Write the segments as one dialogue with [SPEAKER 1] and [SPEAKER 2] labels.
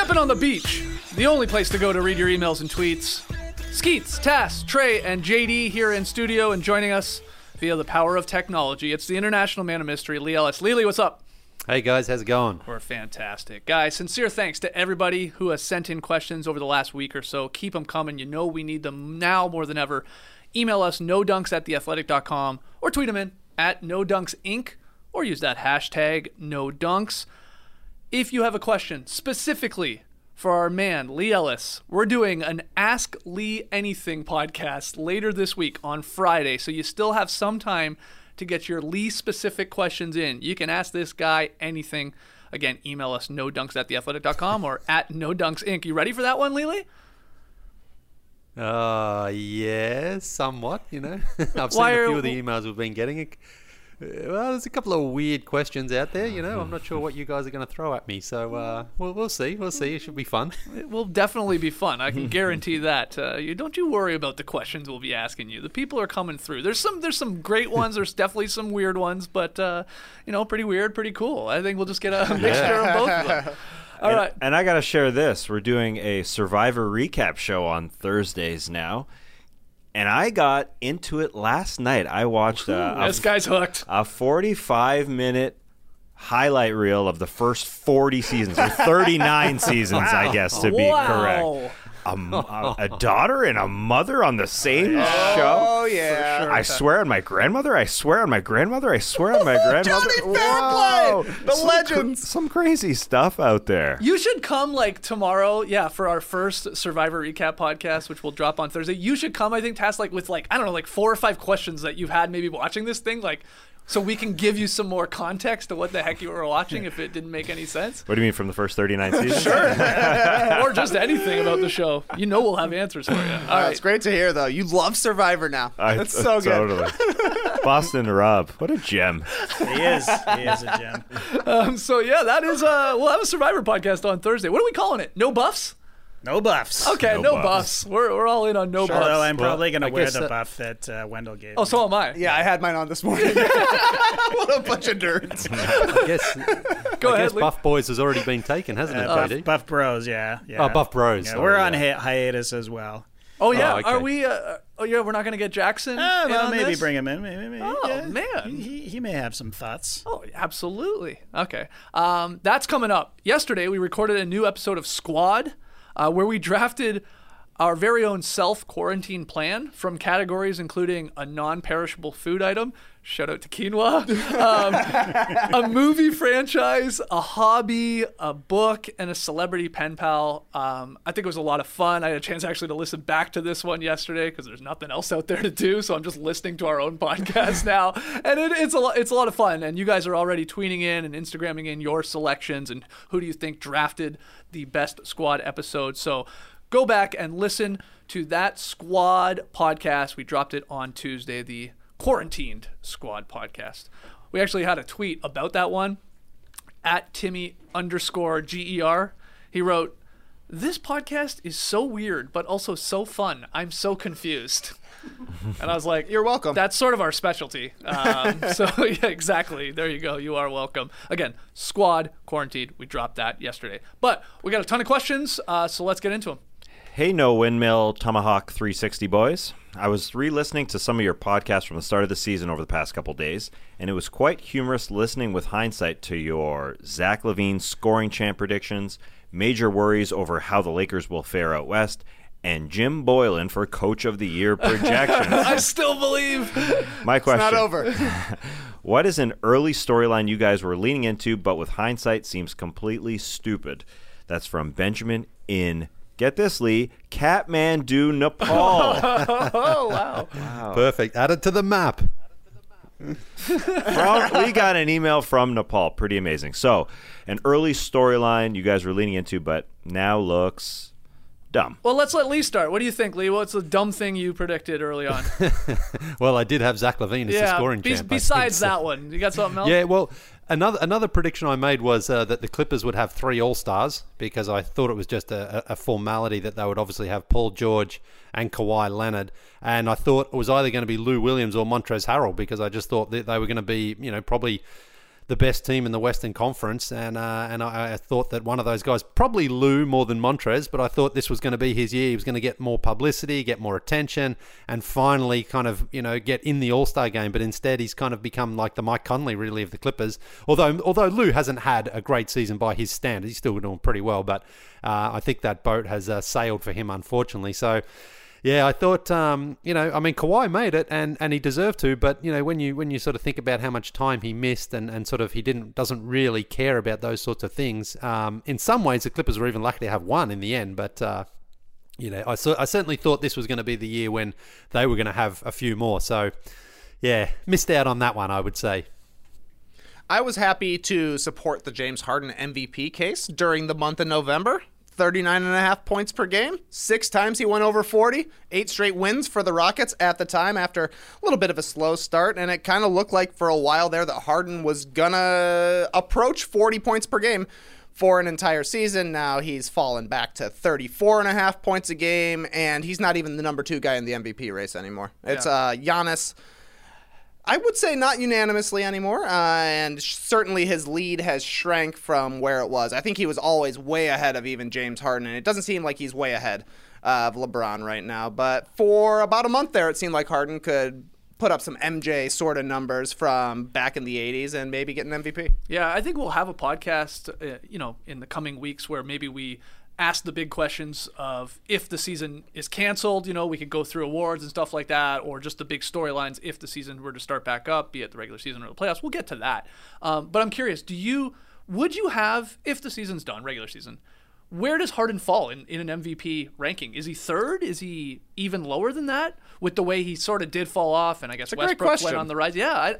[SPEAKER 1] Sipping on the Beach, the only place to go to read your emails and tweets. Skeets, Tass, Trey, and JD here in studio and joining us via the power of technology. It's the International Man of Mystery, Lee Ellis. Lee, what's up?
[SPEAKER 2] Hey guys, how's it going?
[SPEAKER 1] We're fantastic. Guys, sincere thanks to everybody who has sent in questions over the last week or so. Keep them coming. You know we need them now more than ever. Email us, nodunks@theathletic.com, or tweet them in at NoDunksInc, or use that hashtag NoDunks. If you have a question specifically for our man, Lee Ellis, we're doing an Ask Lee Anything podcast later this week on Friday, so you still have some time to get your Lee-specific questions in. You can ask this guy anything. Again, email us, nodunks@theathletic.com or at NoDunksInc. You ready for that one, Lee?
[SPEAKER 2] Yeah, somewhat, you know. I've seen a few of the emails we've been getting. Well, there's a couple of weird questions out there, you know. I'm not sure what you guys are going to throw at me, so we'll see. We'll see. It should be fun.
[SPEAKER 1] It will definitely be fun. I can guarantee that. Don't you worry about the questions we'll be asking you. The people are coming through. There's some great ones. There's definitely some weird ones, but pretty weird, pretty cool. I think we'll just get a mixture of both of them. All right.
[SPEAKER 3] And I got to share this. We're doing a Survivor recap show on Thursdays now. And I got into it last night. I watched
[SPEAKER 1] this guy's hooked.
[SPEAKER 3] A 45-minute highlight reel of the first 40 seasons, or 39 seasons, I guess, to be correct. A daughter and a mother on the same show.
[SPEAKER 4] Oh, yeah.
[SPEAKER 3] Sure. I swear on my grandmother. I swear on my grandmother. I swear on my grandmother.
[SPEAKER 4] Johnny Fairplay! The legends!
[SPEAKER 3] Some crazy stuff out there.
[SPEAKER 1] You should come tomorrow, for our first Survivor recap podcast, which will drop on Thursday. You should come, I think, Tass, with 4 or 5 questions that you've had maybe watching this thing, so we can give you some more context to what the heck you were watching if it didn't make any sense.
[SPEAKER 3] What do you mean, from the first 39 seasons?
[SPEAKER 1] Sure. Or just anything about the show. We'll have answers for you. All right.
[SPEAKER 4] It's great to hear, though. You love Survivor now. That's so good.
[SPEAKER 3] Totally. Boston Rob, what a gem.
[SPEAKER 5] He is a gem.
[SPEAKER 1] That is, we'll have a Survivor podcast on Thursday. What are we calling it? No buffs?
[SPEAKER 5] No buffs.
[SPEAKER 1] Okay, no buffs. We're all in on no buffs.
[SPEAKER 5] Although I'm probably going to wear the buff that Wendell gave me.
[SPEAKER 1] So am I.
[SPEAKER 4] Yeah, I had mine on this morning. What a bunch of nerds.
[SPEAKER 2] I guess Buff Boys has already been taken, hasn't it, JD?
[SPEAKER 5] Buff Bros, yeah.
[SPEAKER 2] Oh, Buff Bros.
[SPEAKER 5] Yeah, we're on hiatus as well.
[SPEAKER 1] Oh, yeah.
[SPEAKER 2] Oh, okay.
[SPEAKER 1] Are we? We're not going to get Jackson in
[SPEAKER 5] maybe
[SPEAKER 1] this?
[SPEAKER 5] Bring him in. Maybe.
[SPEAKER 1] Oh,
[SPEAKER 5] yeah.
[SPEAKER 1] man.
[SPEAKER 5] He may have some thoughts.
[SPEAKER 1] Oh, absolutely. Okay. That's coming up. Yesterday, we recorded a new episode of Squad, where we drafted our very own self-quarantine plan from categories including a non-perishable food item, shout out to quinoa, a movie franchise, a hobby, a book, and a celebrity pen pal. I think it was a lot of fun. I had a chance actually to listen back to this one yesterday because there's nothing else out there to do, so I'm just listening to our own podcast now. And it's a lot of fun, and you guys are already tweeting in and Instagramming in your selections and who do you think drafted the best Squad episode. So go back and listen to that Squad podcast. We dropped it on Tuesday, the Quarantined Squad podcast. We actually had a tweet about that one at Timmy_GER. He wrote, "This podcast is so weird, but also so fun. I'm so confused." And I was like,
[SPEAKER 4] you're welcome.
[SPEAKER 1] That's sort of our specialty. Yeah, exactly. There you go. You are welcome. Again, Squad Quarantined. We dropped that yesterday. But we got a ton of questions, so let's get into them.
[SPEAKER 3] Hey, No Windmill Tomahawk 360 boys. I was re-listening to some of your podcasts from the start of the season over the past couple days, and it was quite humorous listening with hindsight to your Zach LaVine scoring champ predictions, major worries over how the Lakers will fare out west, and Jim Boylan for Coach of the Year projections.
[SPEAKER 1] I still believe.
[SPEAKER 3] My question.
[SPEAKER 4] It's not over.
[SPEAKER 3] What is an early storyline you guys were leaning into, but with hindsight seems completely stupid? That's from Benjamin in, get this, Lee, Kathmandu, Nepal.
[SPEAKER 1] Oh, wow.
[SPEAKER 2] Perfect. Added to the map.
[SPEAKER 3] We got an email from Nepal. Pretty amazing. So, an early storyline you guys were leaning into, but now looks dumb.
[SPEAKER 1] Well, let's let Lee start. What do you think, Lee? What's the dumb thing you predicted early on?
[SPEAKER 2] Well, I did have Zach LaVine as the scoring champ.
[SPEAKER 1] Besides that one, you got something else?
[SPEAKER 2] Yeah, well, another prediction I made was that the Clippers would have 3 All-Stars because I thought it was just a formality that they would obviously have Paul George and Kawhi Leonard. And I thought it was either going to be Lou Williams or Montrezl Harrell because I just thought that they were going to be, probably the best team in the Western Conference, and I thought that one of those guys, probably Lou more than Montrez, but I thought this was going to be his year. He was going to get more publicity, get more attention, and finally kind of, get in the All-Star game. But instead, he's kind of become like the Mike Conley, really, of the Clippers. Although Lou hasn't had a great season by his standards, he's still doing pretty well. But I think that boat has sailed for him, unfortunately. So. Yeah, I thought, Kawhi made it and he deserved to, but, when you sort of think about how much time he missed and sort of he doesn't really care about those sorts of things, in some ways the Clippers were even lucky to have one in the end, but, I certainly thought this was going to be the year when they were going to have a few more, so, yeah, missed out on that one, I would say.
[SPEAKER 4] I was happy to support the James Harden MVP case during the month of November. 39.5 points per game. 6 times he went over 40. 8 straight wins for the Rockets at the time after a little bit of a slow start. And it kind of looked like for a while there that Harden was going to approach 40 points per game for an entire season. Now he's fallen back to 34.5 points a game. And he's not even the number 2 guy in the MVP race anymore. It's Giannis. I would say not unanimously anymore, and certainly his lead has shrank from where it was. I think he was always way ahead of even James Harden, and it doesn't seem like he's way ahead of LeBron right now. But for about a month there, it seemed like Harden could put up some MJ sort of numbers from back in the 80s and maybe get an MVP.
[SPEAKER 1] Yeah, I think we'll have a podcast, in the coming weeks where maybe we ask the big questions of if the season is canceled, we could go through awards and stuff like that, or just the big storylines if the season were to start back up, be it the regular season or the playoffs. We'll get to that. But I'm curious, would you have, if the season's done, regular season, where does Harden fall in an MVP ranking? Is he third? Is he even lower than that with the way he sort of did fall off? And I guess Westbrook went on the rise. Yeah.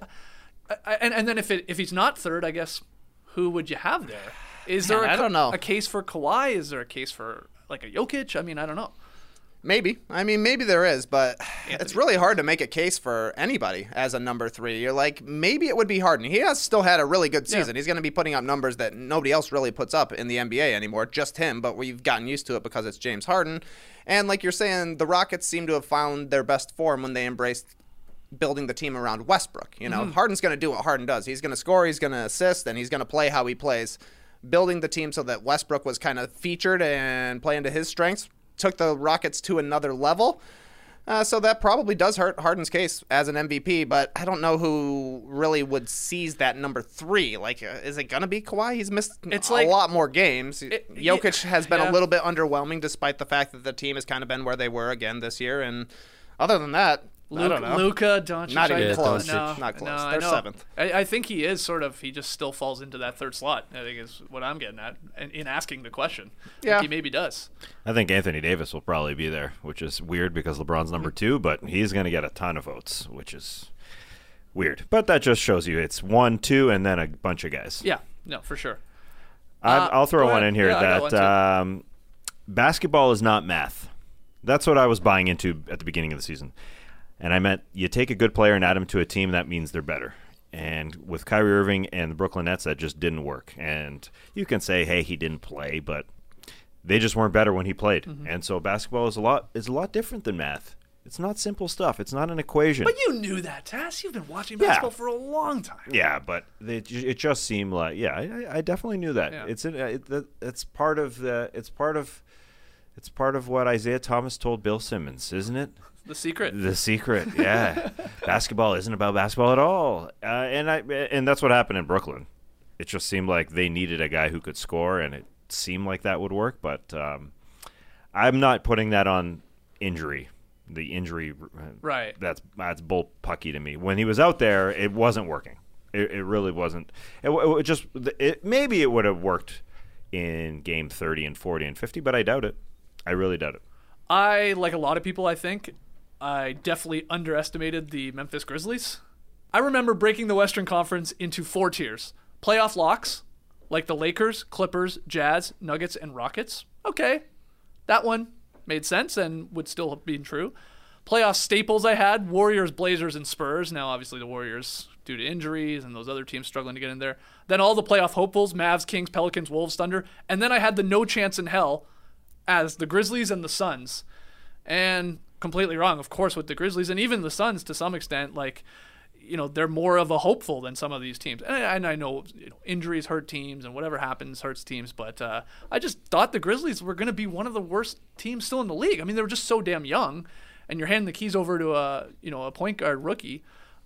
[SPEAKER 1] And then if he's not third, I guess who would you have there? Is there a case for Kawhi? Is there a case for like a Jokic? I mean, I don't know.
[SPEAKER 4] Maybe. Maybe there is, but it's really hard to make a case for anybody as a number 3. You're like, maybe it would be Harden. He has still had a really good season. Yeah. He's going to be putting up numbers that nobody else really puts up in the NBA anymore, just him, but we've gotten used to it because it's James Harden. And like you're saying, the Rockets seem to have found their best form when they embraced building the team around Westbrook. Harden's going to do what Harden does. He's going to score, he's going to assist, and he's going to play how he plays. Building the team so that Westbrook was kind of featured and playing to his strengths took the Rockets to another level. So that probably does hurt Harden's case as an MVP, but I don't know who really would seize that number 3. Like, is it going to be Kawhi? He's missed a lot more games. Jokic has been a little bit underwhelming despite the fact that the team has kind of been where they were again this year. And other than that, I don't know.
[SPEAKER 1] Luka Doncic.
[SPEAKER 4] Not even close.
[SPEAKER 1] Not
[SPEAKER 4] close. They're 7th.
[SPEAKER 1] I think he is sort of, he just still falls into that third slot, I think is what I'm getting at in asking the question.
[SPEAKER 4] Yeah.
[SPEAKER 1] He maybe does.
[SPEAKER 3] I think Anthony Davis will probably be there, which is weird because LeBron's number 2, but he's going to get a ton of votes, which is weird. But that just shows you it's 1, 2, and then a bunch of guys.
[SPEAKER 1] Yeah, no, for sure.
[SPEAKER 3] I'll throw one in here that basketball is not math. That's what I was buying into at the beginning of the season. And I meant you take a good player and add him to a team, that means they're better. And with Kyrie Irving and the Brooklyn Nets, that just didn't work. And you can say, hey, he didn't play, but they just weren't better when he played. Mm-hmm. And so basketball is a lot different than math. It's not simple stuff. It's not an equation.
[SPEAKER 1] But you knew that, Tass. You've been watching basketball for a long time.
[SPEAKER 3] Yeah, but it just seemed like, I definitely knew that. Yeah. It's part of what Isaiah Thomas told Bill Simmons, isn't it?
[SPEAKER 1] The secret.
[SPEAKER 3] The secret, yeah. Basketball isn't about basketball at all. And that's what happened in Brooklyn. It just seemed like they needed a guy who could score, and it seemed like that would work. But I'm not putting that on injury. The injury,
[SPEAKER 1] right?
[SPEAKER 3] That's bullpucky to me. When he was out there, it wasn't working. It really wasn't. Maybe it would have worked in game 30 and 40 and 50, but I doubt it. I really doubt it.
[SPEAKER 1] I, like a lot of people, I think, I definitely underestimated the Memphis Grizzlies. I remember breaking the Western Conference into 4 tiers. Playoff locks, like the Lakers, Clippers, Jazz, Nuggets, and Rockets. Okay, that one made sense and would still have been true. Playoff staples I had, Warriors, Blazers, and Spurs. Now, obviously, the Warriors, due to injuries and those other teams struggling to get in there. Then all the playoff hopefuls, Mavs, Kings, Pelicans, Wolves, Thunder. And then I had the no chance in hell as the Grizzlies and the Suns. And completely wrong, of course, with the Grizzlies and even the Suns to some extent. Like, they're more of a hopeful than some of these teams. And I know, injuries hurt teams and whatever happens hurts teams, but I just thought the Grizzlies were going to be one of the worst teams still in the league. I mean, they were just so damn young, and you're handing the keys over to a point guard rookie.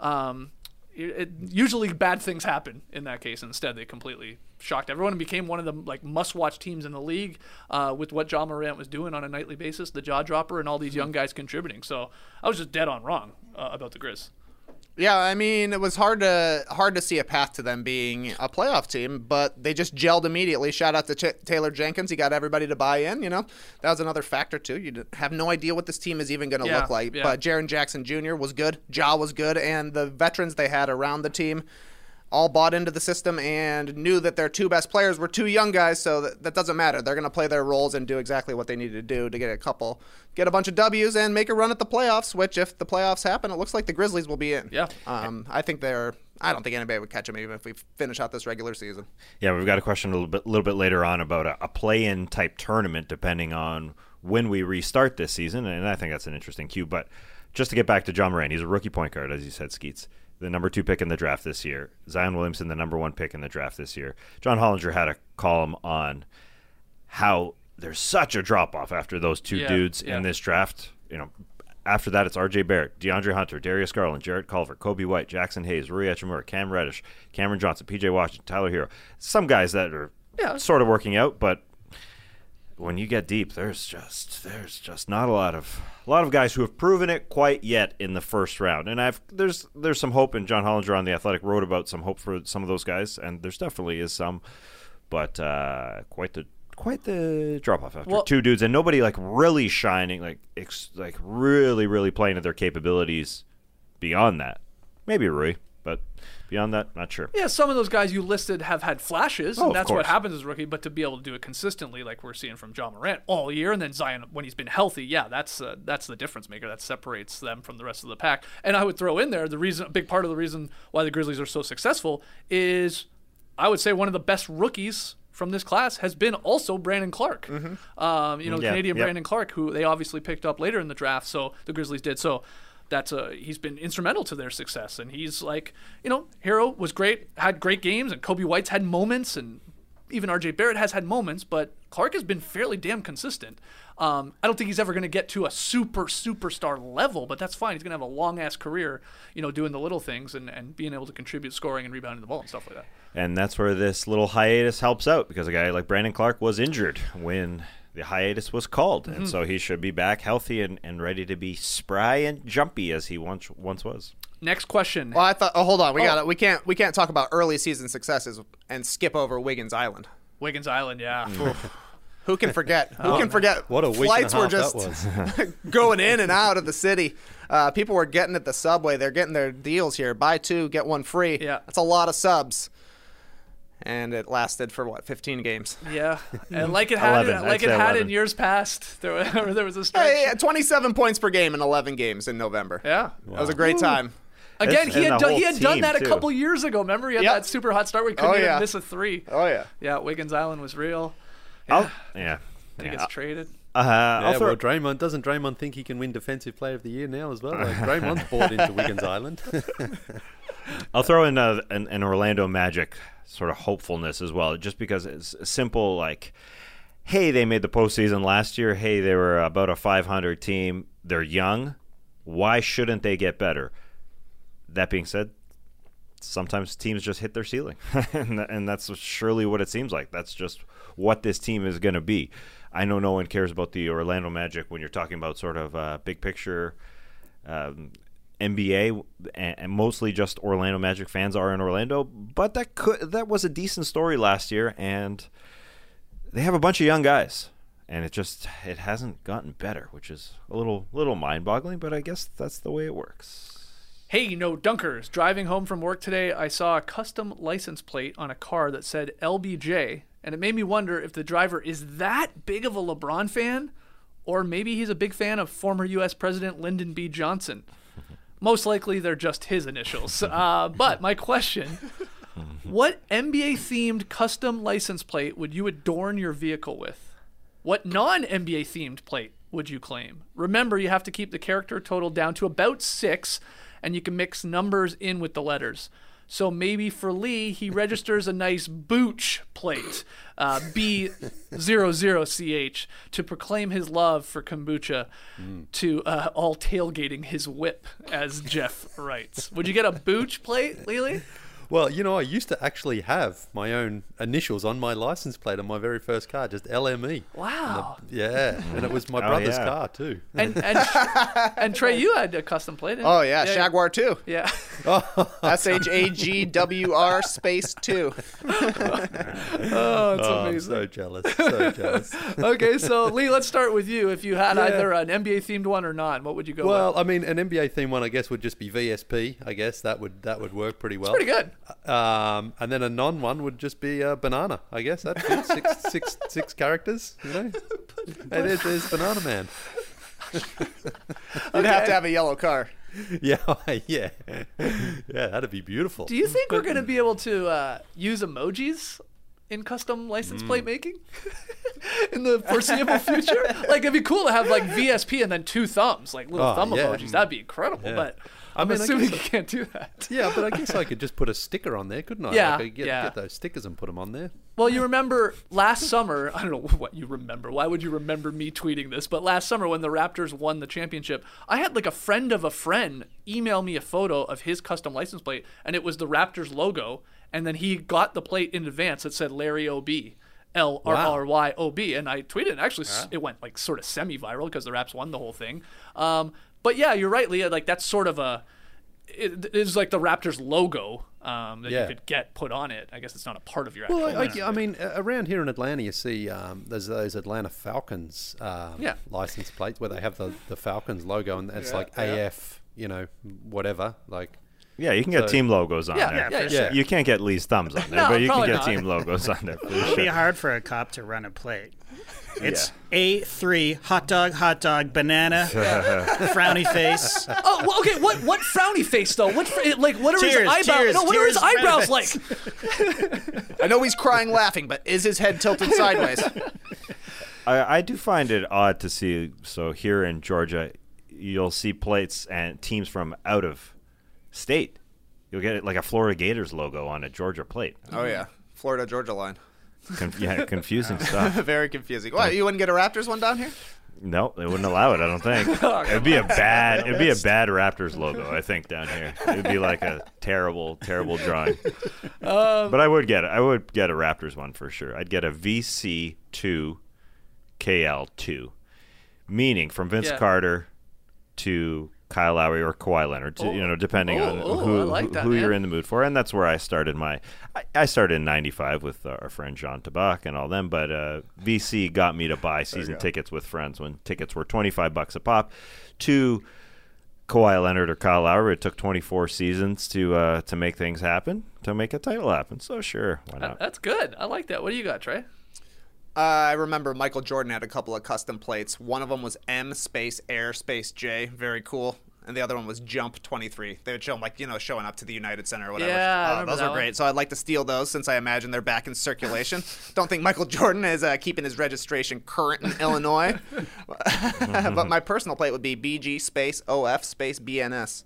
[SPEAKER 1] Usually bad things happen in that case. Instead, they completely shocked everyone and became one of the must-watch teams in the league with what Ja Morant was doing on a nightly basis, the jaw dropper, and all these young guys contributing. So I was just dead on wrong about the Grizz.
[SPEAKER 4] Yeah, I mean, it was hard to see a path to them being a playoff team, but they just gelled immediately. Shout out to Taylor Jenkins. He got everybody to buy in, That was another factor, too. You have no idea what this team is even going to look like. Yeah. But Jaren Jackson Jr. was good. Ja was good. And the veterans they had around the team all bought into the system and knew that their two best players were two young guys, so that doesn't matter. They're going to play their roles and do exactly what they need to do to get a bunch of W's and make a run at the playoffs, which if the playoffs happen, it looks like the Grizzlies will be in.
[SPEAKER 1] Yeah.
[SPEAKER 4] I don't think anybody would catch them even if we finish out this regular season.
[SPEAKER 3] Yeah, we've got a question a little bit later on about a play-in type tournament depending on when we restart this season, and I think that's an interesting cue. But just to get back to Ja Morant, he's a rookie point guard, as you said, Skeets. The number 2 pick in the draft this year. Zion Williamson, the number 1 pick in the draft this year. John Hollinger had a column on how there's such a drop-off after those two dudes in this draft. After that, it's R.J. Barrett, DeAndre Hunter, Darius Garland, Jarrett Culver, Kobe White, Jackson Hayes, Rui Hachimura, Cam Reddish, Cameron Johnson, P.J. Washington, Tyler Hero. Some guys that are sort of working out, but when you get deep, there's just not a lot of guys who have proven it quite yet in the first round. And there's some hope, and John Hollinger on The Athletic wrote about some hope for some of those guys, and there's definitely is some, but quite the drop off after two dudes, and nobody really shining, really playing at their capabilities beyond that. Maybe Rui, but beyond that, not sure.
[SPEAKER 1] Yeah, some of those guys you listed have had flashes, and that's what happens as a rookie. But to be able to do it consistently, like we're seeing from Ja Morant all year, and then Zion when he's been healthy, that's the difference maker. That separates them from the rest of the pack. And I would throw in there a big part of the reason why the Grizzlies are so successful is, I would say, one of the best rookies from this class has been also Brandon Clark. Mm-hmm. Canadian Brandon Clark, who they obviously picked up later in the draft. So the Grizzlies did so. He's been instrumental to their success, and he's Hero was great, had great games, and Kobe White's had moments, and even R.J. Barrett has had moments, but Clark has been fairly damn consistent. I don't think he's ever going to get to a superstar level, but that's fine. He's going to have a long-ass career, doing the little things and being able to contribute scoring and rebounding the ball and stuff like that. And
[SPEAKER 3] that's where this little hiatus helps out, because a guy like Brandon Clark was injured when the hiatus was called, and so he should be back healthy and ready to be spry and jumpy as he once was.
[SPEAKER 1] Next question.
[SPEAKER 4] Well, I thought. Oh, hold on. We can't talk about early season successes and skip over Wiggins Island.
[SPEAKER 1] Wiggins Island, yeah.
[SPEAKER 4] Who can forget? Who can forget?
[SPEAKER 2] What a week
[SPEAKER 4] Flights
[SPEAKER 2] and a half
[SPEAKER 4] were just
[SPEAKER 2] that was.
[SPEAKER 4] going in and out of the city. People were getting at the subway. They're getting their deals here. Buy 2, get 1 free.
[SPEAKER 1] Yeah.
[SPEAKER 4] That's a lot of subs. And it lasted for 15 games.
[SPEAKER 1] Yeah, and like it had in years past, there was a stretch.
[SPEAKER 4] Hey, 27 points per game in 11 games in November.
[SPEAKER 1] Yeah,
[SPEAKER 4] that was a great time.
[SPEAKER 1] Again, he had done that a couple years ago. Remember, he had that super hot start where he couldn't even miss a 3.
[SPEAKER 4] Oh yeah,
[SPEAKER 1] yeah. Wiggins Island was real.
[SPEAKER 3] Yeah,
[SPEAKER 1] He gets traded.
[SPEAKER 2] Well, doesn't Draymond think he can win Defensive Player of the Year now as well? Draymond's bought into Wiggins Island.
[SPEAKER 3] I'll throw in an Orlando Magic sort of hopefulness as well, just because it's simple, hey, they made the postseason last year. Hey, they were about a 500 team. They're young. Why shouldn't they get better? That being said, sometimes teams just hit their ceiling, and that's surely what it seems like. That's just what this team is going to be. I know no one cares about the Orlando Magic when you're talking about sort of big picture NBA, and mostly just Orlando Magic fans are in Orlando, but that was a decent story last year, and they have a bunch of young guys, and it hasn't gotten better, which is a little mind-boggling, but I guess that's the way it works.
[SPEAKER 1] Hey, Dunkers, driving home from work today, I saw a custom license plate on a car that said LBJ, and it made me wonder if the driver is that big of a LeBron fan, or maybe he's a big fan of former U.S. President Lyndon B. Johnson. Most likely they're just his initials. But my question, what NBA-themed custom license plate would you adorn your vehicle with? What non-NBA-themed plate would you claim? Remember, you have to keep the character total down to about 6, and you can mix numbers in with the letters. So maybe for Lee, he registers a nice Booch plate, B00CH, to proclaim his love for kombucha to all tailgating his whip, as Jeff writes. Would you get a Booch plate, Lily?
[SPEAKER 2] Well, I used to actually have my own initials on my license plate on my very first car, just LME.
[SPEAKER 1] Wow.
[SPEAKER 2] And it was my brother's car too.
[SPEAKER 1] And Trey, you had a custom plate. Didn't you?
[SPEAKER 4] Oh, yeah, Jaguar 2.
[SPEAKER 1] Yeah.
[SPEAKER 4] SHAGWR space 2.
[SPEAKER 1] Oh, it's
[SPEAKER 2] I'm
[SPEAKER 1] amazing.
[SPEAKER 2] so jealous. So jealous.
[SPEAKER 1] Okay, so Lee, let's start with you. If you had either an NBA themed one or not, what would you go with?
[SPEAKER 2] Well, I mean, an NBA theme one, I guess, would just be VSP. I guess that would work pretty well.
[SPEAKER 1] Pretty good.
[SPEAKER 2] And then a non one would just be banana. I guess that's good. Six characters. Hey, there's Banana Man.
[SPEAKER 4] You'd have to have a yellow car.
[SPEAKER 2] Yeah, that'd be beautiful.
[SPEAKER 1] Do you think we're going to be able to use emojis in custom license plate making in the foreseeable future? Like, it'd be cool to have like VSP and then 2 thumbs, like little thumb emojis. That'd be incredible.
[SPEAKER 2] Yeah.
[SPEAKER 1] But
[SPEAKER 2] I mean,
[SPEAKER 1] assuming you can't do that.
[SPEAKER 2] Yeah, but I guess I could just put a sticker on there, couldn't I?
[SPEAKER 1] Yeah,
[SPEAKER 2] I could get those stickers and put them on there.
[SPEAKER 1] Well, you remember last summer, I don't know what you remember. Why would you remember me tweeting this? But last summer when the Raptors won the championship, I had like a friend of a friend email me a photo of his custom license plate, and it was the Raptors logo, and then he got the plate in advance that said Larry O.B. LRRYOB, and I tweeted it. Actually, it went like sort of semi-viral because the Raps won the whole thing. But yeah, you're right, Leah. Like that's sort of it is like the Raptors logo that you could get put on it. I guess it's not a part of your actual license.
[SPEAKER 2] I mean, around here in Atlanta, you see there's those Atlanta Falcons license plates where they have the Falcons logo, and it's like AF, whatever, like.
[SPEAKER 3] Yeah, you can get team logos on there.
[SPEAKER 5] Yeah, for sure.
[SPEAKER 3] You can't get Lee's thumbs on there,
[SPEAKER 1] No,
[SPEAKER 3] but you can
[SPEAKER 1] probably
[SPEAKER 3] get
[SPEAKER 1] not.
[SPEAKER 3] team logos on there. For
[SPEAKER 5] It'd be
[SPEAKER 3] sure.
[SPEAKER 5] hard for a cop to run a plate. It's A3 hot dog banana frowny face.
[SPEAKER 1] Oh, well, okay. What frowny face though? What are his eyebrows?
[SPEAKER 5] Tears,
[SPEAKER 1] No, what are his
[SPEAKER 5] frowny
[SPEAKER 1] eyebrows
[SPEAKER 5] face.
[SPEAKER 1] like?
[SPEAKER 4] I know he's crying laughing, but is his head tilted sideways?
[SPEAKER 3] I do find it odd to see. So here in Georgia, you'll see plates and teams from out of state. You'll get it like a Florida Gators logo on a Georgia plate.
[SPEAKER 4] Oh, yeah. Florida-Georgia line.
[SPEAKER 3] Confusing stuff.
[SPEAKER 4] Very confusing. What, you wouldn't get a Raptors one down here?
[SPEAKER 3] No, they wouldn't allow it. I don't think it'd be a bad Raptors logo. I think down here it'd be like a terrible drawing. But I would get a Raptors one for sure. I'd get a VC2 KL2, meaning from Vince Carter to Kyle Lowry or Kawhi Leonard, depending on who you're in the mood for. And that's where I started I started in 95 with our friend Jean Tabak and all them, but VC got me to buy season tickets with friends when tickets were $25 a pop to Kawhi Leonard or Kyle Lowry. It took 24 seasons to make things happen, to make a title happen. So sure, why not?
[SPEAKER 1] That's good. I like that. What do you got, Trey?
[SPEAKER 4] I remember Michael Jordan had a couple of custom plates. One of them was M space Air space J. Very cool. And the other one was Jump 23. They would show him, showing up to the United Center or whatever.
[SPEAKER 1] Yeah, I remember
[SPEAKER 4] those
[SPEAKER 1] that
[SPEAKER 4] are great.
[SPEAKER 1] one.
[SPEAKER 4] So I'd like to steal those since I imagine they're back in circulation. Don't think Michael Jordan is keeping his registration current in Illinois. But my personal plate would be BG space OF space BNS.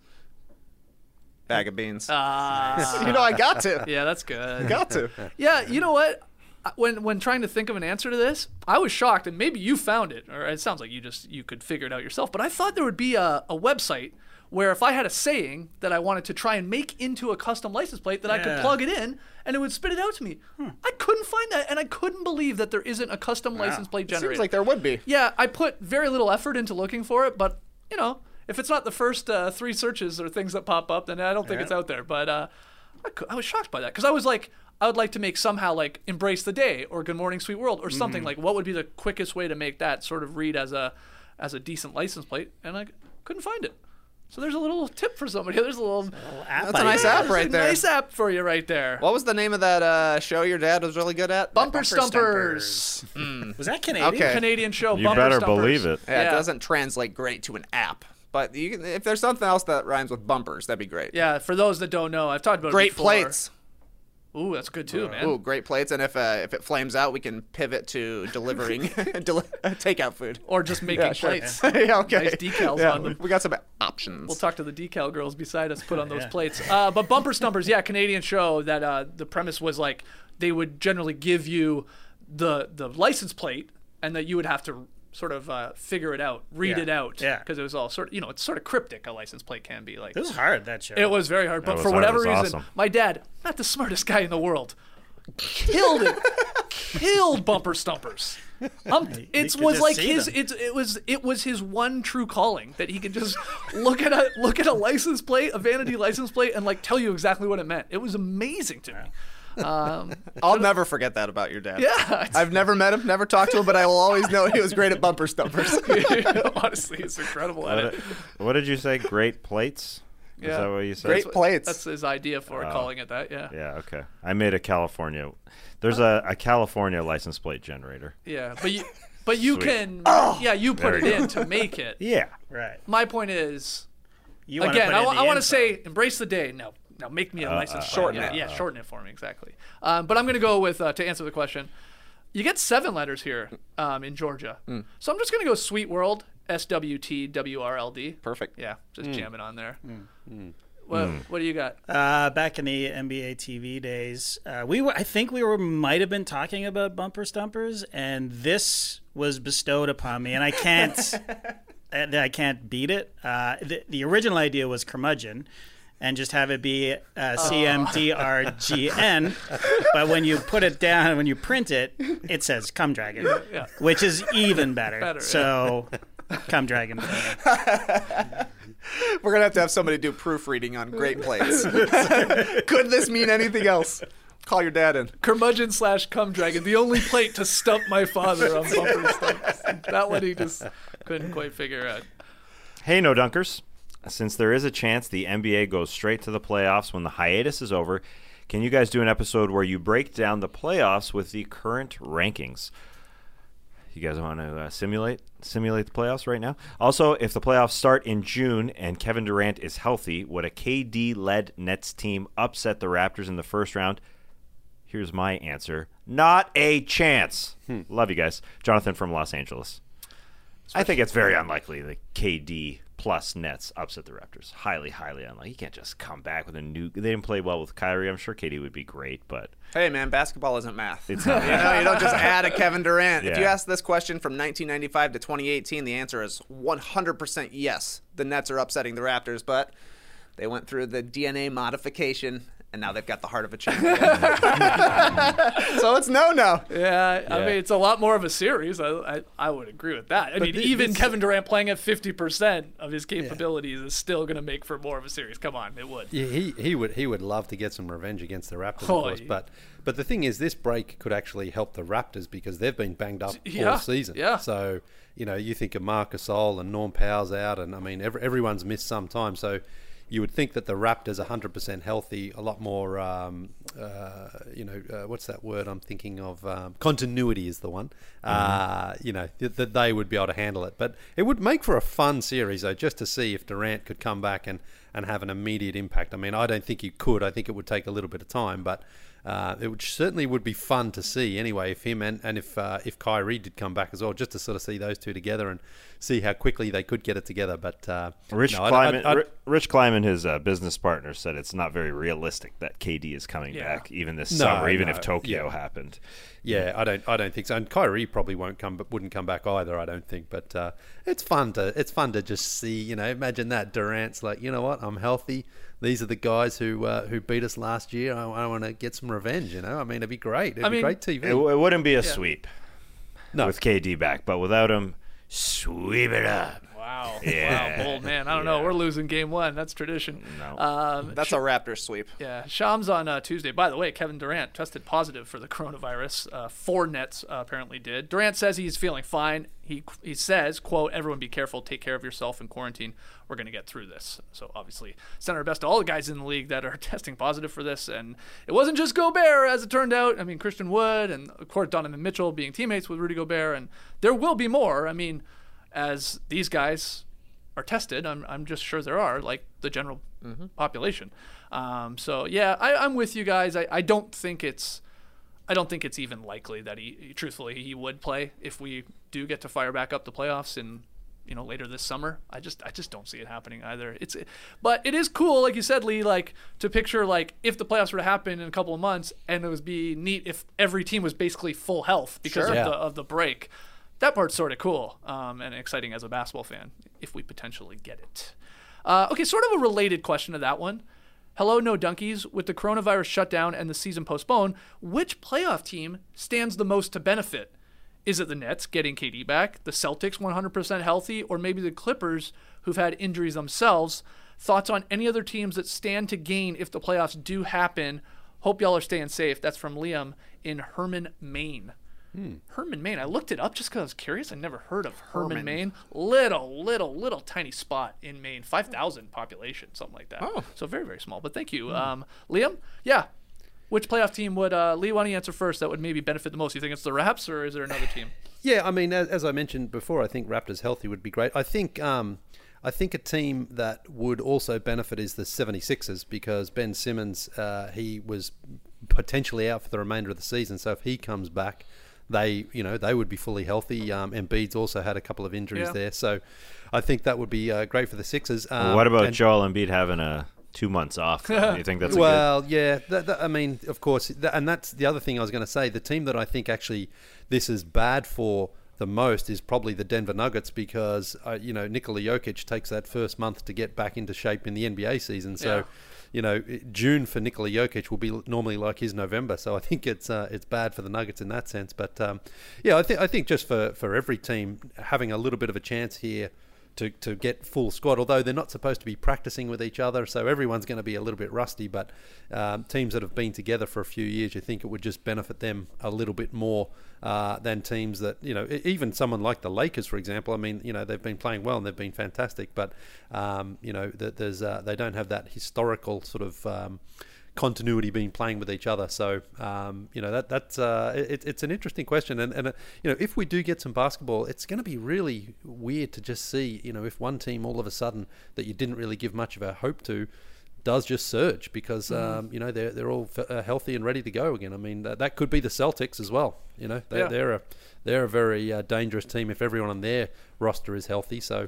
[SPEAKER 4] Bag of beans. I got to.
[SPEAKER 1] Yeah, that's good.
[SPEAKER 4] Got to.
[SPEAKER 1] Yeah, you know what? When trying to think of an answer to this, I was shocked, and maybe you found it, or it sounds like you could figure it out yourself. But I thought there would be a website where if I had a saying that I wanted to try and make into a custom license plate, that I could plug it in and it would spit it out to me. I couldn't find that, and I couldn't believe that there isn't a custom license plate generator.
[SPEAKER 4] Seems like there would be.
[SPEAKER 1] Yeah, I put very little effort into looking for it, but if it's not the first 3 searches or things that pop up, then I don't think it's out there. But I was shocked by that because I was like, I would like to make somehow like Embrace the Day or Good Morning Sweet World or something like. What would be the quickest way to make that sort of read as a decent license plate? And I couldn't find it. So there's a little tip for somebody. There's a little
[SPEAKER 5] app.
[SPEAKER 4] That's a nice app right there.
[SPEAKER 1] Nice app for you right there.
[SPEAKER 4] What was the name of that show your dad was really good at?
[SPEAKER 1] Bumper Stumpers.
[SPEAKER 5] Was that Canadian?
[SPEAKER 4] Okay.
[SPEAKER 1] Canadian show.
[SPEAKER 3] You
[SPEAKER 1] Bumper
[SPEAKER 3] better
[SPEAKER 1] Stumpers.
[SPEAKER 3] believe it.
[SPEAKER 4] Yeah,
[SPEAKER 1] Yeah.
[SPEAKER 4] it doesn't translate great to an app. But if there's something else that rhymes with bumpers, that'd be great.
[SPEAKER 1] Yeah, for those that don't know, I've talked about it
[SPEAKER 4] Great
[SPEAKER 1] before.
[SPEAKER 4] plates.
[SPEAKER 1] Ooh, that's good too, man.
[SPEAKER 4] Ooh, great plates. And if it flames out, we can pivot to delivering takeout food.
[SPEAKER 1] Or just making plates.
[SPEAKER 4] Yeah, okay.
[SPEAKER 1] Nice decals on them.
[SPEAKER 4] We got some options.
[SPEAKER 1] We'll talk to the decal girls beside us, put on those plates. But Bumper Stumpers, Canadian show that the premise was like they would generally give you the license plate and that you would have to sort of figure it out, read it out.
[SPEAKER 5] Yeah.
[SPEAKER 1] Because it was all sort of, it's sort of cryptic, a license plate can be. Like
[SPEAKER 5] It was hard, that show.
[SPEAKER 1] It was very hard. But
[SPEAKER 3] was
[SPEAKER 1] for
[SPEAKER 3] hard.
[SPEAKER 1] whatever
[SPEAKER 3] It was
[SPEAKER 1] reason,
[SPEAKER 3] awesome.
[SPEAKER 1] my dad, not the smartest guy in the world, killed it. Killed Bumper Stumpers. It
[SPEAKER 5] could
[SPEAKER 1] was
[SPEAKER 5] just
[SPEAKER 1] like
[SPEAKER 5] see
[SPEAKER 1] his.
[SPEAKER 5] them.
[SPEAKER 1] It was his one true calling that he could just look at a license plate, a vanity license plate, and like tell you exactly what it meant. It was amazing to me.
[SPEAKER 4] I'll never forget that about your dad.
[SPEAKER 1] Yeah,
[SPEAKER 4] I've never met him, never talked to him, but I will always know he was great at Bumper Stumpers.
[SPEAKER 1] honestly, it's incredible at it.
[SPEAKER 3] What did you say? Great plates? Is that what you said?
[SPEAKER 4] Great plates.
[SPEAKER 1] That's his idea for calling it that. Yeah.
[SPEAKER 3] Yeah, okay. I made a California. There's a California license plate generator.
[SPEAKER 1] Yeah, but you
[SPEAKER 3] Sweet.
[SPEAKER 1] can. You put
[SPEAKER 3] There
[SPEAKER 1] it
[SPEAKER 3] you
[SPEAKER 1] in to make it.
[SPEAKER 3] Yeah.
[SPEAKER 5] Right.
[SPEAKER 1] My point is,
[SPEAKER 5] You wanna
[SPEAKER 1] again,
[SPEAKER 5] put in the
[SPEAKER 1] I want to
[SPEAKER 5] info.
[SPEAKER 1] say embrace the day. No, make me a license.
[SPEAKER 4] shorten
[SPEAKER 1] plate.
[SPEAKER 4] it.
[SPEAKER 1] Yeah, shorten it for me exactly. But I'm going to go with to answer the question. You get 7 letters here in Georgia, so I'm just going to go Sweet World, SWTWRLD.
[SPEAKER 4] Perfect.
[SPEAKER 1] Yeah, just jam it on there. What do you got?
[SPEAKER 5] Back in the NBA TV days, I think we might have been talking about Bumper Stumpers, and this was bestowed upon me, and I can't beat it. The original idea was curmudgeon, and just have it be CMDRGN, but when you put it down, when you print it, it says Cum Dragon, which is even better. So, Cum Dragon.
[SPEAKER 4] We're going to have somebody do proofreading on great plates. Could this mean anything else? Call your dad in.
[SPEAKER 1] Curmudgeon / Cum Dragon, the only plate to stump my father on Bumper Stumpers. That one he just couldn't quite figure out.
[SPEAKER 3] Hey, No Dunkers. Since there is a chance the NBA goes straight to the playoffs when the hiatus is over, can you guys do an episode where you break down the playoffs with the current rankings? You guys want to simulate the playoffs right now? Also, if the playoffs start in June and Kevin Durant is healthy, would a KD-led Nets team upset the Raptors in the first round? Here's my answer. Not a chance. Love you guys. Jonathan from Los Angeles. I think it's very unlikely that KD plus Nets upset the Raptors. Highly, highly unlikely. You can't just come back with a new... They didn't play well with Kyrie. I'm sure KD would be great, but...
[SPEAKER 4] Hey, man, basketball isn't math.
[SPEAKER 3] It's not.
[SPEAKER 4] You don't just add a Kevin Durant. If you
[SPEAKER 3] Yeah.
[SPEAKER 4] ask this question from 1995 to 2018, the answer is 100% yes. The Nets are upsetting the Raptors, but they went through the DNA modification, and now they've got the heart of a champion. So it's no.
[SPEAKER 1] Yeah, I mean, it's a lot more of a series. I would agree with that. I mean, even Kevin Durant playing at 50% of his capabilities is still going to make for more of a series. Come on, it would.
[SPEAKER 2] Yeah, he would love to get some revenge against the Raptors,
[SPEAKER 1] Oh,
[SPEAKER 2] of course.
[SPEAKER 1] yeah.
[SPEAKER 2] But the thing is, this break could actually help the Raptors because they've been banged up
[SPEAKER 1] Yeah,
[SPEAKER 2] all season.
[SPEAKER 1] yeah.
[SPEAKER 2] So you think of Marc Gasol and Norm Powell's out, and I mean everyone's missed some time. So you would think that the Raptors 100% healthy, a lot more, what's that word I'm thinking of? Continuity is the one. That they would be able to handle it. But it would make for a fun series, though, just to see if Durant could come back and have an immediate impact. I mean, I don't think he could. I think it would take a little bit of time, but it certainly would be fun to see anyway if him and if Kyrie did come back as well, just to sort of see those two together and see how quickly they could get it together. But
[SPEAKER 3] Rich Kleiman, his business partner, said it's not very realistic that KD is coming back even this summer, even if Tokyo happened.
[SPEAKER 2] Yeah, I don't think so. And Kyrie probably wouldn't come back either, I don't think. But it's fun to just see. Imagine that Durant's like, you know what, I'm healthy. These are the guys who beat us last year. I want to get some revenge. I mean, it'd be great. It'd be great TV.
[SPEAKER 3] It wouldn't be a sweep with KD back, but without him, sweep it up.
[SPEAKER 1] Wow.
[SPEAKER 3] Yeah.
[SPEAKER 1] Wow, bold man. I don't know. We're losing game 1. That's tradition.
[SPEAKER 3] No.
[SPEAKER 4] That's a Raptors sweep.
[SPEAKER 1] Yeah. Shams on Tuesday. By the way, Kevin Durant tested positive for the coronavirus. 4 Nets apparently did. Durant says he's feeling fine. He says, quote, "Everyone be careful. Take care of yourself in quarantine. We're going to get through this." So obviously send our best to all the guys in the league that are testing positive for this. And it wasn't just Gobert, as it turned out. I mean, Christian Wood and, of course, Donovan Mitchell being teammates with Rudy Gobert. And there will be more. I mean, as these guys are tested. I'm just sure there are, like the general population. So yeah, I'm with you guys. I don't think it's even likely that he would play if we do get to fire back up the playoffs in later this summer. I just don't see it happening either. But it is cool, like you said, Lee, like to picture like if the playoffs were to happen in a couple of months, and it would be neat if every team was basically full health because of the break. That part's sort of cool and exciting as a basketball fan if we potentially get it. Okay, sort of a related question to that one. Hello, No Dunkies. With the coronavirus shutdown and the season postponed, which playoff team stands the most to benefit? Is it the Nets getting KD back, the Celtics 100% healthy, or maybe the Clippers who've had injuries themselves? Thoughts on any other teams that stand to gain if the playoffs do happen? Hope y'all are staying safe. That's from Liam in Herman, Maine. Herman, Maine. I looked it up just because I was curious. I never heard of Herman, Maine. Little tiny spot in Maine. 5,000 population, something like that. Oh. So very, very small. But thank you. Liam? Yeah. Which playoff team would, Lee, why don't you answer first, that would maybe benefit the most? You think it's the Raps, or is there another team?
[SPEAKER 6] Yeah, I mean, as I mentioned before, I think Raptors healthy would be great. I think a team that would also benefit is the 76ers, because Ben Simmons, he was potentially out for the remainder of the season. So if he comes back, they would be fully healthy. Embiid's also had a couple of injuries there. So I think that would be great for the Sixers.
[SPEAKER 3] What about Joel Embiid having 2 months off? Do you think that's
[SPEAKER 6] yeah. I mean, of course, and that's the other thing I was going to say. The team that I think actually this is bad for the most is probably the Denver Nuggets, because Nikola Jokic takes that first month to get back into shape in the NBA season. So, June for Nikola Jokic will be normally like his November. So I think it's bad for the Nuggets in that sense. But I think just for every team having a little bit of a chance here to get full squad, although they're not supposed to be practicing with each other, so everyone's going to be a little bit rusty. But teams that have been together for a few years, you think it would just benefit them a little bit more than teams that, even someone like the Lakers, for example. I mean, they've been playing well and they've been fantastic, but there's they don't have that historical sort of continuity being playing with each other. So it's an interesting question, and if we do get some basketball, it's going to be really weird to just see if one team all of a sudden that you didn't really give much of a hope to does just surge, because they're all healthy and ready to go again. I mean, that could be the Celtics as well. They're a very dangerous team if everyone on their roster is healthy. So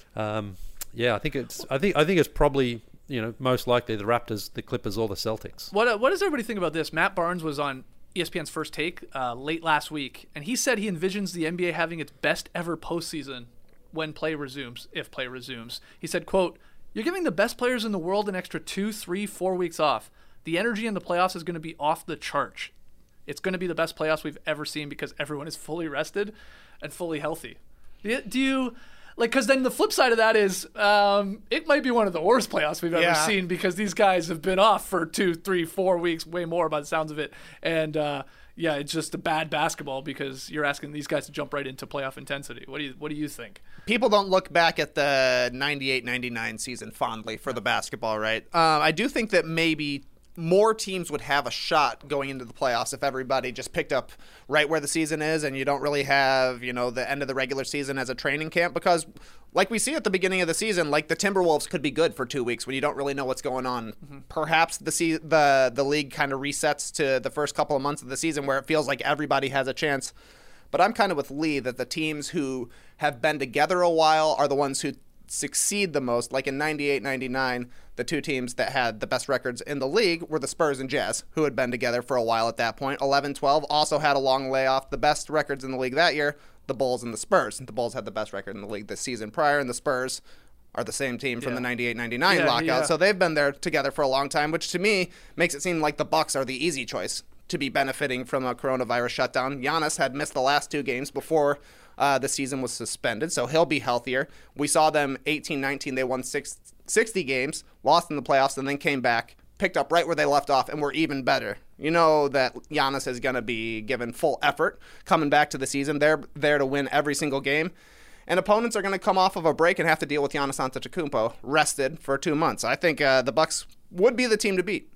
[SPEAKER 6] I think it's probably most likely the Raptors, the Clippers, or the Celtics.
[SPEAKER 1] What does everybody think about this? Matt Barnes was on ESPN's First Take late last week, and he said he envisions the NBA having its best ever postseason when play resumes, if play resumes. He said, quote, "You're giving the best players in the world an extra 2, 3, 4 weeks off. The energy in the playoffs is going to be off the charts. It's going to be the best playoffs we've ever seen because everyone is fully rested and fully healthy." Do you... because then the flip side of that is it might be one of the worst playoffs we've ever seen, because these guys have been off for 2, 3, 4 weeks, way more by the sounds of it. And it's just a bad basketball because you're asking these guys to jump right into playoff intensity. What do you think?
[SPEAKER 4] People don't look back at the 98-99 season fondly for the basketball, right? I do think that maybe more teams would have a shot going into the playoffs if everybody just picked up right where the season is, and you don't really have, the end of the regular season as a training camp, because like we see at the beginning of the season, like the Timberwolves could be good for 2 weeks when you don't really know what's going on. Mm-hmm. Perhaps the league kind of resets to the first couple of months of the season where it feels like everybody has a chance. But I'm kind of with Lee that the teams who have been together a while are the ones who succeed the most. Like in 98-99, the two teams that had the best records in the league were the Spurs and Jazz, who had been together for a while at that point. 11-12 also had a long layoff. The best records in the league that year, the Bulls and the Spurs. The Bulls had the best record in the league this season prior, and the Spurs are the same team from the 98-99 lockout. So they've been there together for a long time, which to me makes it seem like the Bucks are the easy choice to be benefiting from a coronavirus shutdown. Giannis had missed the last 2 games before the season was suspended, so he'll be healthier. We saw them 18-19. They won 60 games, lost in the playoffs, and then came back, picked up right where they left off, and were even better. You know that Giannis is going to be given full effort coming back to the season. They're there to win every single game. And opponents are going to come off of a break and have to deal with Giannis Antetokounmpo rested for 2 months. I think the Bucks would be the team to beat.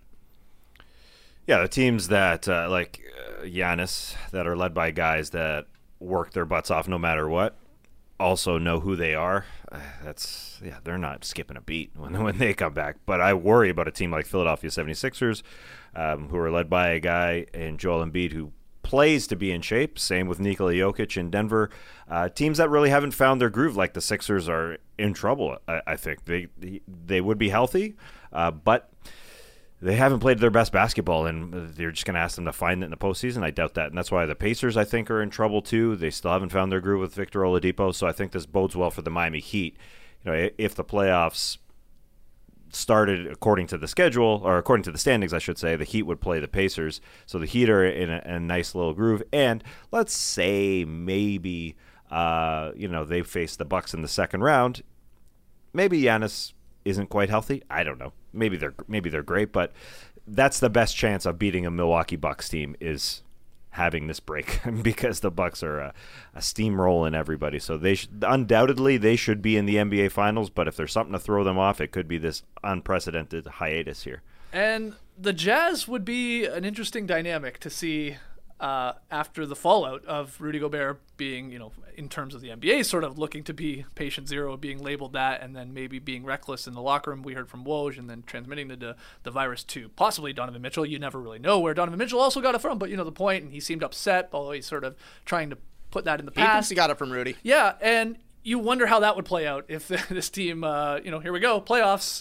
[SPEAKER 3] Yeah, the teams that, like Giannis, that are led by guys that work their butts off no matter what, also know who they are. They're not skipping a beat when they come back. But I worry about a team like Philadelphia 76ers, who are led by a guy in Joel Embiid who plays to be in shape. Same with Nikola Jokic in Denver. Teams that really haven't found their groove, like the Sixers, are in trouble. I think they would be healthy, but they haven't played their best basketball, and they're just going to ask them to find it in the postseason. I doubt that, and that's why the Pacers, I think, are in trouble too. They still haven't found their groove with Victor Oladipo, so I think this bodes well for the Miami Heat. If the playoffs started according to the schedule, or according to the standings, I should say, the Heat would play the Pacers. So the Heat are in a nice little groove. And let's say maybe, they face the Bucks in the second round. Maybe Giannis isn't quite healthy. I don't know. Maybe they're great, but that's the best chance of beating a Milwaukee Bucks team is having this break because the Bucks are a steamrolling everybody. So undoubtedly they should be in the NBA Finals, but if there's something to throw them off, it could be this unprecedented hiatus here.
[SPEAKER 1] And the Jazz would be an interesting dynamic to see after the fallout of Rudy Gobert being, in terms of the NBA, sort of looking to be patient zero, being labeled that, and then maybe being reckless in the locker room. We heard from Woj, and then transmitting the virus to possibly Donovan Mitchell. You never really know where Donovan Mitchell also got it from, but the point, and he seemed upset, although he's sort of trying to put that in the past.
[SPEAKER 4] He thinks he got it from Rudy.
[SPEAKER 1] Yeah, and you wonder how that would play out if this team, here we go, playoffs.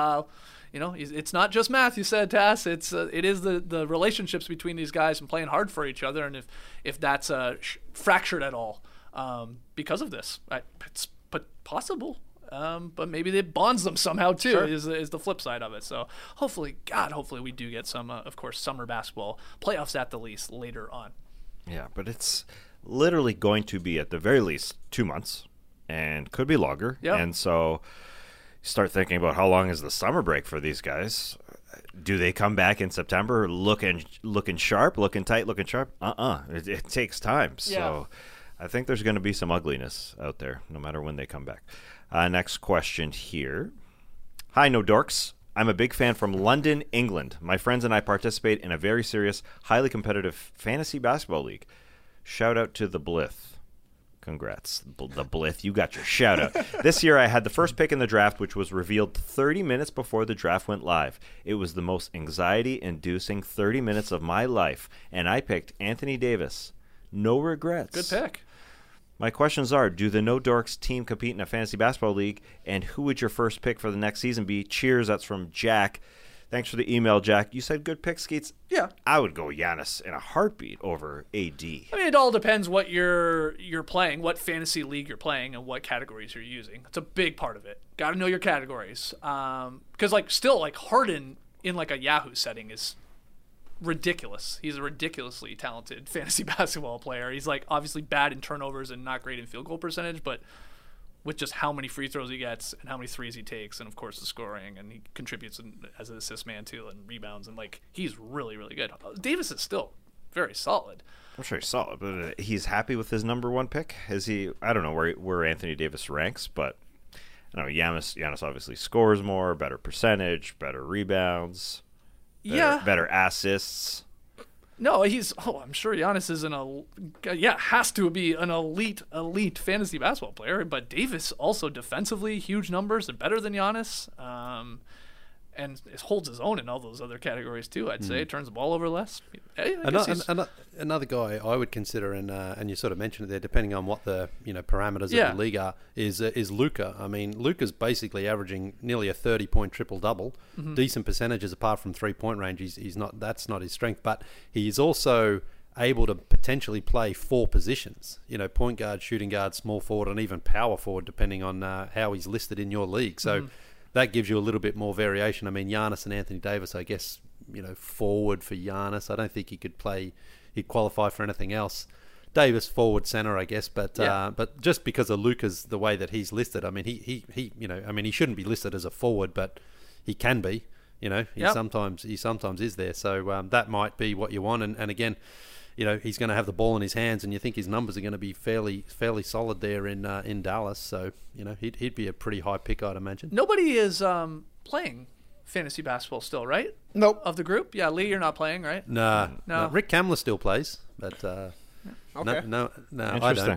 [SPEAKER 1] It's not just math, you said, Tass. It is the relationships between these guys and playing hard for each other, and if that's fractured at all because of this, it's possible. But maybe it bonds them somehow too. Sure. Is the flip side of it. So hopefully we do get some, of course, summer basketball playoffs at the least later on.
[SPEAKER 3] Yeah, but it's literally going to be at the very least 2 months, and could be longer.
[SPEAKER 1] Yep.
[SPEAKER 3] And so start thinking about how long is the summer break for these guys. Do they come back in September looking sharp, looking tight, looking sharp? It takes time.
[SPEAKER 1] Yeah.
[SPEAKER 3] So I think there's going to be some ugliness out there no matter when they come back. Next question here. Hi, No Dorks. I'm a big fan from London, England. My friends and I participate in a very serious, highly competitive fantasy basketball league. Shout out to the Blith. Congrats, the Blith. You got your shout out. This year I had the first pick in the draft, which was revealed 30 minutes before the draft went live. It was the most anxiety-inducing 30 minutes of my life, and I picked Anthony Davis. No regrets.
[SPEAKER 1] Good pick.
[SPEAKER 3] My questions are, do the No Dorks team compete in a fantasy basketball league, and who would your first pick for the next season be? Cheers, that's from Jack. Thanks for the email, Jack. You said good pick, Skeets.
[SPEAKER 1] Yeah.
[SPEAKER 3] I would go Giannis in a heartbeat over AD.
[SPEAKER 1] I mean, it all depends what you're playing, what fantasy league you're playing, and what categories you're using. It's a big part of it. Got to know your categories. Because, Harden in, a Yahoo setting is ridiculous. He's a ridiculously talented fantasy basketball player. He's, obviously bad in turnovers and not great in field goal percentage, but with just how many free throws he gets and how many threes he takes, and of course the scoring, and he contributes as an assist man too, and rebounds, and he's really, really good. Davis is still very solid.
[SPEAKER 3] I'm sure he's solid, but he's happy with his number one pick. Is he? I don't know where Anthony Davis ranks, but I don't know. Giannis obviously scores more, better percentage, better rebounds, better assists.
[SPEAKER 1] No, I'm sure Giannis is has to be an elite fantasy basketball player. But Davis also defensively, huge numbers and better than Giannis. And it holds his own in all those other categories too. I'd say turns the ball over less.
[SPEAKER 6] Another guy I would consider, and you sort of mentioned it there, depending on what the parameters of the league are, is Luka. I mean, Luka's basically averaging nearly a 30-point triple-double, decent percentages apart from 3-point range. That's not his strength, but he's also able to potentially play 4 positions. Point guard, shooting guard, small forward, and even power forward, depending on how he's listed in your league. So. That gives you a little bit more variation. I mean, Giannis and Anthony Davis, I guess, forward for Giannis. I don't think he'd qualify for anything else. Davis forward center, I guess, but just because of Luka's the way that he's listed, I mean, he shouldn't be listed as a forward, but he can be. He sometimes is there. So that might be what you want. And again, he's going to have the ball in his hands, and you think his numbers are going to be fairly solid there in Dallas. So he'd be a pretty high pick, I'd imagine.
[SPEAKER 1] Nobody is playing fantasy basketball still, right?
[SPEAKER 4] Nope.
[SPEAKER 1] Of the group, yeah. Lee, you're not playing, right?
[SPEAKER 6] No. Rick Kamler still plays, but
[SPEAKER 4] okay.
[SPEAKER 6] no, I
[SPEAKER 3] Interesting.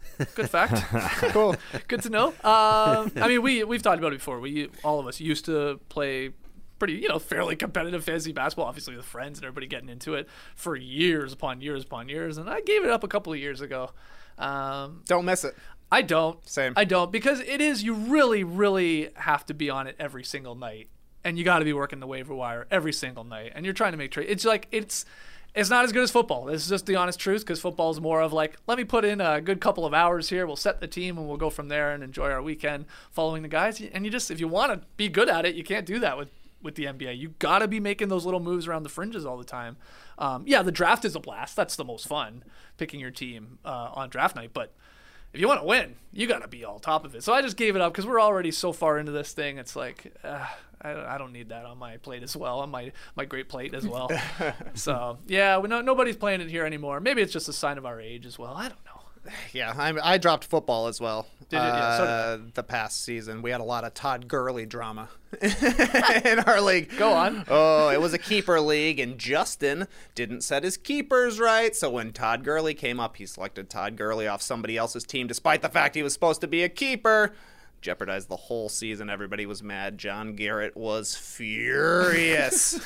[SPEAKER 1] Good fact.
[SPEAKER 4] Cool.
[SPEAKER 1] Good to know. I mean, we've talked about it before. All of us used to play pretty, fairly competitive fantasy basketball, obviously with friends and everybody getting into it for years upon years upon years. And I gave it up a couple of years ago.
[SPEAKER 4] Don't miss it.
[SPEAKER 1] I don't.
[SPEAKER 4] Same.
[SPEAKER 1] I don't, because you really, really have to be on it every single night. And you got to be working the waiver wire every single night. And you're trying to make trades. It's like, it's not as good as football. This is just the honest truth, because football is more of like, let me put in a good couple of hours here. We'll set the team and we'll go from there and enjoy our weekend following the guys. And if you want to be good at it, you can't do that with the NBA. You got to be making those little moves around the fringes all the time. The draft is a blast. That's the most fun, picking your team on draft night. But if you want to win, you got to be all top of it. So I just gave it up because we're already so far into this thing. It's like, I don't need that on my plate as well, on my great plate as well. So, yeah, nobody's playing it here anymore. Maybe it's just a sign of our age as well. I don't know.
[SPEAKER 4] Yeah, I dropped football as well.
[SPEAKER 1] Did it? Yeah, so did I.
[SPEAKER 4] The past season, we had a lot of Todd Gurley drama in our league.
[SPEAKER 1] Go on.
[SPEAKER 4] Oh, it was a keeper league, and Justin didn't set his keepers right. So when Todd Gurley came up, he selected Todd Gurley off somebody else's team, despite the fact he was supposed to be a keeper. Jeopardized the whole season. Everybody was mad. John Garrett was furious.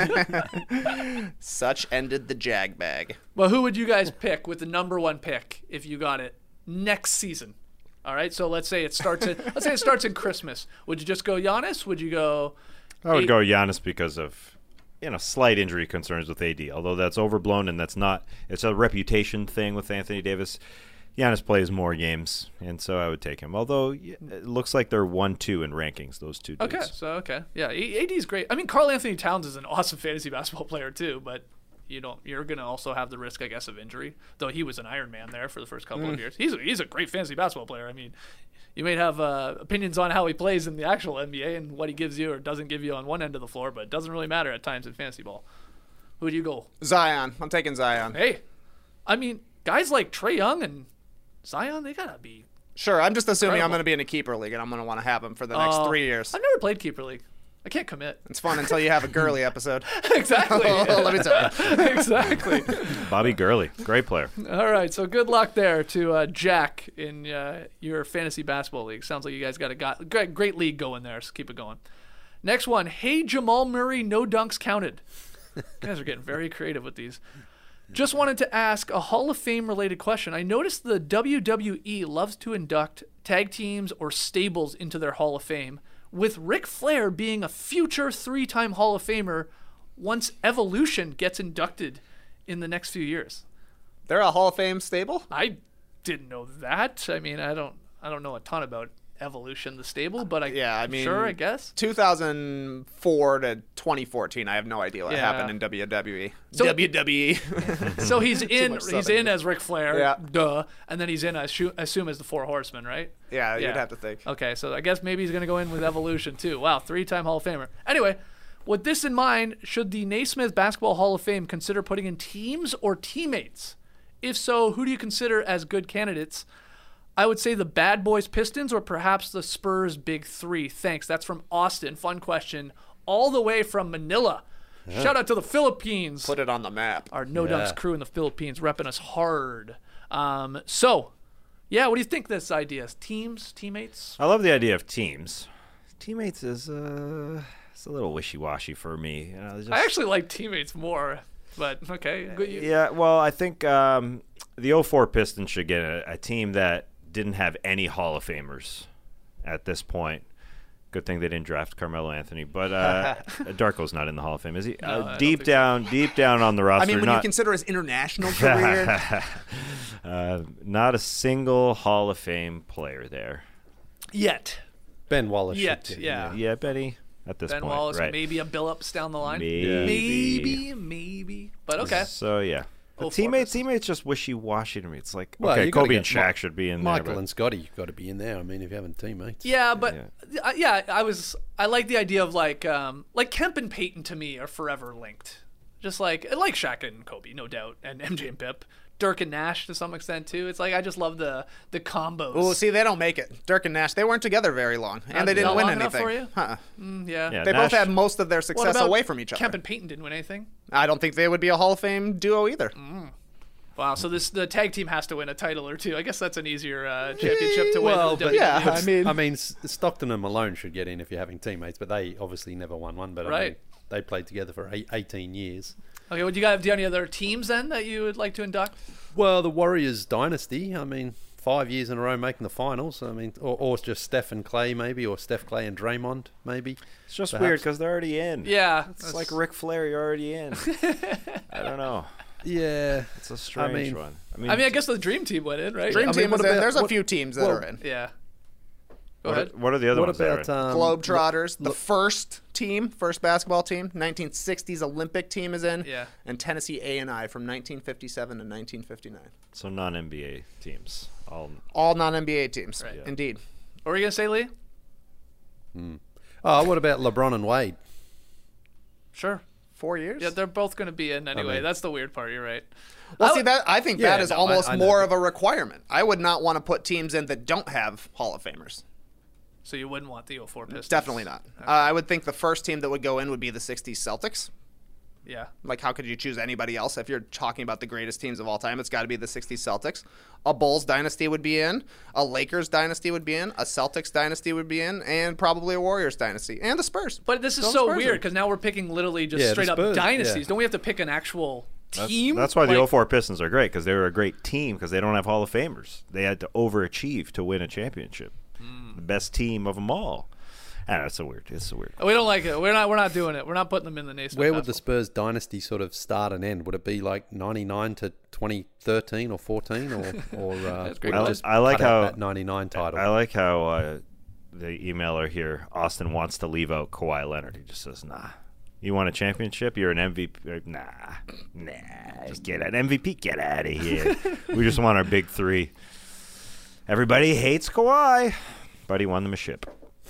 [SPEAKER 4] Such ended the Jag bag.
[SPEAKER 1] Well, who would you guys pick with the number one pick if you got it next season? All right, so let's say it starts in Christmas. Would you just go Giannis? Would you go?
[SPEAKER 3] I would go Giannis because of slight injury concerns with AD. Although that's overblown and it's a reputation thing with Anthony Davis. Giannis plays more games, and so I would take him. Although it looks like they're 1-2 in rankings, those two dudes.
[SPEAKER 1] Okay. Yeah, AD's great. I mean, Karl Anthony Towns is an awesome fantasy basketball player too, but you're going to also have the risk, I guess, of injury. Though he was an Iron Man there for the first couple of years. He's a great fantasy basketball player. I mean, you may have opinions on how he plays in the actual NBA and what he gives you or doesn't give you on one end of the floor, but it doesn't really matter at times in fantasy ball. Who do you go?
[SPEAKER 4] Zion. I'm taking Zion.
[SPEAKER 1] Hey, I mean, guys like Trae Young and Zion, they gotta be.
[SPEAKER 4] Sure, I'm just assuming
[SPEAKER 1] incredible.
[SPEAKER 4] I'm going to be in a keeper league, and I'm going to want to have him for the next 3 years.
[SPEAKER 1] I've never played Keeper League. I can't commit.
[SPEAKER 4] It's fun until you have a Gurley episode.
[SPEAKER 1] Exactly.
[SPEAKER 4] Let me tell you.
[SPEAKER 1] Exactly.
[SPEAKER 3] Bobby Gurley, great player.
[SPEAKER 1] All right, so good luck there to Jack in your fantasy basketball league. Sounds like you guys got a great league going there, so keep it going. Next one, hey, Jamal Murray, no dunks counted. You guys are getting very creative with these. Just wanted to ask a Hall of Fame related question. I noticed the WWE loves to induct tag teams or stables into their Hall of Fame, with Ric Flair being a future 3-time Hall of Famer once Evolution gets inducted in the next few years.
[SPEAKER 4] They're a Hall of Fame stable?
[SPEAKER 1] I didn't know that. I mean, I don't know a ton about Evolution, the stable, but sure, I guess
[SPEAKER 4] 2004 to 2014. I have no idea what happened in WWE.
[SPEAKER 1] So,
[SPEAKER 4] WWE.
[SPEAKER 1] So he's in as Ric Flair,
[SPEAKER 4] yeah.
[SPEAKER 1] Duh, and then he's in, I assume, as the Four Horsemen, right?
[SPEAKER 4] Yeah, you'd have to think.
[SPEAKER 1] Okay, so I guess maybe he's going to go in with Evolution too. Wow, 3-time Hall of Famer. Anyway, with this in mind, should the Naismith Basketball Hall of Fame consider putting in teams or teammates? If so, who do you consider as good candidates? I would say the Bad Boys Pistons or perhaps the Spurs Big Three. Thanks. That's from Austin. Fun question. All the way from Manila. Yeah. Shout out to the Philippines.
[SPEAKER 4] Put it on the map.
[SPEAKER 1] Our No Dunks crew in the Philippines repping us hard. What do you think this idea is? Teams, teammates?
[SPEAKER 3] I love the idea of teams. Teammates is it's a little wishy-washy for me.
[SPEAKER 1] I actually like teammates more, but okay.
[SPEAKER 3] Yeah, well, I think the 04 Pistons should get a team that didn't have any Hall of Famers at this point. Good thing they didn't draft Carmelo Anthony, but Darko's not in the Hall of Fame, is he?
[SPEAKER 1] No,
[SPEAKER 3] deep down on the roster.
[SPEAKER 4] I mean, when you consider his international career,
[SPEAKER 3] not a single Hall of Fame player there
[SPEAKER 1] yet.
[SPEAKER 6] Ben Wallace.
[SPEAKER 3] Yeah, Benny. At this
[SPEAKER 1] Ben
[SPEAKER 3] point,
[SPEAKER 1] Wallace,
[SPEAKER 3] right?
[SPEAKER 1] Maybe a Billups down the line.
[SPEAKER 3] Maybe.
[SPEAKER 1] But okay.
[SPEAKER 3] So yeah. The teammates just wishy-washy to me. It's like,
[SPEAKER 6] well,
[SPEAKER 3] okay, Kobe and Shaq should be in there.
[SPEAKER 6] Michael and Scotty, you've got to be in there. I mean, if you haven't teammates.
[SPEAKER 1] Yeah, but I like the idea of like Kemp and Peyton to me are forever linked. Just like Shaq and Kobe, no doubt, and MJ and Pip. Dirk and Nash to some extent too. It's like I just love the combos.
[SPEAKER 4] Oh, see, they don't make it. Dirk and Nash, they weren't together very long, and they didn't win anything.
[SPEAKER 1] For you?
[SPEAKER 4] Huh.
[SPEAKER 1] Yeah.
[SPEAKER 4] They both had most of their success away from each other.
[SPEAKER 1] Kemp and Peyton didn't win anything.
[SPEAKER 4] I don't think they would be a Hall of Fame duo either.
[SPEAKER 1] Wow, so the tag team has to win a title or two. I guess that's an easier championship to win.
[SPEAKER 6] Well,
[SPEAKER 1] than
[SPEAKER 6] but
[SPEAKER 1] the WWE.
[SPEAKER 6] I mean, Stockton and Malone should get in if you're having teammates, but they obviously never won one. But I mean, they played together for 18 years.
[SPEAKER 1] Okay, well, do you have any other teams then that you would like to induct?
[SPEAKER 6] Well, the Warriors dynasty. I mean, 5 years in a row making the finals. I mean, or just Steph and Clay maybe, or Steph, Clay and Draymond maybe.
[SPEAKER 3] It's just
[SPEAKER 6] Perhaps.
[SPEAKER 3] weird because they're already in.
[SPEAKER 1] Yeah,
[SPEAKER 3] It's like Ric Flair, you're already in. I don't know.
[SPEAKER 6] Yeah,
[SPEAKER 3] It's a strange one.
[SPEAKER 1] I mean, I guess the Dream Team went in, right?
[SPEAKER 4] Dream
[SPEAKER 6] I mean,
[SPEAKER 4] Team
[SPEAKER 6] what
[SPEAKER 4] is in.
[SPEAKER 6] about-
[SPEAKER 4] There's a
[SPEAKER 6] what-
[SPEAKER 4] few teams that are in.
[SPEAKER 1] Yeah. Go ahead.
[SPEAKER 3] What are the other
[SPEAKER 6] what
[SPEAKER 3] ones that are
[SPEAKER 6] about
[SPEAKER 3] in?
[SPEAKER 4] Globetrotters, the first basketball team, 1960s Olympic team is in,
[SPEAKER 1] Yeah.
[SPEAKER 4] and Tennessee A&I from 1957 to 1959.
[SPEAKER 3] So non-NBA teams.
[SPEAKER 4] All non-NBA teams,
[SPEAKER 1] Right. Yeah.
[SPEAKER 4] indeed.
[SPEAKER 1] What were you going to say, Lee?
[SPEAKER 6] Oh, what about LeBron and Wade?
[SPEAKER 1] Sure.
[SPEAKER 4] 4 years?
[SPEAKER 1] Yeah, they're both going to be in anyway.
[SPEAKER 6] mean-
[SPEAKER 1] That's the weird part. You're right.
[SPEAKER 4] Well, see, I think
[SPEAKER 6] Yeah,
[SPEAKER 4] that is
[SPEAKER 6] no,
[SPEAKER 4] almost
[SPEAKER 6] I know.
[SPEAKER 4] more of a requirement. I would not want to put teams in that don't have Hall of Famers.
[SPEAKER 1] So you wouldn't want the 04 Pistons?
[SPEAKER 4] Definitely not. I would think the first team that would go in would be the 60s Celtics.
[SPEAKER 1] Yeah.
[SPEAKER 4] Like, how could you choose anybody else? If you're talking about the greatest teams of all time, it's got to be the 60s Celtics. A Bulls dynasty would be in. A Lakers dynasty would be in. A Celtics dynasty would be in. And probably a Warriors dynasty. And the Spurs.
[SPEAKER 1] But this is
[SPEAKER 4] Throw the
[SPEAKER 1] so
[SPEAKER 4] Spurs
[SPEAKER 1] weird
[SPEAKER 4] in.
[SPEAKER 1] because now we're picking literally just
[SPEAKER 6] Yeah, the
[SPEAKER 1] straight up
[SPEAKER 6] Spurs,
[SPEAKER 1] dynasties.
[SPEAKER 6] yeah.
[SPEAKER 1] Don't we have to pick an actual team?
[SPEAKER 3] That's why the
[SPEAKER 1] Like,
[SPEAKER 3] 04 Pistons are great because they were a great team because they don't have Hall of Famers. They had to overachieve to win a championship. The best team of them all. I don't know, it's so weird. It's so weird.
[SPEAKER 1] We don't like it. We're not doing it. We're not putting them in the Naismith.
[SPEAKER 6] Where would the
[SPEAKER 1] basketball.
[SPEAKER 6] Spurs dynasty sort of start and end? Would it be like 99 to 2013 or 14, or
[SPEAKER 1] That's great.
[SPEAKER 6] would it just
[SPEAKER 3] I like
[SPEAKER 6] cut out
[SPEAKER 3] how-
[SPEAKER 6] that 99 title?
[SPEAKER 3] I like how the emailer here, Austin, wants to leave out Kawhi Leonard. He just says, nah. You want a championship? You're an MVP? Nah. Just get an MVP. Get out of here. We just want our big three. Everybody hates Kawhi, but he won them a ship.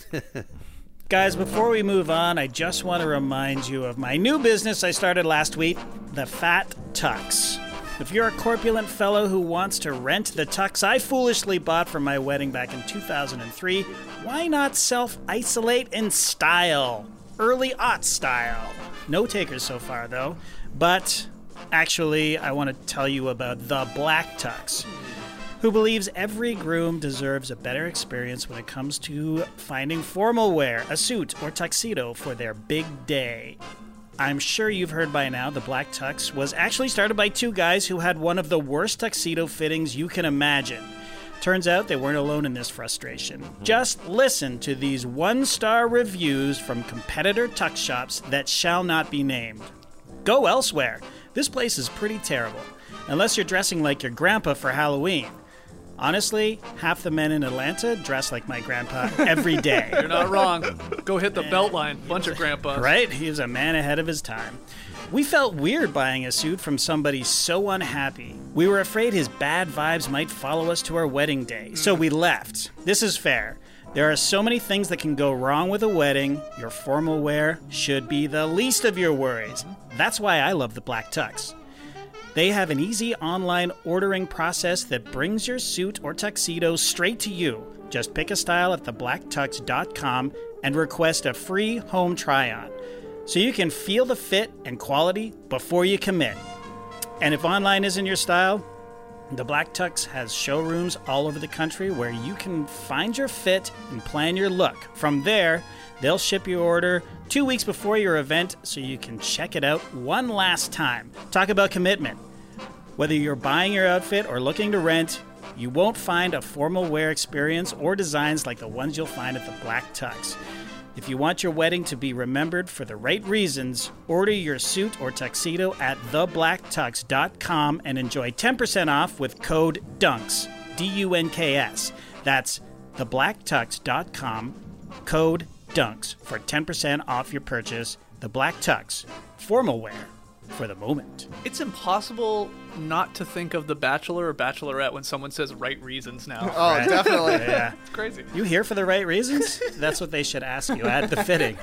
[SPEAKER 5] Guys, before we move on, I just want to remind you of my new business I started last week, the Fat Tux. If you're a corpulent fellow who wants to rent the tux I foolishly bought for my wedding back in 2003, why not self-isolate in style? Early aught style. No takers so far, though. But actually, I want to tell you about the Black Tux, who believes every groom deserves a better experience when it comes to finding formal wear, a suit or tuxedo for their big day. I'm sure you've heard by now the Black Tux was actually started by two guys who had one of the worst tuxedo fittings you can imagine. Turns out they weren't alone in this frustration. Just listen to these one-star reviews from competitor tux shops that shall not be named. Go elsewhere. This place is pretty terrible. Unless you're dressing like your grandpa for Halloween. Honestly, half the men in Atlanta dress like my grandpa every day.
[SPEAKER 1] You're not wrong. Go hit the belt line. Bunch of grandpas.
[SPEAKER 5] Right? He was a man ahead of his time. We felt weird buying a suit from somebody so unhappy. We were afraid his bad vibes might follow us to our wedding day, so we left. This is fair. There are so many things that can go wrong with a wedding. Your formal wear should be the least of your worries. That's why I love the Black Tux. They have an easy online ordering process that brings your suit or tuxedo straight to you. Just pick a style at theblacktux.com and request a free home try-on, so you can feel the fit and quality before you commit. And if online isn't your style, the Black Tux has showrooms all over the country where you can find your fit and plan your look. From there, they'll ship your order 2 weeks before your event so you can check it out one last time. Talk about commitment. Whether you're buying your outfit or looking to rent, you won't find a formal wear experience or designs like the ones you'll find at the Black Tux. If you want your wedding to be remembered for the right reasons, order your suit or tuxedo at theblacktux.com and enjoy 10% off with code DUNKS, D-U-N-K-S. That's theblacktux.com, code DUNKS for 10% off your purchase. The Black Tux, formal wear for the moment.
[SPEAKER 1] It's impossible not to think of The Bachelor or Bachelorette when someone says right reasons now.
[SPEAKER 4] Oh,
[SPEAKER 5] Right.
[SPEAKER 4] definitely.
[SPEAKER 5] Yeah.
[SPEAKER 1] It's crazy.
[SPEAKER 5] You here for the right reasons? That's what they should ask you at the fitting.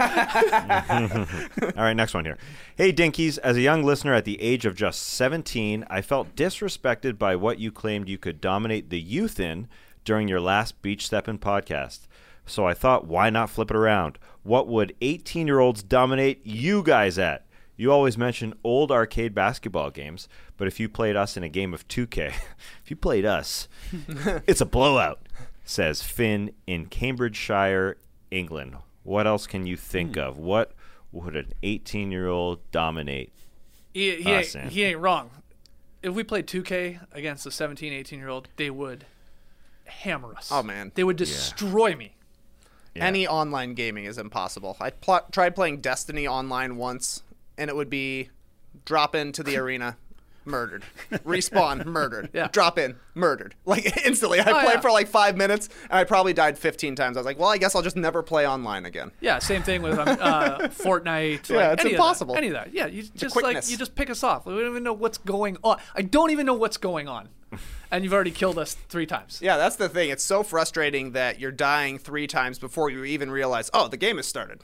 [SPEAKER 3] All right, next one here. Hey, Dinkies. As a young listener at the age of just 17, I felt disrespected by what you claimed you could dominate the youth in during your last Beach Steppin' podcast. So I thought, why not flip it around? What would 18-year-olds dominate you guys at? You always mention old arcade basketball games, but if you played us in a game of 2K, if you played us, it's a blowout, says Finn in Cambridgeshire, England. What else can you think of? What would an 18-year-old dominate us in?
[SPEAKER 1] He ain't wrong. If we played 2K against a 17, 18-year-old, they would hammer us.
[SPEAKER 4] Oh, man.
[SPEAKER 1] They would destroy me.
[SPEAKER 3] Yeah.
[SPEAKER 4] Any online gaming is impossible. I tried playing Destiny online once, and it would be drop into the arena, murdered. Respawn, murdered.
[SPEAKER 1] Yeah.
[SPEAKER 4] Drop in, murdered. Like, instantly. I played for like 5 minutes, and I probably died 15 times. I was like, well, I guess I'll just never play online again.
[SPEAKER 1] Yeah, same thing with Fortnite.
[SPEAKER 4] Yeah, it's impossible.
[SPEAKER 1] Any of that. Yeah, you just
[SPEAKER 4] quickness.
[SPEAKER 1] you just pick us off. We don't even know what's going on. I don't even know what's going on. And you've already killed us 3 times.
[SPEAKER 4] Yeah, that's the thing. It's so frustrating that you're dying 3 times before you even realize, oh, the game has started.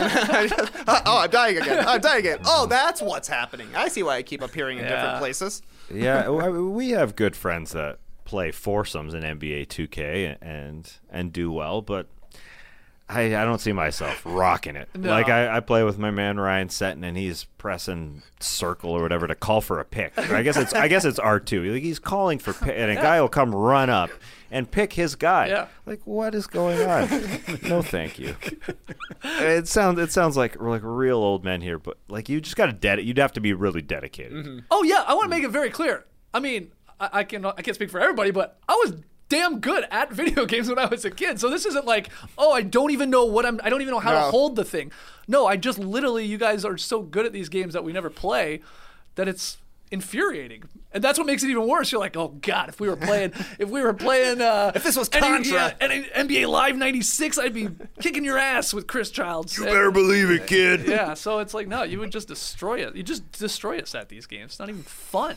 [SPEAKER 4] I'm dying again. I'm dying again. Oh, that's what's happening. I see why I keep appearing in different places.
[SPEAKER 3] Yeah, we have good friends that play foursomes in NBA 2K and do well, but I don't see myself rocking it.
[SPEAKER 1] No.
[SPEAKER 3] Like I play with my man Ryan Setton, and he's pressing circle or whatever to call for a pick. I guess it's R2. Like, he's calling for pick, and a guy will come run up and pick his guy.
[SPEAKER 1] Yeah.
[SPEAKER 3] Like, what is going on? No, thank you. It sounds like we're like real old men here, but like you just got to you'd have to be really dedicated.
[SPEAKER 4] Mm-hmm.
[SPEAKER 1] Oh yeah, I want to make it very clear. I mean, I can't speak for everybody, but I was damn good at video games when I was a kid. So this isn't like, oh, I don't even know I don't even know how to hold the thing. No, I just literally, you guys are so good at these games that we never play that it's infuriating. And that's what makes it even worse. You're like, oh God, if we were playing
[SPEAKER 4] If this was Contra.
[SPEAKER 1] NBA Live 96, I'd be kicking your ass with Chris Childs.
[SPEAKER 3] You better believe it, kid.
[SPEAKER 1] Yeah, so it's like, no, you would just destroy it. You just destroy us at these games. It's not even fun.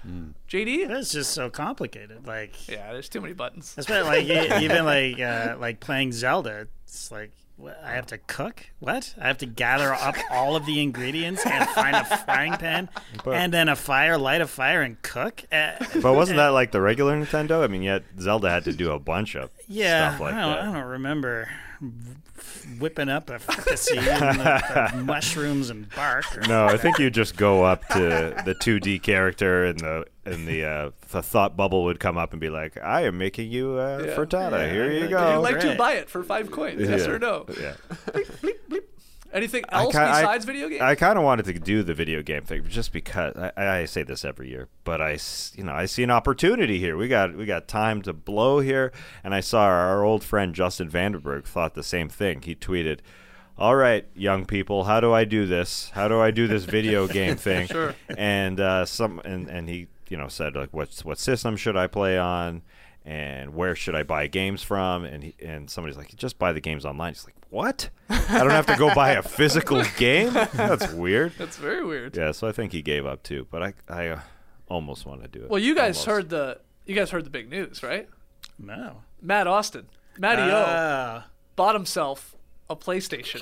[SPEAKER 1] JD?
[SPEAKER 5] It's just so complicated. Like,
[SPEAKER 1] Yeah, there's too many buttons.
[SPEAKER 5] especially like even like playing Zelda. It's like, what, I have to cook. What? I have to gather up all of the ingredients and find a frying pan and then light a fire and cook.
[SPEAKER 3] But wasn't that like the regular Nintendo? I mean, yet Zelda had to do a bunch of stuff like that.
[SPEAKER 5] I don't remember whipping up a fricassee and mushrooms and bark.
[SPEAKER 3] No, I think you just go up to the 2D character, and the thought bubble would come up and be like, "I am making you frittata. Here you go."
[SPEAKER 1] Would you like to
[SPEAKER 5] Great.
[SPEAKER 1] buy it for 5 coins? Yes or no?
[SPEAKER 3] Yeah.
[SPEAKER 1] Bleep, bleep, bleep. Anything else besides video games?
[SPEAKER 3] I kind of wanted to do the video game thing just because I say this every year, but I see an opportunity here. We got time to blow here, and I saw our old friend Justin Vanderberg thought the same thing. He tweeted, "All right, young people, how do I do this? How do I do this video game thing?"
[SPEAKER 1] Sure.
[SPEAKER 3] And and he said like what system should I play on? And where should I buy games from? And somebody's like, just buy the games online. He's like, what? I don't have to go buy a physical game? That's weird.
[SPEAKER 1] That's very weird.
[SPEAKER 3] Yeah, so I think he gave up too. But I almost want to do it.
[SPEAKER 1] Well, you guys
[SPEAKER 3] Almost.
[SPEAKER 1] heard the big news, right?
[SPEAKER 5] No.
[SPEAKER 1] Matt Austin, Matty O,
[SPEAKER 5] Oh.
[SPEAKER 1] bought himself a PlayStation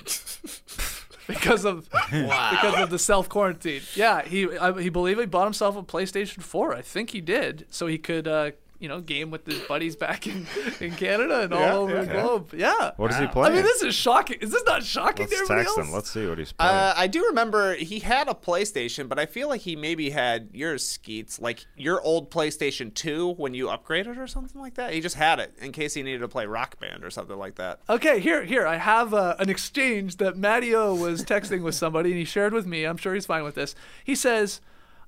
[SPEAKER 1] because of the self quarantine. Yeah, he believed he bought himself a PlayStation 4. I think he did, so he could game with his buddies back in Canada and all over the globe. Yeah.
[SPEAKER 3] What is he
[SPEAKER 1] I
[SPEAKER 3] playing?
[SPEAKER 1] mean, this is shocking. Is this not shocking to
[SPEAKER 3] Let's
[SPEAKER 1] everybody
[SPEAKER 3] text
[SPEAKER 1] else?
[SPEAKER 3] him. Let's see what he's playing.
[SPEAKER 4] I do remember he had a PlayStation, but I feel like he maybe had yours, Skeets, like your old PlayStation 2 when you upgraded or something like that. He just had it in case he needed to play Rock Band or something like that.
[SPEAKER 1] Okay, here. I have an exchange that Matty O was texting with somebody, and he shared with me. I'm sure he's fine with this. He says,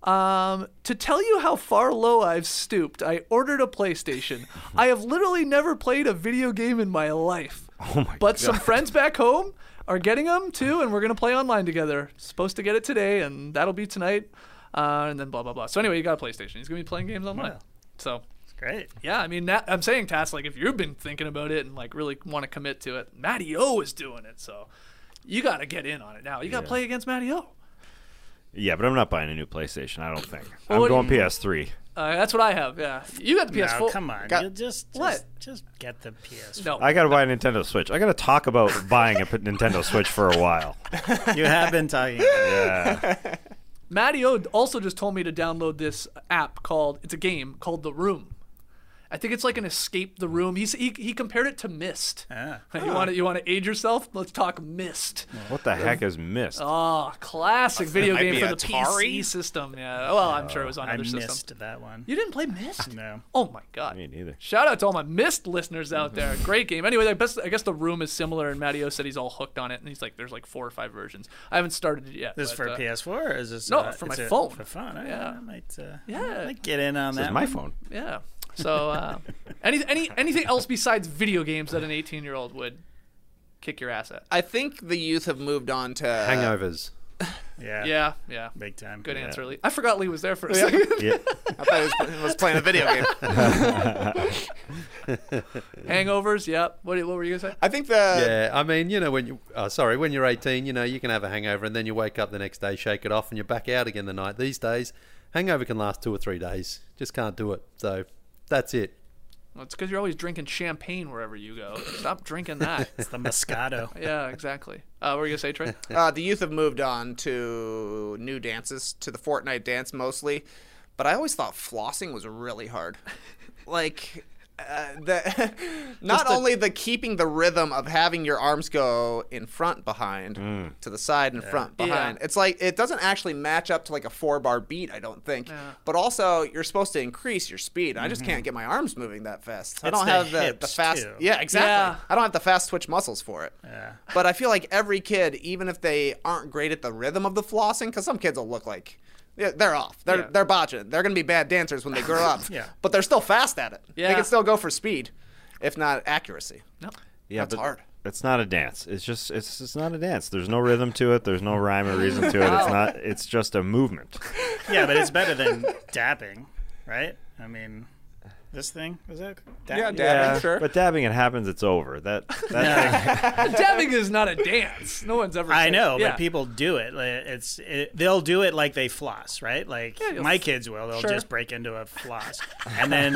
[SPEAKER 1] to tell you how far low I've stooped, I ordered a PlayStation. I have literally never played a video game in my life.
[SPEAKER 3] Oh my
[SPEAKER 1] But
[SPEAKER 3] God.
[SPEAKER 1] some friends back home are getting them too, and we're going to play online together. Supposed to get it today, and that'll be tonight. And then blah, blah, blah. So anyway, you got a PlayStation. He's going to be playing games online.
[SPEAKER 5] Wow.
[SPEAKER 1] So,
[SPEAKER 5] It's great.
[SPEAKER 1] yeah, I mean, I'm saying, Tats, like, if you've been thinking about it and, like, really want to commit to it, Matty O is doing it. So you got to get in on it now. You got to play against Matty O.
[SPEAKER 3] Yeah, but I'm not buying a new PlayStation, I don't think.
[SPEAKER 1] Well,
[SPEAKER 3] I'm
[SPEAKER 1] what do
[SPEAKER 3] going
[SPEAKER 1] you-
[SPEAKER 3] PS3.
[SPEAKER 1] That's what I have, yeah. You got the PS4.
[SPEAKER 5] No, come on.
[SPEAKER 4] Got-
[SPEAKER 5] You just
[SPEAKER 1] What?
[SPEAKER 5] get the PS4.
[SPEAKER 1] No.
[SPEAKER 3] I got to buy a Nintendo Switch. I got to talk about buying a Nintendo Switch for a while.
[SPEAKER 5] You have been talking about it.
[SPEAKER 3] Yeah.
[SPEAKER 1] Matty O also just told me to download this app it's a game called The Room. I think it's like an escape the room. He compared it to Myst.
[SPEAKER 5] Ah.
[SPEAKER 1] You want to age yourself? Let's talk Myst.
[SPEAKER 3] What the heck is Myst?
[SPEAKER 1] Oh, classic video
[SPEAKER 4] might
[SPEAKER 1] game
[SPEAKER 4] be
[SPEAKER 1] for the
[SPEAKER 4] Atari?
[SPEAKER 1] PC system. Yeah. Well, I'm sure it was on
[SPEAKER 5] I
[SPEAKER 1] other systems.
[SPEAKER 5] missed that one.
[SPEAKER 1] You didn't play Myst?
[SPEAKER 5] No.
[SPEAKER 1] Oh my god.
[SPEAKER 3] Me neither.
[SPEAKER 1] Shout out to all my Myst listeners out there. Great game. Anyway, I guess the room is similar, and Matteo said he's all hooked on it, and he's like, there's like 4 or 5 versions. I haven't started it yet.
[SPEAKER 5] This is
[SPEAKER 1] but,
[SPEAKER 5] for PS4 or is this
[SPEAKER 1] No, for my phone.
[SPEAKER 5] For phone.
[SPEAKER 1] Yeah.
[SPEAKER 5] I might
[SPEAKER 1] Yeah.
[SPEAKER 5] I might get in on
[SPEAKER 3] This
[SPEAKER 5] that.
[SPEAKER 3] is my
[SPEAKER 5] one.
[SPEAKER 3] phone.
[SPEAKER 1] Yeah. So anything else besides video games that an 18-year-old would kick your ass at?
[SPEAKER 4] I think the youth have moved on to
[SPEAKER 6] Hangovers.
[SPEAKER 5] Yeah.
[SPEAKER 1] Yeah.
[SPEAKER 5] Big time.
[SPEAKER 1] Good
[SPEAKER 5] Yeah.
[SPEAKER 1] answer, Lee. I forgot Lee was there for a second.
[SPEAKER 3] Yeah.
[SPEAKER 4] I thought he was playing a video game.
[SPEAKER 1] Hangovers, yep. What were you gonna say?
[SPEAKER 4] I think
[SPEAKER 6] Yeah, I mean, when you're 18, you can have a hangover and then you wake up the next day, shake it off, and you're back out again the night. These days, hangover can last 2 or 3 days. Just can't do it. So that's it.
[SPEAKER 1] Well, it's because you're always drinking champagne wherever you go. Stop drinking that.
[SPEAKER 5] It's the Moscato.
[SPEAKER 1] Yeah, exactly. What were you gonna say, Trey?
[SPEAKER 4] the youth have moved on to new dances, to the Fortnite dance mostly. But I always thought flossing was really hard. Like, not only the keeping the rhythm of having your arms go in front, behind, to the side and front, behind.
[SPEAKER 1] Yeah.
[SPEAKER 4] It's like it doesn't actually match up to like a 4-bar beat, I don't think.
[SPEAKER 1] Yeah.
[SPEAKER 4] But also, you're supposed to increase your speed. I just can't get my arms moving that fast. I
[SPEAKER 5] It's
[SPEAKER 4] don't
[SPEAKER 5] the
[SPEAKER 4] have the
[SPEAKER 5] hips,
[SPEAKER 4] fast.
[SPEAKER 5] too.
[SPEAKER 4] Yeah, exactly.
[SPEAKER 1] Yeah.
[SPEAKER 4] I don't have the fast twitch muscles for it.
[SPEAKER 5] Yeah.
[SPEAKER 4] But I feel like every kid, even if they aren't great at the rhythm of the flossing, because some kids will look like they're off. They're botching. They're going to be bad dancers when they grow up.
[SPEAKER 5] Yeah.
[SPEAKER 4] But they're still fast at it.
[SPEAKER 1] Yeah.
[SPEAKER 4] They can still go for speed, if not accuracy.
[SPEAKER 1] No.
[SPEAKER 3] Yeah,
[SPEAKER 4] That's
[SPEAKER 3] but
[SPEAKER 4] hard.
[SPEAKER 3] It's not a dance. It's just not a dance. There's no rhythm to it. There's no rhyme or reason to it. It's just a movement.
[SPEAKER 5] Yeah, but it's better than dabbing, right? I mean, this thing was that?
[SPEAKER 4] Yeah, dabbing, sure.
[SPEAKER 3] But dabbing, it happens. It's over. That thing,
[SPEAKER 1] Dabbing is not a dance. No one's ever.
[SPEAKER 5] I
[SPEAKER 1] said-
[SPEAKER 5] know,
[SPEAKER 1] yeah.
[SPEAKER 5] but people do it. Like, they'll do it like they floss, right? Like
[SPEAKER 1] you'll
[SPEAKER 5] my kids will. They'll
[SPEAKER 1] sure.
[SPEAKER 5] just break into a floss, and then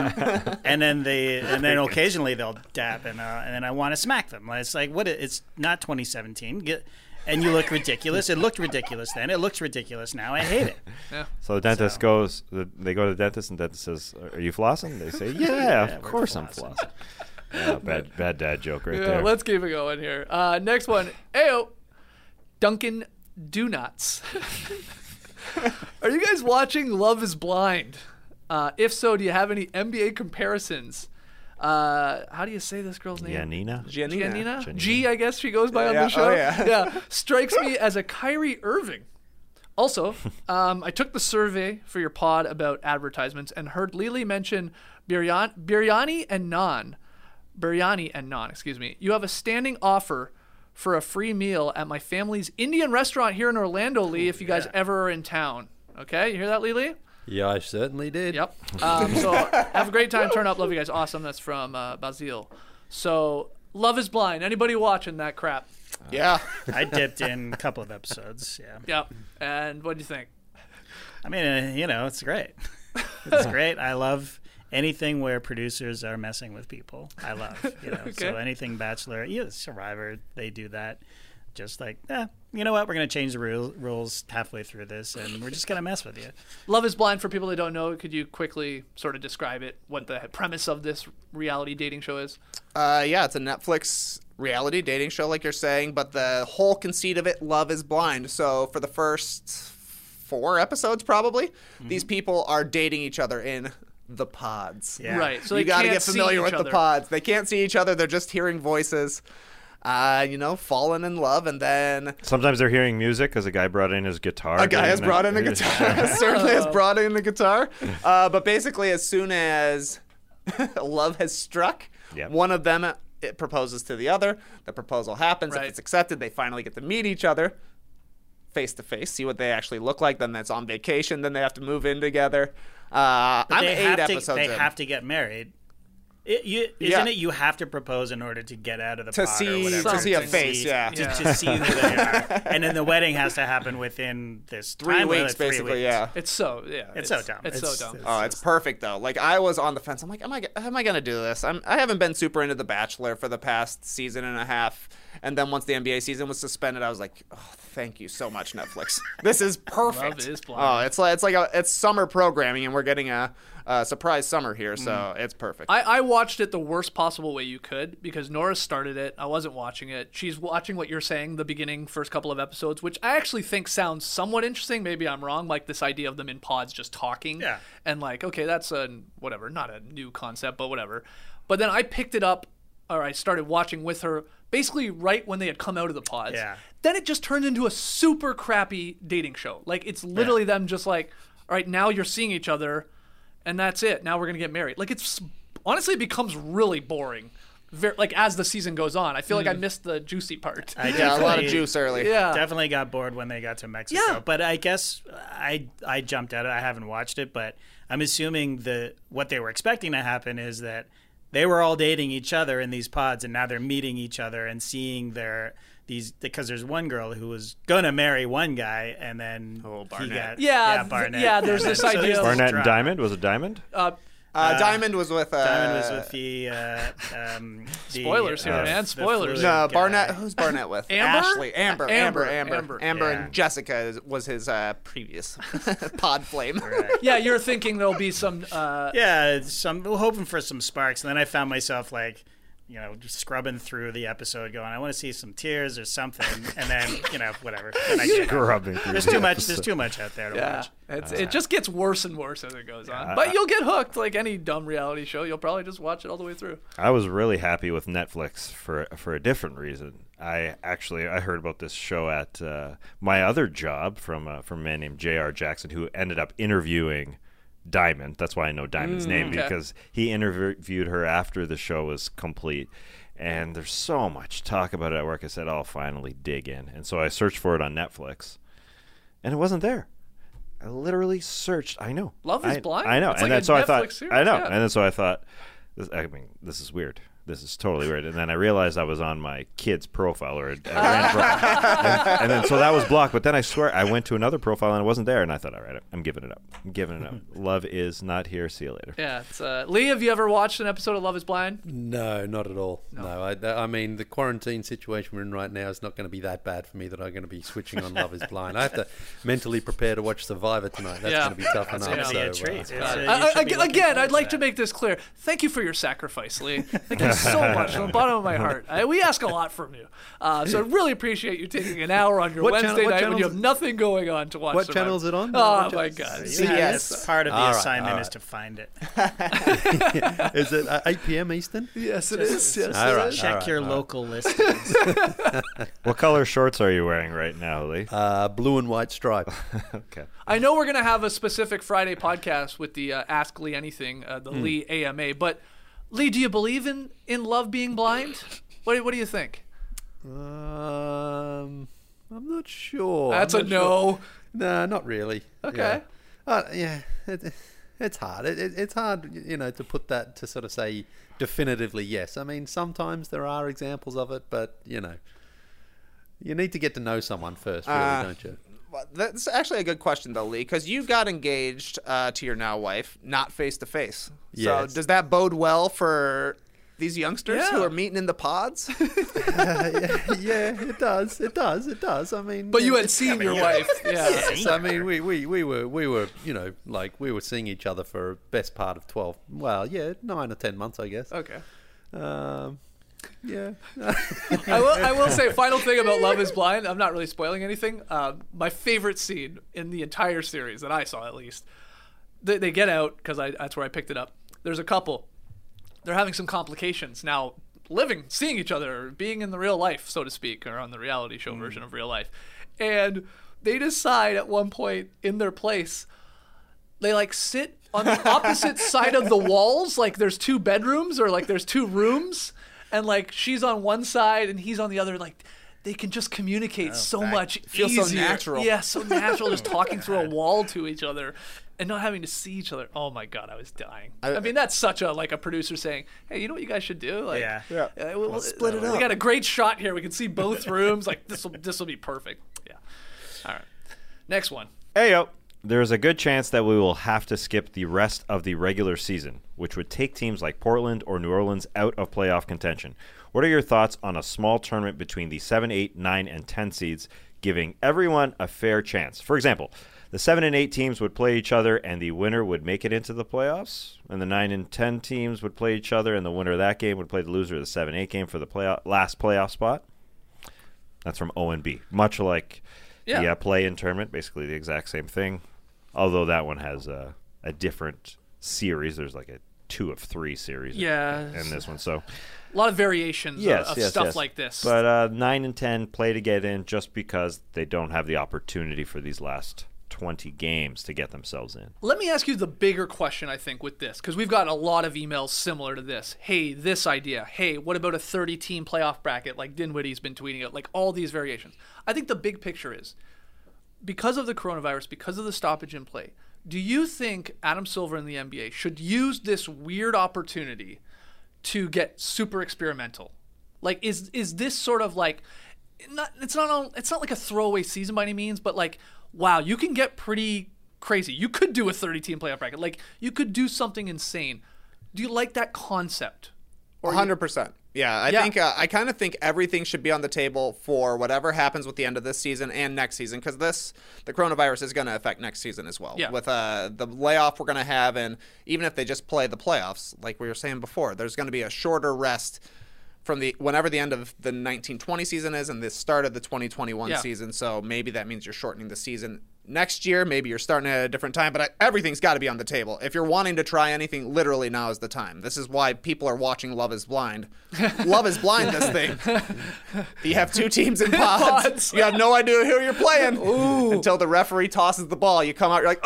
[SPEAKER 5] occasionally they'll dab, and then I want to smack them. It's like it's not 2017. And you look ridiculous. It looked ridiculous then. It looks ridiculous now. I hate it.
[SPEAKER 1] Yeah.
[SPEAKER 3] so the dentist they go to the dentist, and the dentist says, "Are you flossing?" They say, "Yeah,
[SPEAKER 5] Yeah,
[SPEAKER 3] of
[SPEAKER 5] we're
[SPEAKER 3] course I'm
[SPEAKER 5] flossing."
[SPEAKER 3] flossing." Yeah, bad dad joke right
[SPEAKER 1] Yeah,
[SPEAKER 3] there.
[SPEAKER 1] let's keep it going here. Next one. Ayo. Duncan Donuts. Are you guys watching Love is Blind? If so, do you have any NBA comparisons? How do you say this girl's name?
[SPEAKER 3] Yeah, Nina.
[SPEAKER 1] Giannina? G, I guess she goes by on
[SPEAKER 4] Yeah,
[SPEAKER 1] the show.
[SPEAKER 4] oh, yeah.
[SPEAKER 1] Yeah. Strikes me as a Kyrie Irving. Also, I took the survey for your pod about advertisements and heard Lily mention Biryani and Naan. Excuse me. You have a standing offer for a free meal at my family's Indian restaurant here in Orlando, Lee, if you guys ever are in town. Okay, you hear that, Lily?
[SPEAKER 6] Yeah, I certainly did.
[SPEAKER 1] Yep. So have a great time. Turn up. Love you guys. Awesome. That's from Basile. So Love is Blind. Anybody watching that crap?
[SPEAKER 4] Yeah.
[SPEAKER 5] I dipped in a couple of episodes. Yeah.
[SPEAKER 1] Yep. And what do you think?
[SPEAKER 5] I mean, it's great. It's great. I love anything where producers are messing with people. I love,
[SPEAKER 1] Okay.
[SPEAKER 5] So anything Bachelor, Survivor, they do that. Just like, you know what? We're going to change the rules halfway through this, and we're just going to mess with you.
[SPEAKER 1] Love is Blind, for people that don't know, could you quickly sort of describe it, what the premise of this reality dating show is?
[SPEAKER 4] Yeah, it's a Netflix reality dating show, like you're saying, but the whole conceit of it, Love is Blind. So for the first 4 episodes, probably, these people are dating each other in the pods.
[SPEAKER 5] Yeah.
[SPEAKER 1] Right. So
[SPEAKER 4] You
[SPEAKER 1] they
[SPEAKER 4] got to
[SPEAKER 1] can't
[SPEAKER 4] get
[SPEAKER 1] see
[SPEAKER 4] familiar
[SPEAKER 1] each
[SPEAKER 4] with
[SPEAKER 1] other.
[SPEAKER 4] the pods. They can't see each other. They're just hearing voices, falling in love, and then
[SPEAKER 3] Sometimes they're hearing music because a guy brought in his guitar.
[SPEAKER 4] a guy has
[SPEAKER 3] during
[SPEAKER 4] brought in a
[SPEAKER 3] the-
[SPEAKER 4] guitar. Certainly has brought in the guitar. But basically, as soon as love has struck,
[SPEAKER 3] Yep.
[SPEAKER 4] one of them it proposes to the other. The proposal happens.
[SPEAKER 1] Right.
[SPEAKER 4] If it's accepted, they finally get to meet each other face to face, see what they actually look like. Then that's on vacation. Then they have to move in together. I'm 8 episodes
[SPEAKER 5] They
[SPEAKER 4] in.
[SPEAKER 5] have to get married. Isn't it? You have to propose in order to get out of the
[SPEAKER 4] To
[SPEAKER 5] pod
[SPEAKER 4] see-
[SPEAKER 5] or whatever.
[SPEAKER 1] to see a
[SPEAKER 4] face, yeah.
[SPEAKER 5] To see who they are, and then the wedding has to happen within this
[SPEAKER 4] 3
[SPEAKER 5] time limit,
[SPEAKER 4] weeks,
[SPEAKER 5] 3
[SPEAKER 4] basically.
[SPEAKER 5] weeks.
[SPEAKER 4] Yeah.
[SPEAKER 1] It's so dumb.
[SPEAKER 5] It's so dumb.
[SPEAKER 1] It's so dumb.
[SPEAKER 4] Oh, it's perfect though. Like I was on the fence. I'm like, am I gonna do this? I haven't been super into The Bachelor for the past season and a half, And then once the NBA season was suspended, I was like, oh, thank you so much, Netflix. This is perfect.
[SPEAKER 1] Love is Blind.
[SPEAKER 4] Oh, it's summer programming, and we're getting a surprise summer here, so it's perfect.
[SPEAKER 1] I watched it the worst possible way you could because Nora started it. I wasn't watching it. She's watching what you're saying, the beginning, first couple of episodes, which I actually think sounds somewhat interesting. Maybe I'm wrong. Like this idea of them in pods just talking.
[SPEAKER 5] Yeah.
[SPEAKER 1] And like, okay, that's whatever, not a new concept, but whatever. But then I picked it up, or I started watching with her basically right when they had come out of the pods.
[SPEAKER 5] Yeah.
[SPEAKER 1] Then it just turned into a super crappy dating show. Like it's literally them just like, all right, now you're seeing each other. And that's it. Now we're going to get married. Like, it's honestly, it becomes really boring. Like, as the season goes on. I feel like I missed the juicy part.
[SPEAKER 5] I
[SPEAKER 4] a lot of juice early.
[SPEAKER 1] Yeah.
[SPEAKER 5] Definitely got bored when they got to Mexico.
[SPEAKER 1] Yeah.
[SPEAKER 5] But I guess I jumped at it. I haven't watched it, but I'm assuming what they were expecting to happen is that they were all dating each other in these pods, and now they're meeting each other and seeing because there's one girl who was gonna marry one guy, and then
[SPEAKER 4] Barnett.
[SPEAKER 5] Barnett.
[SPEAKER 1] Yeah, there's this idea of-
[SPEAKER 3] Barnett and Diamond? Was it Diamond?
[SPEAKER 4] Diamond was with
[SPEAKER 5] the
[SPEAKER 1] Spoilers here, man. Spoilers.
[SPEAKER 4] no, Barnett. Who's Barnett with?
[SPEAKER 1] Amber?
[SPEAKER 4] Ashley. Amber.
[SPEAKER 1] Amber.
[SPEAKER 4] And Jessica was his previous pod flame.
[SPEAKER 1] Yeah, you're thinking there'll be some...
[SPEAKER 5] hoping for some sparks, and then I found myself like, just scrubbing through the episode, going, I want to see some tears or something, and then whatever. And I get
[SPEAKER 3] Scrubbing through
[SPEAKER 5] There's
[SPEAKER 3] the
[SPEAKER 5] too much.
[SPEAKER 3] episode.
[SPEAKER 5] There's too much out there to
[SPEAKER 1] Yeah,
[SPEAKER 5] watch.
[SPEAKER 1] it just gets worse and worse as it goes on. But you'll get hooked like any dumb reality show. You'll probably just watch it all the way through.
[SPEAKER 3] I was really happy with Netflix for a different reason. I heard about this show at my other job from a man named J.R. Jackson, who ended up interviewing Diamond. That's why I know Diamond's name, because he interviewed her after the show was complete. And there's so much talk about it at work. I said, I'll finally dig in. And so I searched for it on Netflix, and it wasn't there. I literally searched. I know.
[SPEAKER 1] Love is Blind?
[SPEAKER 3] I know.
[SPEAKER 1] It's
[SPEAKER 3] And
[SPEAKER 1] like
[SPEAKER 3] then
[SPEAKER 1] a
[SPEAKER 3] so I
[SPEAKER 1] Netflix
[SPEAKER 3] thought,
[SPEAKER 1] series,
[SPEAKER 3] I know.
[SPEAKER 1] yeah.
[SPEAKER 3] And then so I thought, this is weird. This is totally weird. And then I realized I was on my kid's profile, or and then so that was blocked. But then I swear I went to another profile and it wasn't there. And I thought, all right, I'm giving it up. Love is not here. See you later.
[SPEAKER 1] Yeah. It's, Lee, have you ever watched an episode of Love is Blind?
[SPEAKER 6] No, not at all. No, I mean, the quarantine situation we're in right now is not going to be that bad for me that I'm going to be switching on Love is Blind. I have to mentally prepare to watch Survivor tonight. That's going to be tough enough.
[SPEAKER 5] It's gonna be a
[SPEAKER 6] So,
[SPEAKER 5] treat. You should be looking
[SPEAKER 1] Again,
[SPEAKER 5] forward
[SPEAKER 1] I'd like to
[SPEAKER 5] that.
[SPEAKER 1] make this clear. Thank you for your sacrifice, Lee. Thank you so much from the bottom of my heart. We ask a lot from you. So I really appreciate you taking an hour on your
[SPEAKER 6] What
[SPEAKER 1] Wednesday
[SPEAKER 6] channel- what
[SPEAKER 1] night when you have
[SPEAKER 6] channel's-
[SPEAKER 1] nothing going on to watch
[SPEAKER 6] What
[SPEAKER 1] Survivor.
[SPEAKER 6] channel is it on?
[SPEAKER 1] Oh,
[SPEAKER 6] What
[SPEAKER 1] my
[SPEAKER 6] channel-
[SPEAKER 1] God.
[SPEAKER 4] Yes.
[SPEAKER 5] Part of the
[SPEAKER 6] All right,
[SPEAKER 5] assignment
[SPEAKER 6] all
[SPEAKER 5] is
[SPEAKER 6] right.
[SPEAKER 5] to find it.
[SPEAKER 6] Is it 8 p.m. Eastern?
[SPEAKER 1] Yes, it is. Yes,
[SPEAKER 6] All
[SPEAKER 1] it
[SPEAKER 6] right.
[SPEAKER 1] is.
[SPEAKER 5] Check your local listings.
[SPEAKER 3] What color shorts are you wearing right now, Lee?
[SPEAKER 6] Blue and white stripe.
[SPEAKER 3] Okay.
[SPEAKER 1] I know we're going to have a specific Friday podcast with the Ask Lee Anything, the Lee AMA, but Lee, do you believe in love being blind? What do you think?
[SPEAKER 6] I'm not sure.
[SPEAKER 1] That's
[SPEAKER 6] I'm
[SPEAKER 1] a
[SPEAKER 6] not
[SPEAKER 1] no.
[SPEAKER 6] sure. No, not really.
[SPEAKER 1] Okay.
[SPEAKER 6] It's hard. It's hard, to put that, to sort of say definitively yes. I mean, sometimes there are examples of it, but you need to get to know someone first, really, don't you?
[SPEAKER 4] Well, that's actually a good question, though, Lee, because you got engaged to your now wife, not face to face. So
[SPEAKER 6] Yes.
[SPEAKER 4] does that bode well for these youngsters who
[SPEAKER 1] Yeah.
[SPEAKER 4] are meeting in the pods?
[SPEAKER 6] Yeah, it does. It does. I mean,
[SPEAKER 1] But you had seen your wife. Yeah.
[SPEAKER 6] Yes, I mean, we were we were seeing each other for best part of 9 or 10 months, I guess.
[SPEAKER 1] Okay.
[SPEAKER 6] Yeah.
[SPEAKER 1] I will say, final thing about Love is Blind. I'm not really spoiling anything. My favorite scene in the entire series that I saw, at least, they get out because that's where I picked it up. There's a couple. They're having some complications now, seeing each other, being in the real life, so to speak, or on the reality show version of real life, and they decide at one point in their place, they like sit on the opposite side of the walls, like there's two bedrooms or like there's two rooms. And like she's on one side and he's on the other, like they can just communicate so much
[SPEAKER 4] feels so
[SPEAKER 1] easier.
[SPEAKER 4] natural.
[SPEAKER 1] Yeah, so natural, just talking through a wall to each other and not having to see each other. Oh my God, I was dying. I mean, that's such a producer saying, "Hey, you know what you guys should do? Like,
[SPEAKER 5] Yeah.
[SPEAKER 1] we'll
[SPEAKER 4] split it
[SPEAKER 1] We
[SPEAKER 4] up.
[SPEAKER 1] got a great shot here. We can see both rooms. Like this will be perfect." Yeah. All right. Next one.
[SPEAKER 3] Heyo. There's a good chance that we will have to skip the rest of the regular season, which would take teams like Portland or New Orleans out of playoff contention. What are your thoughts on a small tournament between the 7, 8, 9, and 10 seeds, giving everyone a fair chance? For example, the 7 and 8 teams would play each other, and the winner would make it into the playoffs. And the 9 and 10 teams would play each other, and the winner of that game would play the loser of the 7-8 game for the last playoff spot. That's from ONB. Much like the play-in tournament, basically the exact same thing. Although that one has a different series. There's like a 2 of 3 series in this one. So
[SPEAKER 1] a lot of variations of stuff like this.
[SPEAKER 3] But 9 and 10 play to get in just because they don't have the opportunity for these last 20 games to get themselves in.
[SPEAKER 1] Let me ask you the bigger question, I think, with this, because we've gotten a lot of emails similar to this. Hey, this idea. Hey, what about a 30-team playoff bracket like Dinwiddie's been tweeting out? Like all these variations. I think the big picture is, because of the coronavirus, because of the stoppage in play, do you think Adam Silver and the NBA should use this weird opportunity to get super experimental? Like, is this sort of like, it's not like a throwaway season by any means, but like, wow, you can get pretty crazy. You could do a 30-team playoff bracket. Like, you could do something insane. Do you like that concept?
[SPEAKER 4] 100%. Yeah, I kind of think everything should be on the table for whatever happens with the end of this season and next season, because the coronavirus is going to affect next season as well.
[SPEAKER 1] Yeah.
[SPEAKER 4] With the layoff we're going to have, and even if they just play the playoffs, like we were saying before, there's going to be a shorter rest from whenever the end of the 1920 season is and the start of the 2021 season. So maybe that means you're shortening the season next year. Maybe you're starting at a different time, but everything's got to be on the table. If you're wanting to try anything, literally now is the time. This is why people are watching Love is Blind. Love is Blind, this thing. You have 2 teams in pods. You have no idea who you're playing until the referee tosses the ball. You come out, you're like,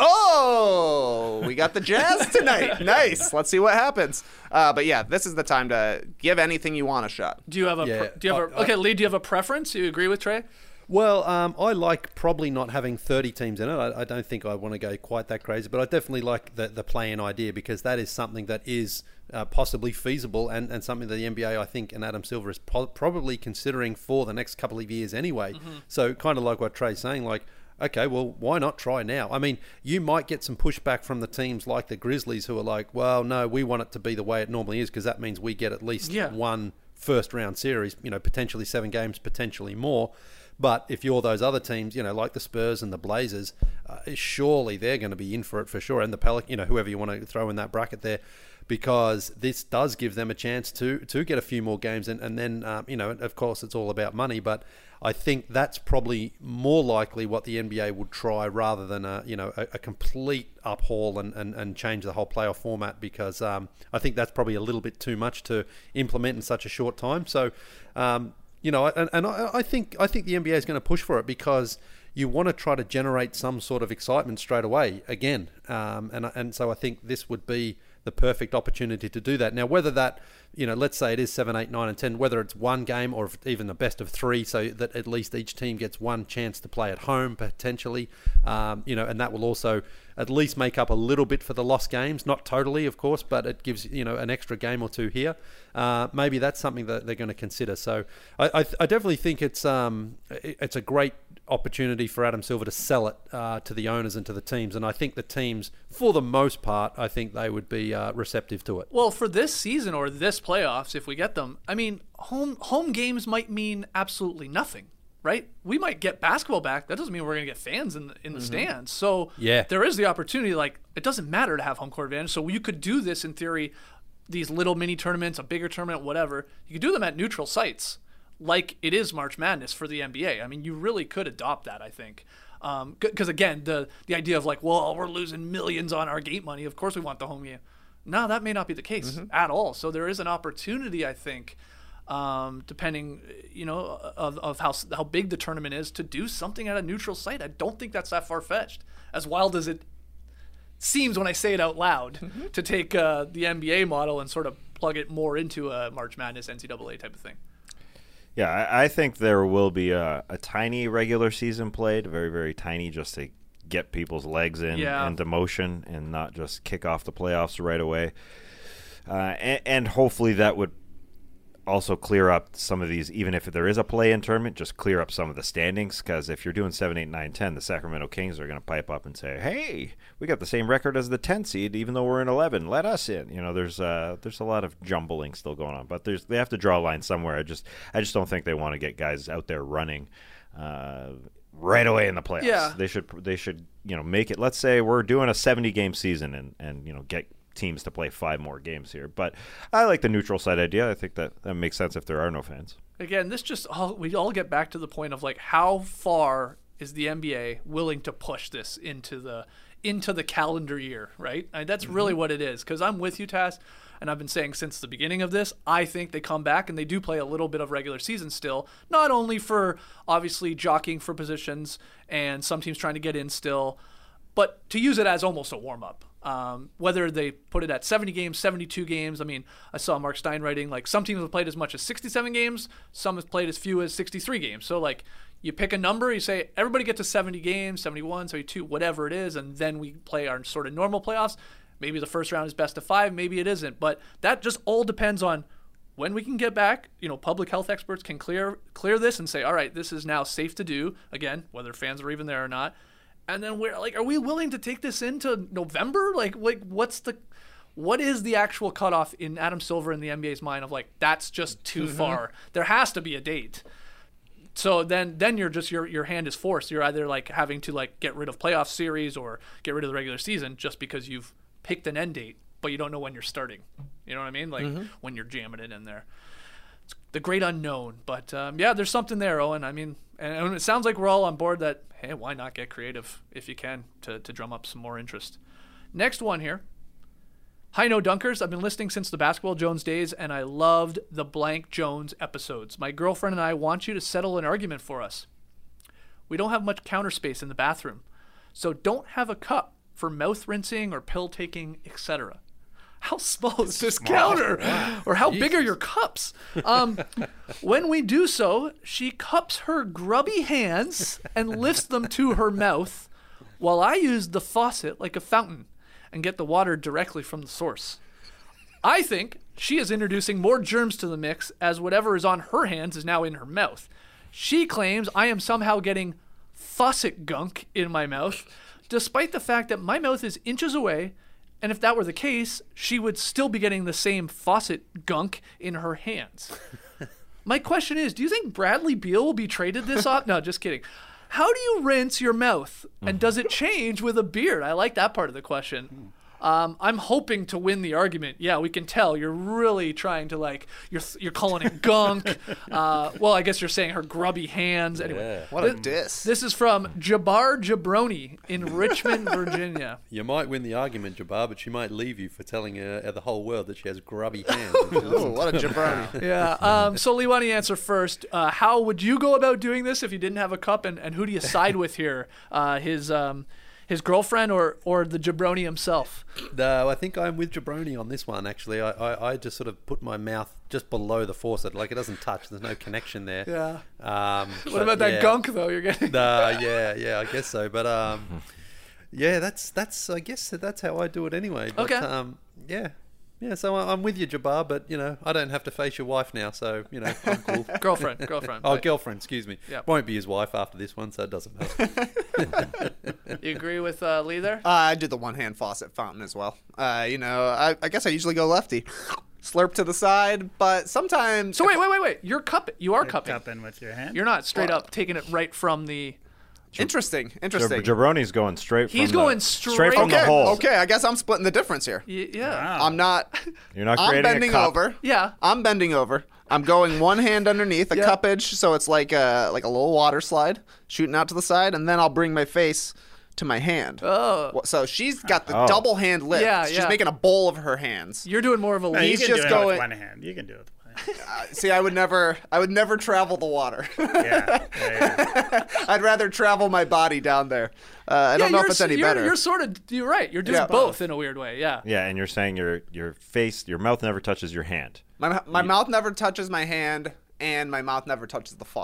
[SPEAKER 4] oh, we got the Jazz tonight. Nice. Let's see what happens. But yeah, this is the time to give anything you want a shot.
[SPEAKER 1] Do you have okay, Lee, do you have a preference? Do you agree with Trey?
[SPEAKER 6] Well, I like probably not having 30 teams in it. I don't think I want to go quite that crazy, but I definitely like the play-in idea, because that is something that is possibly feasible and something that the NBA, I think, and Adam Silver is probably considering for the next couple of years anyway. Mm-hmm. So kind of like what Trey's saying, like, okay, well, why not try now? I mean, you might get some pushback from the teams like the Grizzlies, who are like, well, no, we want it to be the way it normally is, because that means we get at least one first-round series, potentially 7 games, potentially more. But if you're those other teams, like the Spurs and the Blazers, surely they're going to be in for it for sure. And the Pelicans, whoever you want to throw in that bracket there, because this does give them a chance to get a few more games. And then, of course, it's all about money. But I think that's probably more likely what the NBA would try, rather than a complete uphaul and change the whole playoff format, because I think that's probably a little bit too much to implement in such a short time. So, I think the NBA is going to push for it, because you want to try to generate some sort of excitement straight away again. And so I think this would be the perfect opportunity to do that. Now, whether that, let's say it is 7, 8, 9, and 10, whether it's one game or even the best of 3, so that at least each team gets one chance to play at home potentially, and that will also at least make up a little bit for the lost games. Not totally, of course, but it gives, an extra game or 2 here. Maybe that's something that they're going to consider. So I definitely think it's a great opportunity for Adam Silver to sell it to the owners and to the teams. And I think the teams, for the most part, I think they would be receptive to it.
[SPEAKER 1] Well, for this season or this playoffs, if we get them, I mean, home games might mean absolutely nothing, right? We might get basketball back. That doesn't mean we're going to get fans in the stands. So there is the opportunity. Like, it doesn't matter to have home court advantage. So you could do this in theory, these little mini tournaments, a bigger tournament, whatever. You could do them at neutral sites, like it is March Madness for the NBA. I mean, you really could adopt that, I think. Because, again, the idea of like, well, we're losing millions on our gate money. Of course we want the home game. No, that may not be the case at all. So there is an opportunity, I think, depending, of how big the tournament is, to do something at a neutral site. I don't think that's that far-fetched. As wild as it seems when I say it out loud, to take the NBA model and sort of plug it more into a March Madness NCAA type of thing.
[SPEAKER 3] Yeah, I think there will be a tiny regular season played, very, very tiny, just to get people's legs into motion and not just kick off the playoffs right away. And hopefully that would also clear up some of these, even if there is a play-in tournament, just clear up some of the standings, because if you're doing 7, 8, 9, 10, the Sacramento Kings are going to pipe up and say, hey, we got the same record as the 10 seed, even though we're in 11. Let us in. There's a lot of jumbling still going on, but they have to draw a line somewhere. I just don't think they want to get guys out there running right away in the playoffs.
[SPEAKER 1] Yeah.
[SPEAKER 3] They should make it. Let's say we're doing a 70-game season and get teams to play 5 more games here. But I like the neutral site idea. I think that makes sense if there are no fans.
[SPEAKER 1] Again, we all get back to the point of like, how far is the NBA willing to push this into the calendar year, right? That's really what it is. Because I'm with you, Taz, and I've been saying since the beginning of this, I think they come back and they do play a little bit of regular season still, not only for obviously jockeying for positions and some teams trying to get in still, but to use it as almost a warm-up. Whether they put it at 70 games, 72 games. I mean, I saw Mark Stein writing, like, some teams have played as much as 67 games, some have played as few as 63 games. So, like, you pick a number, you say, everybody get to 70 games, 71, 72, whatever it is, and then we play our sort of normal playoffs. Maybe the first round is best of 5, maybe it isn't. But that just all depends on when we can get back. Public health experts can clear this and say, all right, this is now safe to do, again, whether fans are even there or not. And then are we willing to take this into November? Like what is the actual cutoff in Adam Silver and the NBA's mind of like, that's just too far? There has to be a date. So then you're just, your hand is forced. You're either like having to like get rid of playoff series or get rid of the regular season just because you've picked an end date, but you don't know when you're starting. You know what I mean? Like when you're jamming it in there. It's the great unknown. But there's something there, Owen. I mean, and it sounds like we're all on board that, hey, why not get creative if you can to drum up some more interest. Next one here. Hi, No Dunkers. I've been listening since the Basketball Jones days, and I loved the Blank Jones episodes. My girlfriend and I want you to settle an argument for us. We don't have much counter space in the bathroom, so don't have a cup for mouth rinsing or pill taking, etc. How small is this counter? Wow. Or how big are your cups? When we do so, she cups her grubby hands and lifts them to her mouth while I use the faucet like a fountain and get the water directly from the source. I think she is introducing more germs to the mix as whatever is on her hands is now in her mouth. She claims I am somehow getting faucet gunk in my mouth, despite the fact that my mouth is inches away. And if that were the case, she would still be getting the same faucet gunk in her hands. My question is, do you think Bradley Beal will be traded this off? No, just kidding. How do you rinse your mouth? And does it change with a beard? I like that part of the question. I'm hoping to win the argument. Yeah, we can tell you're really trying to you're calling it gunk. Well, I guess you're saying her grubby hands. Anyway,
[SPEAKER 4] what a diss.
[SPEAKER 1] This is from Jabbar Jabroni in Richmond, Virginia.
[SPEAKER 6] You might win the argument, Jabbar, but she might leave you for telling the whole world that she has grubby hands.
[SPEAKER 4] Oh, what a Jabroni.
[SPEAKER 1] Yeah. So Lee, why don't you answer first? How would you go about doing this if you didn't have a cup, and who do you side with here? His girlfriend or the Jabroni himself?
[SPEAKER 6] No, I think I'm with Jabroni on this one, actually. I just sort of put my mouth just below the faucet. Like, it doesn't touch. There's no connection there.
[SPEAKER 1] Yeah. What about that gunk, though, you're getting?
[SPEAKER 6] Yeah, I guess so. But, yeah, that's I guess that's how I do it anyway. But,
[SPEAKER 1] okay.
[SPEAKER 6] Yeah, so I'm with you, Jabbar, but, I don't have to face your wife now, so, I'm cool.
[SPEAKER 1] Girlfriend.
[SPEAKER 6] Oh,
[SPEAKER 1] Right.
[SPEAKER 6] Girlfriend, excuse me.
[SPEAKER 1] Yep.
[SPEAKER 6] Won't be his wife after this one, so it doesn't matter.
[SPEAKER 1] You agree with Lee there?
[SPEAKER 4] I do the one-hand faucet fountain as well. I guess I usually go lefty. Slurp to the side, but sometimes...
[SPEAKER 1] So wait. You're cupping. You are cupping.
[SPEAKER 5] Cupping with your hand.
[SPEAKER 1] You're not straight up taking it right from the...
[SPEAKER 4] Interesting.
[SPEAKER 3] Jabroni's going straight from
[SPEAKER 1] He's going straight
[SPEAKER 3] from the hole.
[SPEAKER 4] Okay, I guess I'm splitting the difference here.
[SPEAKER 1] Yeah.
[SPEAKER 5] Wow.
[SPEAKER 4] I'm not...
[SPEAKER 3] You're not
[SPEAKER 4] I'm
[SPEAKER 3] creating
[SPEAKER 4] bending
[SPEAKER 3] a cup.
[SPEAKER 4] over.
[SPEAKER 1] Yeah.
[SPEAKER 4] I'm bending over. I'm going one hand underneath a
[SPEAKER 1] Yeah.
[SPEAKER 4] cuppage, so it's like a little water slide shooting out to the side, and then I'll bring my face to my hand.
[SPEAKER 1] Oh.
[SPEAKER 4] So she's got the double hand lift.
[SPEAKER 1] Yeah,
[SPEAKER 4] She's
[SPEAKER 1] yeah.
[SPEAKER 4] making a bowl of her hands.
[SPEAKER 1] You're doing more of a
[SPEAKER 5] No,
[SPEAKER 1] Lee.
[SPEAKER 5] you
[SPEAKER 4] He's
[SPEAKER 5] can
[SPEAKER 4] just
[SPEAKER 5] do it
[SPEAKER 4] going-
[SPEAKER 5] with one hand. You can do it with one hand.
[SPEAKER 4] See, I would never travel the water.
[SPEAKER 5] Yeah.
[SPEAKER 4] I'd rather travel my body down there. I don't know if it's any better.
[SPEAKER 1] You're right. You're doing
[SPEAKER 4] Yeah.
[SPEAKER 1] both in a weird way. Yeah.
[SPEAKER 3] Yeah, and you're saying your mouth never touches your hand.
[SPEAKER 4] My mouth never touches my hand, and my mouth never touches the faucet.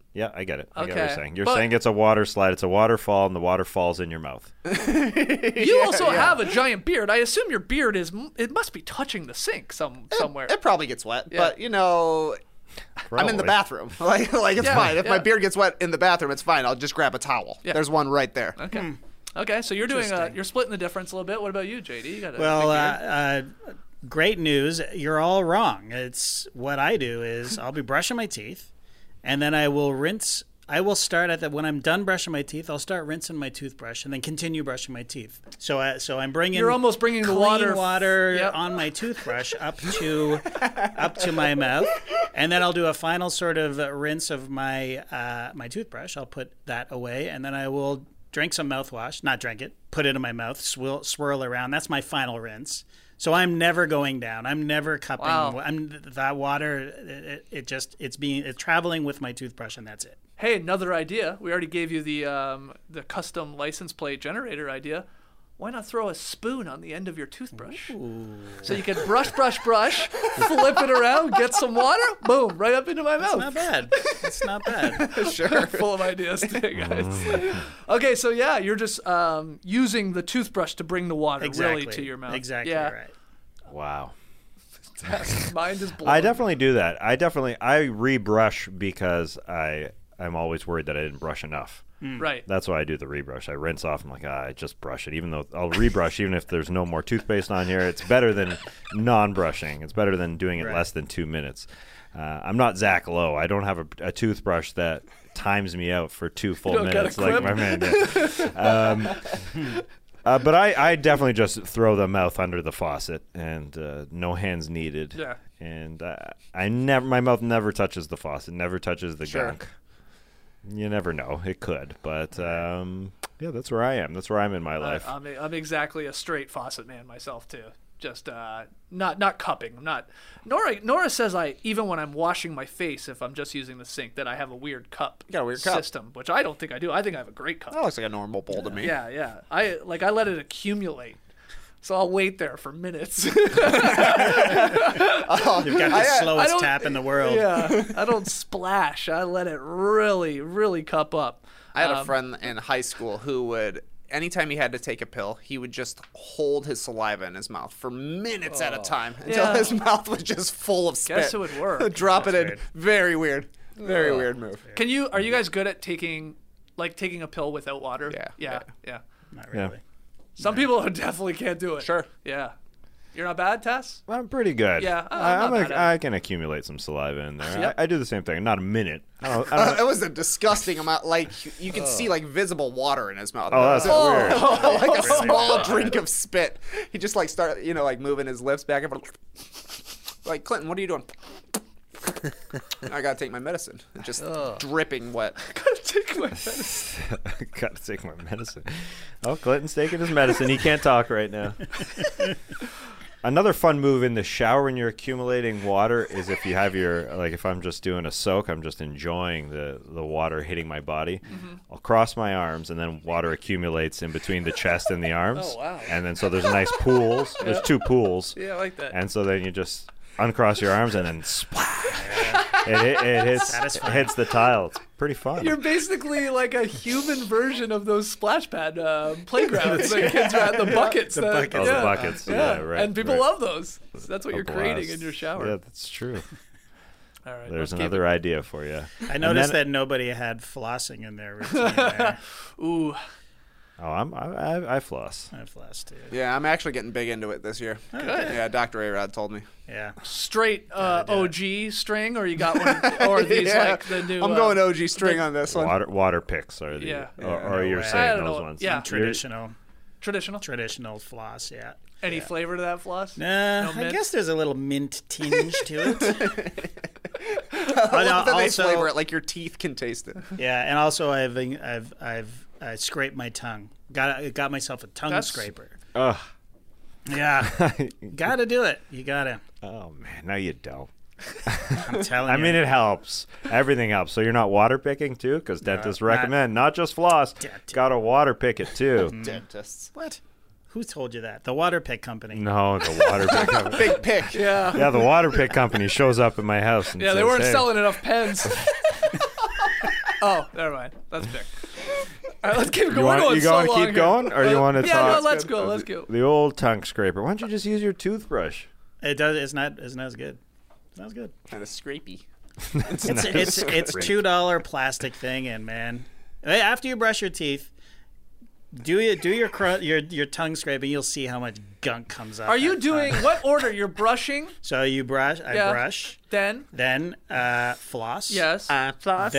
[SPEAKER 3] Yeah, I get it. I get what
[SPEAKER 1] Okay.
[SPEAKER 3] you're saying. You're
[SPEAKER 1] But-
[SPEAKER 3] saying it's a water slide, it's a waterfall, and the water falls in your mouth.
[SPEAKER 1] You also have a giant beard. I assume your beard it must be touching the sink somewhere.
[SPEAKER 4] It probably gets wet,
[SPEAKER 1] Yeah.
[SPEAKER 4] but I'm in the
[SPEAKER 3] Probably.
[SPEAKER 4] bathroom. Like it's
[SPEAKER 1] Yeah,
[SPEAKER 4] fine. If my
[SPEAKER 1] yeah.
[SPEAKER 4] beard gets wet in the bathroom, it's fine. I'll just grab a towel.
[SPEAKER 1] Yeah.
[SPEAKER 4] There's one right there.
[SPEAKER 1] Okay. Okay, so you're doing
[SPEAKER 5] Interesting.
[SPEAKER 1] you're splitting the difference a little bit. What about you, JD? You got a
[SPEAKER 5] Well,
[SPEAKER 1] big beard.
[SPEAKER 5] great news. You're all wrong. It's what I do is I'll be brushing my teeth, and then I will rinse. I will start when I'm done brushing my teeth. I'll start rinsing my toothbrush and then continue brushing my teeth. So I'm bringing.
[SPEAKER 1] You're almost bringing the
[SPEAKER 5] clean
[SPEAKER 1] water Yep.
[SPEAKER 5] on my toothbrush up to my mouth, and then I'll do a final sort of rinse of my my toothbrush. I'll put that away, and then I will drink some mouthwash. Not drink it. Put it in my mouth. Swirl around. That's my final rinse. So I'm never going down. I'm never cupping.
[SPEAKER 1] Wow.
[SPEAKER 5] That water. It's traveling with my toothbrush, and that's it.
[SPEAKER 1] Hey, another idea. We already gave you the custom license plate generator idea. Why not throw a spoon on the end of your toothbrush? So you can brush, flip it around, get some water, boom, right up into my mouth.
[SPEAKER 5] Not bad. It's not bad.
[SPEAKER 1] Sure. Full of ideas today, guys. Okay, so yeah, you're just using the toothbrush to bring the water
[SPEAKER 5] Exactly.
[SPEAKER 1] really to your mouth.
[SPEAKER 5] Exactly
[SPEAKER 1] yeah.
[SPEAKER 5] right.
[SPEAKER 3] Wow.
[SPEAKER 1] Mind is blown.
[SPEAKER 3] I definitely do that. I rebrush because I'm always worried that I didn't brush enough.
[SPEAKER 1] Right.
[SPEAKER 3] That's why I do the rebrush. I rinse off. I'm like, I just brush it. Even though I'll rebrush, even if there's no more toothpaste on here, it's better than non-brushing. It's better than doing it
[SPEAKER 5] Right.
[SPEAKER 3] less than 2 minutes. I'm not Zach Lowe. I don't have a toothbrush that times me out for 2 full
[SPEAKER 1] don't got a
[SPEAKER 3] minutes like
[SPEAKER 1] clip?
[SPEAKER 3] my man did. But I definitely just throw the mouth under the faucet and no hands needed.
[SPEAKER 1] Yeah.
[SPEAKER 3] And my mouth never touches the faucet, never touches the gunk. You never know. It could, but yeah, that's where I am. That's where I'm in my life.
[SPEAKER 1] I'm exactly a straight faucet man myself too. Just not cupping. I'm not. Nora says even when I'm washing my face, if I'm just using the sink, that I have a weird cup.
[SPEAKER 4] You got a weird cup.
[SPEAKER 1] system, which I don't think I do. I think I have a great cup.
[SPEAKER 4] That looks like a normal bowl to me.
[SPEAKER 1] Yeah. I let it accumulate. So I'll wait there for minutes.
[SPEAKER 5] You've got the slowest
[SPEAKER 1] don't-
[SPEAKER 5] tap in the world.
[SPEAKER 1] Yeah, I don't splash. I let it really, really cup up.
[SPEAKER 4] I had a friend in high school who would, anytime he had to take a pill, he would just hold his saliva in his mouth for minutes at a time until
[SPEAKER 1] Yeah.
[SPEAKER 4] his mouth was just full of spit.
[SPEAKER 1] Guess it would work.
[SPEAKER 4] Drop it in.
[SPEAKER 5] weird.
[SPEAKER 4] Very weird. Very weird move.
[SPEAKER 1] Are you guys good at taking a pill without water?
[SPEAKER 4] Yeah.
[SPEAKER 5] Not really.
[SPEAKER 1] Some people definitely can't do it.
[SPEAKER 4] Sure.
[SPEAKER 1] Yeah. You're not bad, Tess?
[SPEAKER 3] I'm pretty good.
[SPEAKER 1] Yeah, I'm not bad at it.
[SPEAKER 3] I can accumulate some saliva in there.
[SPEAKER 1] Yep.
[SPEAKER 3] I do the same thing. Not a minute. I don't
[SPEAKER 4] It was a disgusting amount. Like, you could see, like, visible water in his mouth.
[SPEAKER 3] Oh, that's weird.
[SPEAKER 4] Like a small drink of spit. He just, like, started, like, moving his lips back and forth. Like, Clinton, what are you doing? I gotta take my medicine. Just dripping wet.
[SPEAKER 1] Gotta take my medicine.
[SPEAKER 3] Gotta take my medicine. Oh, Clinton's taking his medicine. He can't talk right now. Another fun move in the shower when you're accumulating water is if you have if I'm just doing a soak, I'm just enjoying the water hitting my body.
[SPEAKER 1] Mm-hmm.
[SPEAKER 3] I'll cross my arms and then water accumulates in between the chest and the arms.
[SPEAKER 1] Oh, wow.
[SPEAKER 3] And then so there's nice pools. There's 2 pools.
[SPEAKER 1] Yeah, I like that.
[SPEAKER 3] And so then you just uncross your arms and then splash. It hits the tile. It's pretty fun.
[SPEAKER 1] You're basically like a human version of those splash pad playgrounds that kids are at, the buckets.
[SPEAKER 5] The
[SPEAKER 1] that-
[SPEAKER 5] buckets.
[SPEAKER 3] Oh, the buckets. Yeah, right.
[SPEAKER 1] And people
[SPEAKER 3] right.
[SPEAKER 1] love those. So that's what
[SPEAKER 3] A
[SPEAKER 1] you're creating
[SPEAKER 3] blast.
[SPEAKER 1] in your shower.
[SPEAKER 3] Yeah, that's true.
[SPEAKER 1] All right.
[SPEAKER 3] There's
[SPEAKER 1] let's keep
[SPEAKER 3] another idea for you.
[SPEAKER 5] I noticed that nobody had flossing in their routine there.
[SPEAKER 1] it. Ooh.
[SPEAKER 3] Oh, I floss.
[SPEAKER 5] I floss too.
[SPEAKER 4] Yeah, I'm actually getting big into it this year.
[SPEAKER 1] Good.
[SPEAKER 4] Yeah, Dr. A-Rod told me.
[SPEAKER 5] Yeah.
[SPEAKER 1] Straight OG string, or you got one, or these
[SPEAKER 4] Yeah.
[SPEAKER 1] like the new.
[SPEAKER 4] I'm going OG string on this one.
[SPEAKER 3] Water picks are the
[SPEAKER 1] Yeah.
[SPEAKER 3] or you're
[SPEAKER 5] way.
[SPEAKER 1] I
[SPEAKER 3] saying
[SPEAKER 1] don't
[SPEAKER 3] those
[SPEAKER 1] know.
[SPEAKER 3] ones.
[SPEAKER 1] Yeah.
[SPEAKER 5] Traditional floss, yeah.
[SPEAKER 1] Any flavor to that floss?
[SPEAKER 5] Nah, I
[SPEAKER 1] mint?
[SPEAKER 5] guess there's a little mint tinge to it.
[SPEAKER 4] I love that they
[SPEAKER 5] also-
[SPEAKER 4] flavor it like your teeth can taste it.
[SPEAKER 5] Yeah, and also I scraped my tongue. Got myself a tongue
[SPEAKER 1] That's-
[SPEAKER 5] scraper.
[SPEAKER 3] Ugh.
[SPEAKER 5] Yeah, gotta do it. You gotta.
[SPEAKER 3] Oh man, no you don't.
[SPEAKER 5] I'm telling
[SPEAKER 3] I
[SPEAKER 5] you.
[SPEAKER 3] mean, it helps. Everything helps. So you're not water picking too, because dentists recommend not just floss.
[SPEAKER 5] Dentist.
[SPEAKER 3] Got to water pick it too.
[SPEAKER 4] Dentists.
[SPEAKER 5] What? Who told you that? The water pick company.
[SPEAKER 3] No, the water pick company.
[SPEAKER 4] Big pick.
[SPEAKER 1] Yeah.
[SPEAKER 3] Yeah, the water pick company shows up at my house and
[SPEAKER 1] Yeah, they
[SPEAKER 3] says,
[SPEAKER 1] weren't
[SPEAKER 3] "Hey."
[SPEAKER 1] selling enough pens. Oh, never mind. That's big. All right, let's keep going.
[SPEAKER 3] You want to keep going, or you want to
[SPEAKER 1] yeah,
[SPEAKER 3] talk?
[SPEAKER 1] No, let's go. Let's go.
[SPEAKER 3] The old tongue scraper. Why don't you just use your toothbrush?
[SPEAKER 5] It does. It's not as good. It's not as good.
[SPEAKER 4] Kind of scrapey.
[SPEAKER 5] It's $2 plastic thing, and man, after you brush your teeth, do your tongue scraping. You'll see how much gunk comes up.
[SPEAKER 1] Are you doing what order? You're brushing.
[SPEAKER 5] So you brush. I brush.
[SPEAKER 1] Then
[SPEAKER 5] floss.
[SPEAKER 1] Yes.
[SPEAKER 4] Floss.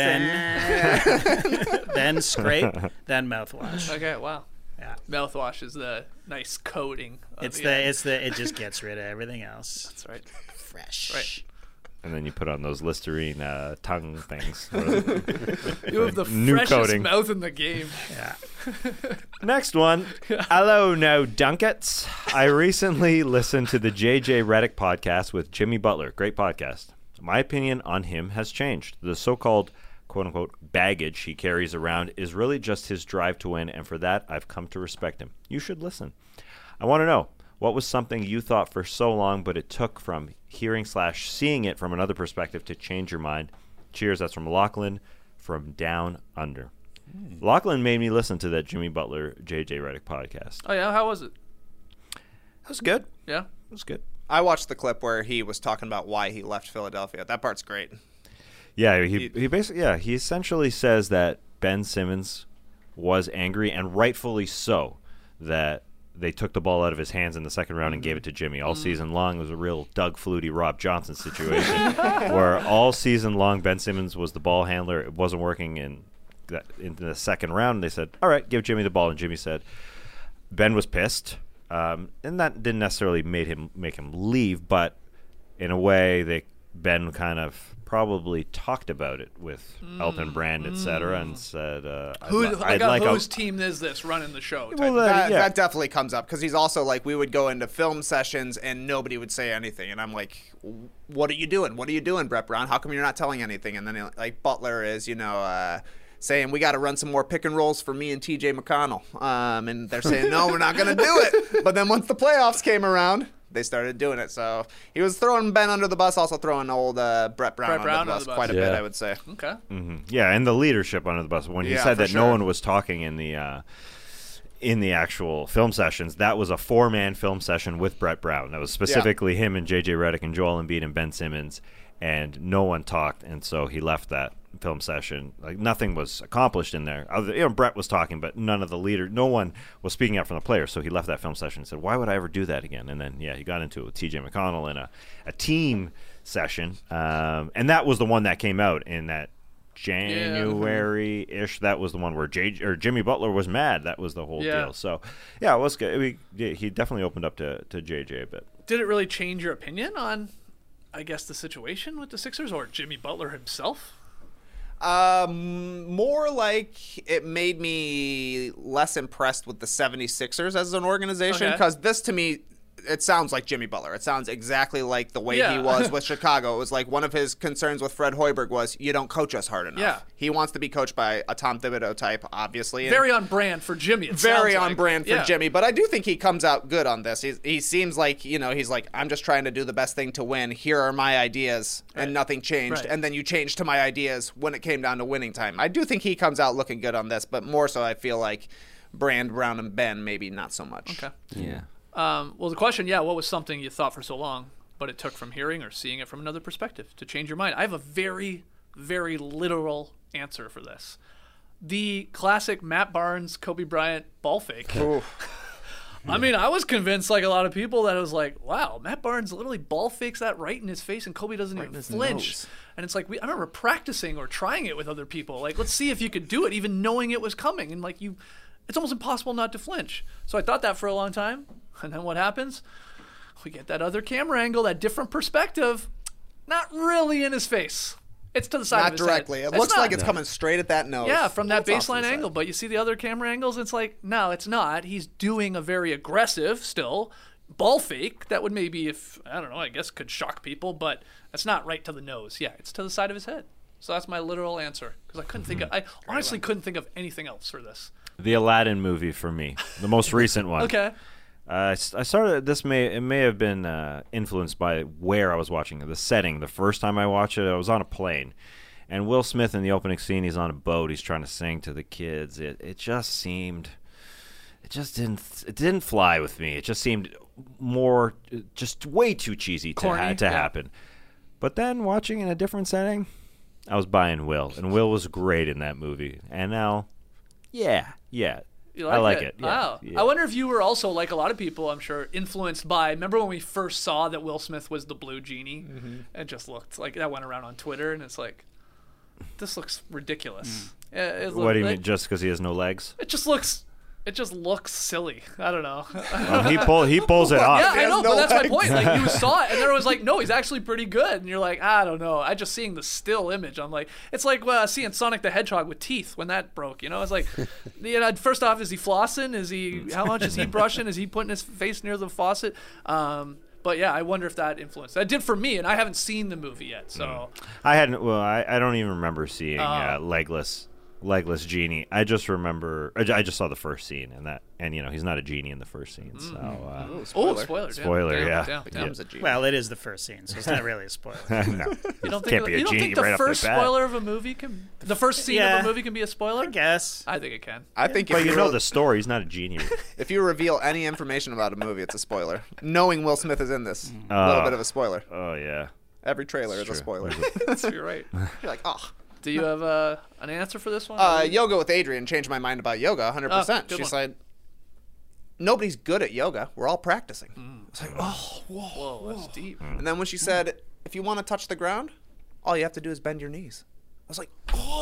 [SPEAKER 5] Then scrape. Then mouthwash.
[SPEAKER 1] Okay. Wow.
[SPEAKER 5] Yeah.
[SPEAKER 1] Mouthwash is the nice coating.
[SPEAKER 5] It just gets rid of everything else.
[SPEAKER 1] That's right.
[SPEAKER 5] Fresh.
[SPEAKER 1] Right.
[SPEAKER 3] And then you put on those Listerine tongue things.
[SPEAKER 1] You have the
[SPEAKER 3] New
[SPEAKER 1] freshest
[SPEAKER 3] coating.
[SPEAKER 1] mouth in the game.
[SPEAKER 5] Yeah.
[SPEAKER 3] Next one. Hello, no Dunkets. I recently listened to the JJ Redick podcast with Jimmy Butler. Great podcast. My opinion on him has changed. The so-called quote-unquote baggage he carries around is really just his drive to win, and for that, I've come to respect him. You should listen. I want to know, what was something you thought for so long, but it took from hearing/seeing it from another perspective to change your mind? Cheers. That's from Lachlan from Down Under. Lachlan made me listen to that Jimmy Butler, JJ Redick podcast.
[SPEAKER 1] Oh yeah, how was it?
[SPEAKER 3] That was good.
[SPEAKER 1] Yeah,
[SPEAKER 3] It was good.
[SPEAKER 4] I watched the clip where he was talking about why he left Philadelphia. That part's great.
[SPEAKER 3] Yeah, he basically he essentially says that Ben Simmons was angry, and rightfully so, that they took the ball out of his hands in the second round and gave it to Jimmy. All season long, it was a real Doug Flutie, Rob Johnson situation where all season long Ben Simmons was the ball handler. It wasn't working in the second round. And they said, all right, give Jimmy the ball. And Jimmy said, Ben was pissed. And that didn't necessarily make him leave, but in a way, Ben kind of probably talked about it with Elton Brand, etc., and said,
[SPEAKER 1] whose team is this running the show?
[SPEAKER 3] Well,
[SPEAKER 4] That definitely comes up because he's also like, we would go into film sessions and nobody would say anything, and I'm like, what are you doing? What are you doing, Brett Brown? How come you're not telling anything? And then like Butler is, saying we got to run some more pick and rolls for me and TJ McConnell, and they're saying no, we're not going to do it. But then once the playoffs came around, they started doing it. So he was throwing Ben under the bus, also throwing old Brett Brown under the bus quite a bit, I would say.
[SPEAKER 1] Okay.
[SPEAKER 3] Mm-hmm. Yeah, and the leadership under the bus. When he said that no one was talking in the actual film sessions, that was a 4-man film session with Brett Brown. That was specifically him and JJ Redick and Joel Embiid and Ben Simmons, and no one talked, and so he left that film session. Like, nothing was accomplished in there. Brett was talking, but no one was speaking out from the players, so he left that film session and said, why would I ever do that again? And then he got into it with TJ McConnell in a team session, and that was the one that came out in that January-ish. That was the one where Jimmy Butler was mad. That was the whole deal. So it was good. He definitely opened up to JJ a bit.
[SPEAKER 1] Did it really change your opinion on, I guess, the situation with the Sixers or Jimmy Butler himself?
[SPEAKER 4] More like it made me less impressed with the 76ers as an organization, because this to me, it sounds like Jimmy Butler. It sounds exactly like the way he was with Chicago. It was like one of his concerns with Fred Hoiberg was, you don't coach us hard enough. Yeah. He wants to be coached by a Tom Thibodeau type, obviously.
[SPEAKER 1] Very on brand for Jimmy.
[SPEAKER 4] Very on brand for Jimmy. But I do think he comes out good on this. He seems like, he's like, I'm just trying to do the best thing to win. Here are my ideas. And nothing changed. And then you changed to my ideas when it came down to winning time. I do think he comes out looking good on this, but more so I feel like Brand, Brown, and Ben maybe not so much.
[SPEAKER 1] Okay.
[SPEAKER 3] Yeah.
[SPEAKER 1] Well, the question, what was something you thought for so long, but it took from hearing or seeing it from another perspective to change your mind? I have a very, very literal answer for this. The classic Matt Barnes, Kobe Bryant ball fake. I mean, I was convinced, like a lot of people, that it was like, wow, Matt Barnes literally ball fakes that right in his face, and Kobe doesn't even flinch. And it's like, I remember practicing or trying it with other people. Like, let's see if you could do it, even knowing it was coming. And it's almost impossible not to flinch. So I thought that for a long time. And then what happens? We get that other camera angle, that different perspective. Not really in his face. It's to the side of his head.
[SPEAKER 4] Not directly. It looks like it's coming straight at that nose.
[SPEAKER 1] Yeah, from that baseline angle. But you see the other camera angles, it's like, no, it's not. He's doing a very aggressive, still, ball fake that would maybe, I guess could shock people, but that's not right to the nose. Yeah, it's to the side of his head. So that's my literal answer. Because I honestly couldn't think of anything else for this.
[SPEAKER 3] The Aladdin movie for me, the most recent one.
[SPEAKER 1] Okay.
[SPEAKER 3] I started. It may have been influenced by where I was watching it, the setting. The first time I watched it, I was on a plane, And Will Smith in the opening scene, he's on a boat. He's trying to sing to the kids. It didn't fly with me. It just seemed just way too cheesy to happen. But then watching in a different setting, I was buying Will, and Will was great in that movie. And now, yeah. I like it.
[SPEAKER 1] Wow.
[SPEAKER 3] Yeah.
[SPEAKER 1] I wonder if you were also, like a lot of people, I'm sure, influenced by, remember when we first saw that Will Smith was the blue genie? It just looked like, that went around on Twitter, and it's like, this looks ridiculous.
[SPEAKER 3] What do you mean, just because he has no legs?
[SPEAKER 1] It just looks silly. I don't know.
[SPEAKER 3] He pulls it off.
[SPEAKER 1] Yeah, I know, but that's my point. Like, you saw it, and there was like, no, he's actually pretty good. And you're like, I don't know. I just seeing the still image. I'm like, it's like seeing Sonic the Hedgehog with teeth when that broke. It's like, first off, is he flossing? How much is he brushing? Is he putting his face near the faucet? But yeah, I wonder if that influenced. That did for me, and I haven't seen the movie yet. So
[SPEAKER 3] I hadn't. Well, I don't even remember seeing legless genie. I just remember. I just saw the first scene, and he's not a genie in the first scene. So
[SPEAKER 1] spoiler.
[SPEAKER 3] Yeah.
[SPEAKER 4] Becomes a genie.
[SPEAKER 5] Well, it is the first scene, so it's not really a spoiler.
[SPEAKER 3] No,
[SPEAKER 1] You don't
[SPEAKER 3] can't
[SPEAKER 1] think,
[SPEAKER 3] be a
[SPEAKER 1] you don't
[SPEAKER 3] genie
[SPEAKER 1] think the
[SPEAKER 3] right off
[SPEAKER 1] first
[SPEAKER 3] the bat.
[SPEAKER 1] spoiler of a movie the first scene of a movie can be a spoiler?
[SPEAKER 5] I guess.
[SPEAKER 1] I think it can.
[SPEAKER 4] I think
[SPEAKER 3] But
[SPEAKER 4] if
[SPEAKER 3] you know the story. He's not a genie.
[SPEAKER 4] if you reveal any information about a movie, it's a spoiler. Knowing Will Smith is in this, a little bit of a spoiler.
[SPEAKER 3] Oh yeah.
[SPEAKER 4] Every trailer is a spoiler.
[SPEAKER 1] You're right.
[SPEAKER 4] You're like, oh.
[SPEAKER 1] Do you have an answer for this one?
[SPEAKER 4] Yoga with Adrian changed my mind about yoga 100%.
[SPEAKER 1] Good
[SPEAKER 4] She's
[SPEAKER 1] one.
[SPEAKER 4] like, nobody's good at yoga. We're all practicing. It's like, oh,
[SPEAKER 1] Whoa, that's deep.
[SPEAKER 4] And then when she said, if you want to touch the ground, all you have to do is bend your knees. I was like,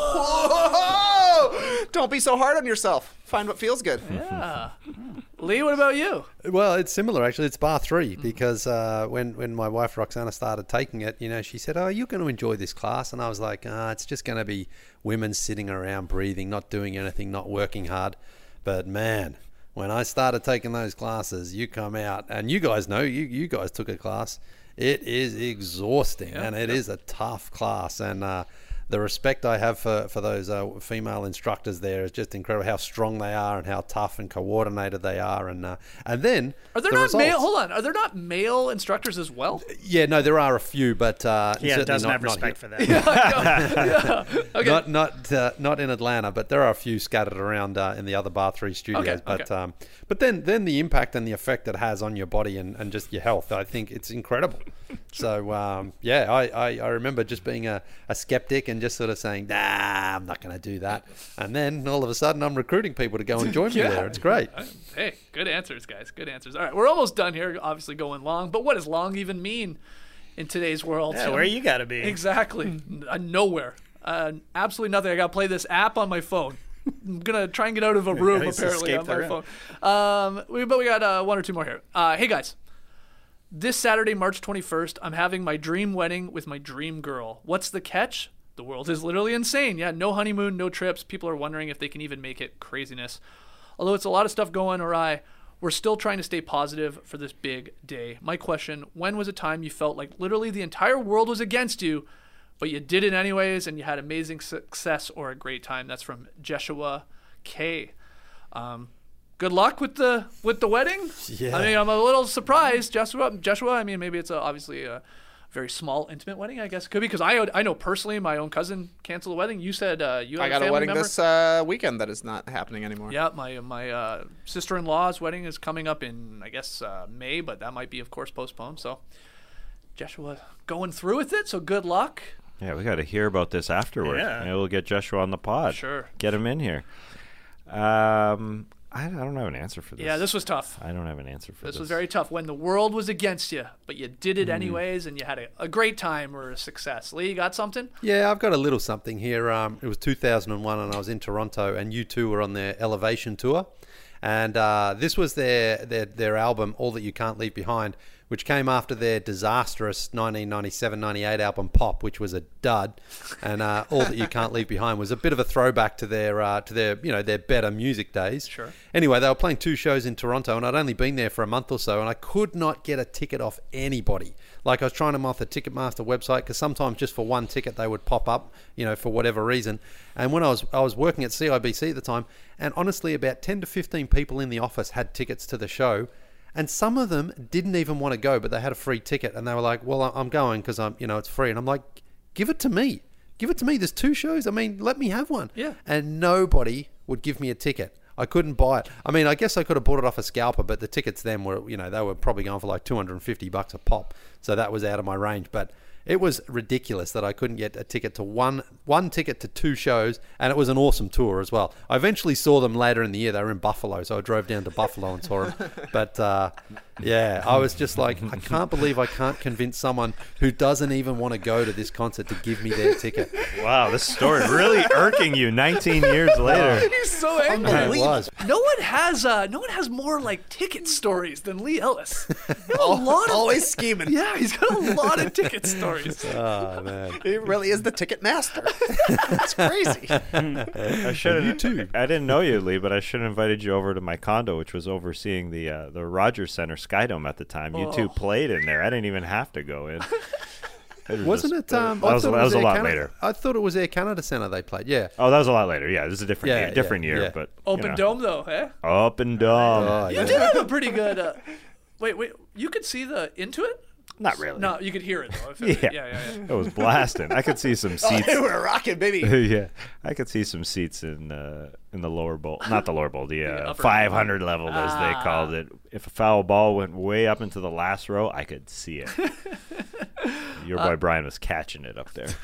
[SPEAKER 4] whoa! Don't be so hard on yourself. Find what feels good.
[SPEAKER 1] Yeah. Lee, what about you?
[SPEAKER 6] Well, it's similar actually. It's bar 3 because when my wife Roxana started taking it, she said, "Oh, you're going to enjoy this class," and I was like, "It's just going to be women sitting around breathing, not doing anything, not working hard." But man, when I started taking those classes, you come out, and you guys know, you guys took a class. It is exhausting, and it is a tough class, and the respect I have for those female instructors there is just incredible. How strong they are and how tough and coordinated they are, and then
[SPEAKER 1] Are there not male? Hold on. Are there not male instructors as well?
[SPEAKER 6] Yeah, no, there are a few, but
[SPEAKER 5] Yeah, it doesn't
[SPEAKER 6] not,
[SPEAKER 5] have respect for that.
[SPEAKER 1] Okay.
[SPEAKER 6] not in Atlanta, but there are a few scattered around in the other bar 3 studios.
[SPEAKER 1] Okay,
[SPEAKER 6] But then the impact and the effect it has on your body and just your health, I think it's incredible. So I remember just being a skeptic and just sort of saying, nah, I'm not going to do that. And then all of a sudden I'm recruiting people to go and join me there. It's great.
[SPEAKER 1] Hey, good answers, guys. Good answers. All right, we're almost done here. Obviously going long, but what does long even mean in today's world?
[SPEAKER 5] Yeah, where you got to be.
[SPEAKER 1] Exactly. Nowhere. Absolutely nothing. I got to play this app on my phone. I'm going to try and get out of a room,
[SPEAKER 5] Nice,
[SPEAKER 1] apparently,
[SPEAKER 5] escape
[SPEAKER 1] on
[SPEAKER 5] the
[SPEAKER 1] my
[SPEAKER 5] room.
[SPEAKER 1] phone. But we got one or two more here. Hey, guys. This Saturday, March 21st, I'm having my dream wedding with my dream girl. What's the catch? The world is literally insane. Yeah, no honeymoon, no trips. People are wondering if they can even make it. Craziness. Although it's a lot of stuff going awry, we're still trying to stay positive for this big day. My question, when was a time you felt like literally the entire world was against you, but you did it anyways and you had amazing success or a great time? That's from Jeshua K. Good luck with the wedding.
[SPEAKER 6] Yeah.
[SPEAKER 1] I mean, I'm a little surprised, Joshua. I mean, maybe it's obviously a very small, intimate wedding. I guess it could be because I know personally my own cousin canceled the wedding. You said you had
[SPEAKER 4] I got a wedding
[SPEAKER 1] member?
[SPEAKER 4] this weekend that is not happening anymore.
[SPEAKER 1] Yeah, my sister-in-law's wedding is coming up in I guess May, but that might be of course postponed. So Joshua going through with it. So good luck.
[SPEAKER 3] Yeah, we got to hear about this afterwards.
[SPEAKER 5] Yeah.
[SPEAKER 3] Maybe we'll get Joshua on the pod.
[SPEAKER 1] Sure.
[SPEAKER 3] Get him in here. I don't have an answer for this.
[SPEAKER 1] Yeah, this was tough.
[SPEAKER 3] I don't have an answer for this.
[SPEAKER 1] This was very tough. When the world was against you, but you did it anyways, and you had a great time or a success. Lee, you got something?
[SPEAKER 6] Yeah, I've got a little something here. It was 2001 and I was in Toronto, and U2 were on their Elevation tour. And this was their album, All That You Can't Leave Behind, which came after their disastrous 1997-98 album Pop, which was a dud. And All That You Can't Leave Behind was a bit of a throwback to their their better music days.
[SPEAKER 1] Sure.
[SPEAKER 6] Anyway, they were playing 2 shows in Toronto, and I'd only been there for a month or so, and I could not get a ticket off anybody. Like, I was trying them off the Ticketmaster website, because sometimes just for one ticket they would pop up, for whatever reason. And when I was working at CIBC at the time, and honestly, about 10 to 15 people in the office had tickets to the show, and some of them didn't even want to go, but they had a free ticket, and they were like, "Well, I'm going because it's free." And I'm like, "Give it to me. Give it to me. There's 2 shows. I mean, let me have one.
[SPEAKER 1] Yeah.
[SPEAKER 6] And nobody would give me a ticket. I couldn't buy it. I mean, I guess I could have bought it off a scalper, but the tickets then were, they were probably going for like $250 a pop. So that was out of my range. But it was ridiculous that I couldn't get a ticket to one ticket to 2 shows, and it was an awesome tour as well. I eventually saw them later in the year. They were in Buffalo, so I drove down to Buffalo and saw them. But yeah, I was just like, I can't believe I can't convince someone who doesn't even want to go to this concert to give me their ticket.
[SPEAKER 3] Wow, this story really irking you 19 years later.
[SPEAKER 1] He's so angry.
[SPEAKER 6] It was.
[SPEAKER 1] No one has more like ticket stories than Lee Ellis. A lot of
[SPEAKER 4] Always scheming.
[SPEAKER 1] Yeah, he's got a lot of ticket stories.
[SPEAKER 6] Oh, man.
[SPEAKER 4] He really is the ticket master. It's crazy.
[SPEAKER 3] I should
[SPEAKER 6] You too.
[SPEAKER 3] I didn't know you, Lee, but I should have invited you over to my condo, which was overseeing the Rogers Center Skydome at the time. You two played in there. I didn't even have to go in.
[SPEAKER 6] Wasn't it?
[SPEAKER 3] That was a
[SPEAKER 6] Air
[SPEAKER 3] lot
[SPEAKER 6] Canada,
[SPEAKER 3] later.
[SPEAKER 6] I thought it was Air Canada Center they played. Yeah.
[SPEAKER 3] Oh, that was a lot later. Yeah, this is a different year, but
[SPEAKER 1] Open dome though, eh?
[SPEAKER 3] Open dome.
[SPEAKER 6] Oh,
[SPEAKER 1] You
[SPEAKER 6] yeah.
[SPEAKER 1] did have a pretty good. Wait, you could see the into it?
[SPEAKER 3] Not really.
[SPEAKER 1] No, you could hear it though.
[SPEAKER 3] Yeah. It was blasting. I could see some seats.
[SPEAKER 4] They were rocking, baby.
[SPEAKER 3] Yeah, I could see some seats in the lower bowl, not the lower bowl, the
[SPEAKER 1] upper
[SPEAKER 3] 500 level as they called it. If a foul ball went way up into the last row, I could see it. Your boy Brian was catching it up there.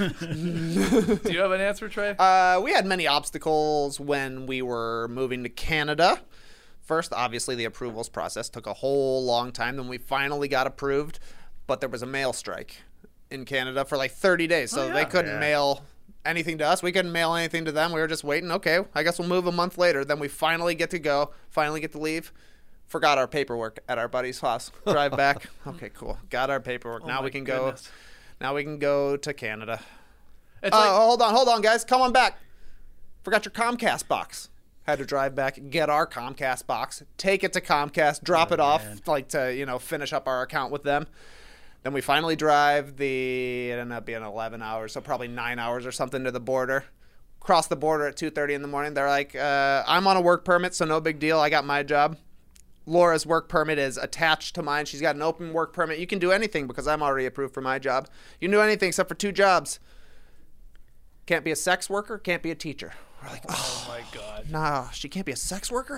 [SPEAKER 1] Do you have an answer, Trey?
[SPEAKER 4] We had many obstacles when we were moving to Canada. First, obviously, the approvals process took a whole long time. Then we finally got approved, but there was a mail strike in Canada for like 30 days. So they couldn't mail anything to us. We couldn't mail anything to them. We were just waiting. Okay, I guess we'll move a month later. Then we finally get to go, finally get to leave. Forgot our paperwork at our buddy's house. Drive back. Okay, cool. Got our paperwork. Now we can go. Now we can go to Canada.
[SPEAKER 1] It's like,
[SPEAKER 4] Hold on, guys. Come on back. Forgot your Comcast box. Had to drive back, get our Comcast box, take it to Comcast, drop it off, like to, finish up our account with them. Then we finally drive it ended up being 11 hours, so probably 9 hours or something to the border. Cross the border at 2:30 in the morning. They're like, I'm on a work permit, so no big deal. I got my job. Laura's work permit is attached to mine. She's got an open work permit. You can do anything because I'm already approved for my job. You can do anything except for 2 jobs. Can't be a sex worker, can't be a teacher. We're like,
[SPEAKER 1] oh my God.
[SPEAKER 4] nah, she can't be a sex worker?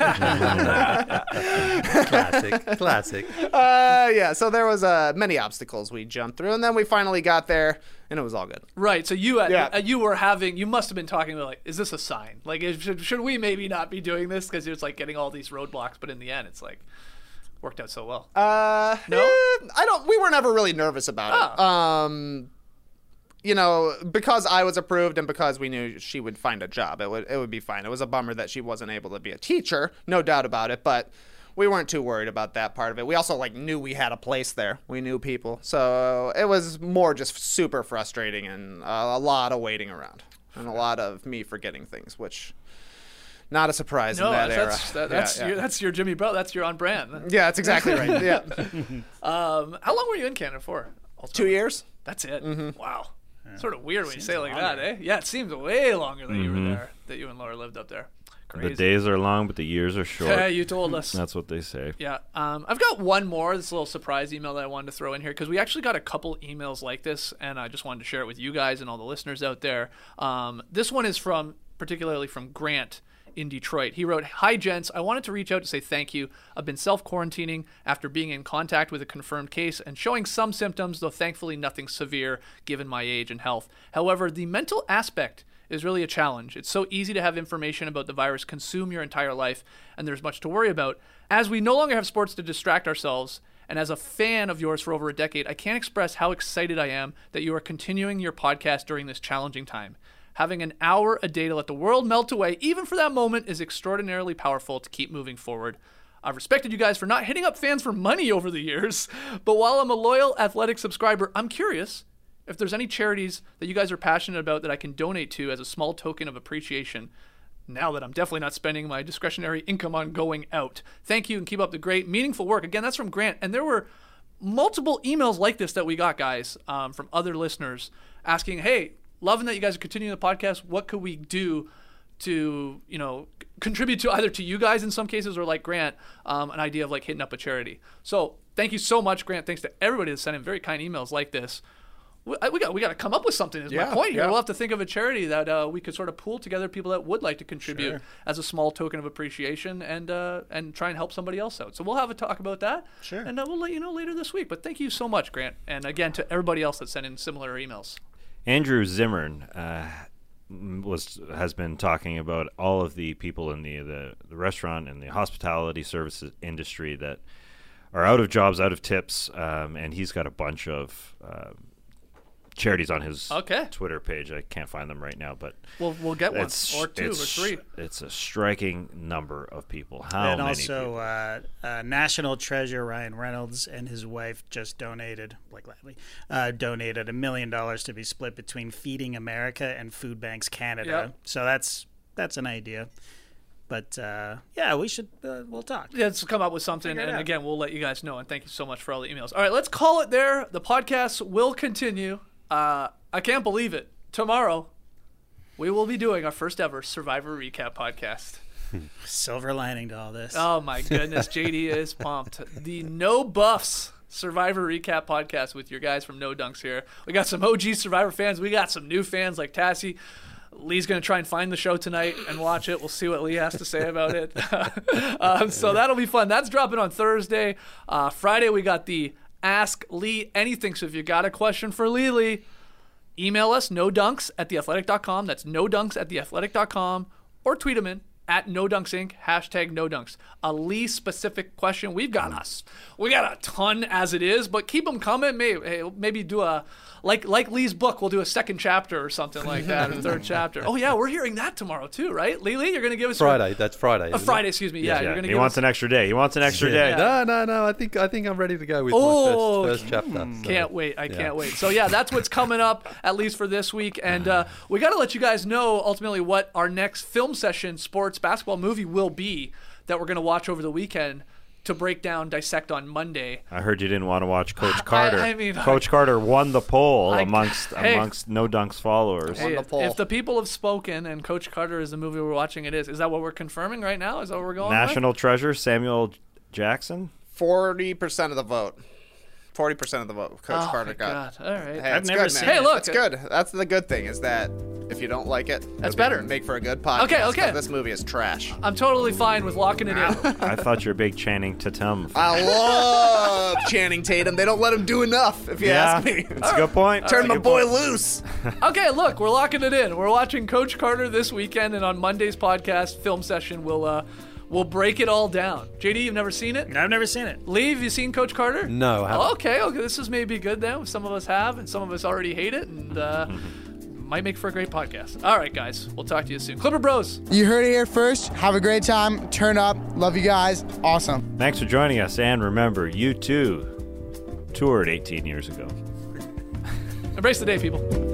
[SPEAKER 6] Classic.
[SPEAKER 4] Yeah, so there was many obstacles we jumped through, and then we finally got there, and it was all good.
[SPEAKER 1] Right. So you must have been talking about like, is this a sign? Like, should we maybe not be doing this? Because it's like getting all these roadblocks, but in the end, it's like worked out so well.
[SPEAKER 4] No? We weren't ever really nervous about it. Because I was approved and because we knew she would find a job, it would be fine. It was a bummer that she wasn't able to be a teacher, no doubt about it, but we weren't too worried about that part of it. We also knew we had a place there. We knew people. So it was more just super frustrating and a lot of waiting around and a lot of me forgetting things, which not a surprise in that era.
[SPEAKER 1] That's your Jimmy Butler. That's your on brand.
[SPEAKER 4] Yeah, that's exactly right. Yeah.
[SPEAKER 1] How long were you in Canada for?
[SPEAKER 4] Ultimately? 2 years.
[SPEAKER 1] That's it. Mm-hmm. Wow. Sort of weird when you say it like that, eh? Yeah, it seems way longer than you were there, that you and Laura lived up there. Crazy.
[SPEAKER 3] The days are long, but the years are short.
[SPEAKER 1] Yeah, you told us.
[SPEAKER 3] That's what they say.
[SPEAKER 1] Yeah. I've got one more, this little surprise email that I wanted to throw in here, because we actually got a couple emails like this, and I just wanted to share it with you guys and all the listeners out there. This one is particularly from Grant in Detroit. He wrote, "Hi, gents. I wanted to reach out to say thank you. I've been self-quarantining after being in contact with a confirmed case and showing some symptoms, though thankfully nothing severe given my age and health. However, the mental aspect is really a challenge. It's so easy to have information about the virus consume your entire life, and there's much to worry about. As we no longer have sports to distract ourselves, and as a fan of yours for over a decade, I can't express how excited I am that you are continuing your podcast during this challenging time. Having an hour a day to let the world melt away, even for that moment, is extraordinarily powerful to keep moving forward. I've respected you guys for not hitting up fans for money over the years, but while I'm a loyal Athletic subscriber, I'm curious if there's any charities that you guys are passionate about that I can donate to as a small token of appreciation, now that I'm definitely not spending my discretionary income on going out. Thank you and keep up the great, meaningful work." Again, that's from Grant, and there were multiple emails like this that we got, guys, from other listeners asking, hey, loving that you guys are continuing the podcast. What could we do to, contribute to either to you guys in some cases or like Grant, an idea of hitting up a charity. So thank you so much, Grant. Thanks to everybody that sent in very kind emails like this. we got to come up with something. Is my point here. We'll have to think of a charity that we could sort of pool together people that would like to contribute as a small token of appreciation and try and help somebody else out. So we'll have a talk about that.
[SPEAKER 5] Sure.
[SPEAKER 1] And we'll let you know later this week. But thank you so much, Grant. And again, to everybody else that sent in similar emails.
[SPEAKER 3] Andrew Zimmern has been talking about all of the people in the restaurant and the hospitality services industry that are out of jobs, out of tips, and he's got a bunch of charities on his Twitter page. I can't find them right now, but
[SPEAKER 1] we'll get one or two or three.
[SPEAKER 3] It's a striking number of people.
[SPEAKER 5] And also, National Treasure Ryan Reynolds and his wife just donated, Blake Lively, donated $1 million to be split between Feeding America and Food Banks Canada.
[SPEAKER 1] Yep.
[SPEAKER 5] So that's an idea. But we should. We'll talk.
[SPEAKER 1] Yeah, let's come up with something, and again, we'll let you guys know. And thank you so much for all the emails. All right, let's call it there. The podcast will continue. I can't believe it. Tomorrow, we will be doing our first ever Survivor recap podcast.
[SPEAKER 5] Silver lining to all this.
[SPEAKER 1] Oh my goodness, JD is pumped. The No Buffs Survivor recap podcast with your guys from No Dunks here. We got some OG Survivor fans. We got some new fans like Tassie. Lee's going to try and find the show tonight and watch it. We'll see what Lee has to say about it. So that'll be fun. That's dropping on Thursday. Friday, we got the Ask Lee Anything. So if you got a question for Lee, email us, nodunks@theathletic.com. That's nodunks@theathletic.com. Or tweet them in @NoDunksInc, #NoDunks. A Lee-specific question. We got a ton as it is, but keep them coming. Maybe do a, like Lee's book, we'll do a second chapter or something like that, or third chapter. Oh, yeah, we're hearing that tomorrow too, right? Lee, you're going to give us...
[SPEAKER 6] Friday, that's Friday.
[SPEAKER 1] Friday, excuse me. Yeah, you're going to
[SPEAKER 3] He wants an extra day. He wants an extra day.
[SPEAKER 6] Yeah. No, I think I'm ready to go with my first chapter. So.
[SPEAKER 1] Can't wait. I can't wait. So, yeah, that's what's coming up, at least for this week. And we got to let you guys know, ultimately, what our next film session, sports basketball movie will be that we're going to watch over the weekend to break down, dissect on Monday.
[SPEAKER 3] I heard you didn't want to watch Coach Carter. Coach
[SPEAKER 1] I
[SPEAKER 3] Carter won the poll amongst No Dunks followers.
[SPEAKER 1] Hey, if the people have spoken and Coach Carter is the movie we're watching, it is. Is that what we're confirming right now? Is that what we're going
[SPEAKER 3] National
[SPEAKER 1] with?
[SPEAKER 3] Treasure, Samuel Jackson?
[SPEAKER 4] 40% of the vote. 40% of the vote Coach Carter got.
[SPEAKER 1] God. All right.
[SPEAKER 4] Hey,
[SPEAKER 5] I've never seen it.
[SPEAKER 1] Hey, look.
[SPEAKER 4] That's good. That's the good thing, is that if you don't like it,
[SPEAKER 1] that's better.
[SPEAKER 4] Make for a good podcast.
[SPEAKER 1] Okay.
[SPEAKER 4] This movie is trash.
[SPEAKER 1] I'm totally fine with locking it in.
[SPEAKER 3] I thought you're a big Channing Tatum fan.
[SPEAKER 4] I love Channing Tatum. They don't let him do enough, if you ask me.
[SPEAKER 3] That's a good point.
[SPEAKER 4] Turn my boy loose.
[SPEAKER 1] Okay, look, we're locking it in. We're watching Coach Carter this weekend, and on Monday's podcast, film session, we'll break it all down. JD, you've never seen it?
[SPEAKER 5] I've never seen it.
[SPEAKER 1] Lee, have you seen Coach Carter?
[SPEAKER 6] No, I haven't.
[SPEAKER 1] Okay, this is maybe good then. Some of us have, and some of us already hate it, and might make for a great podcast. All right, guys, we'll talk to you soon. Clipper Bros.
[SPEAKER 7] You heard it here first. Have a great time. Turn up. Love you guys. Awesome.
[SPEAKER 3] Thanks for joining us, and remember, you too toured 18 years ago.
[SPEAKER 1] Embrace the day, people.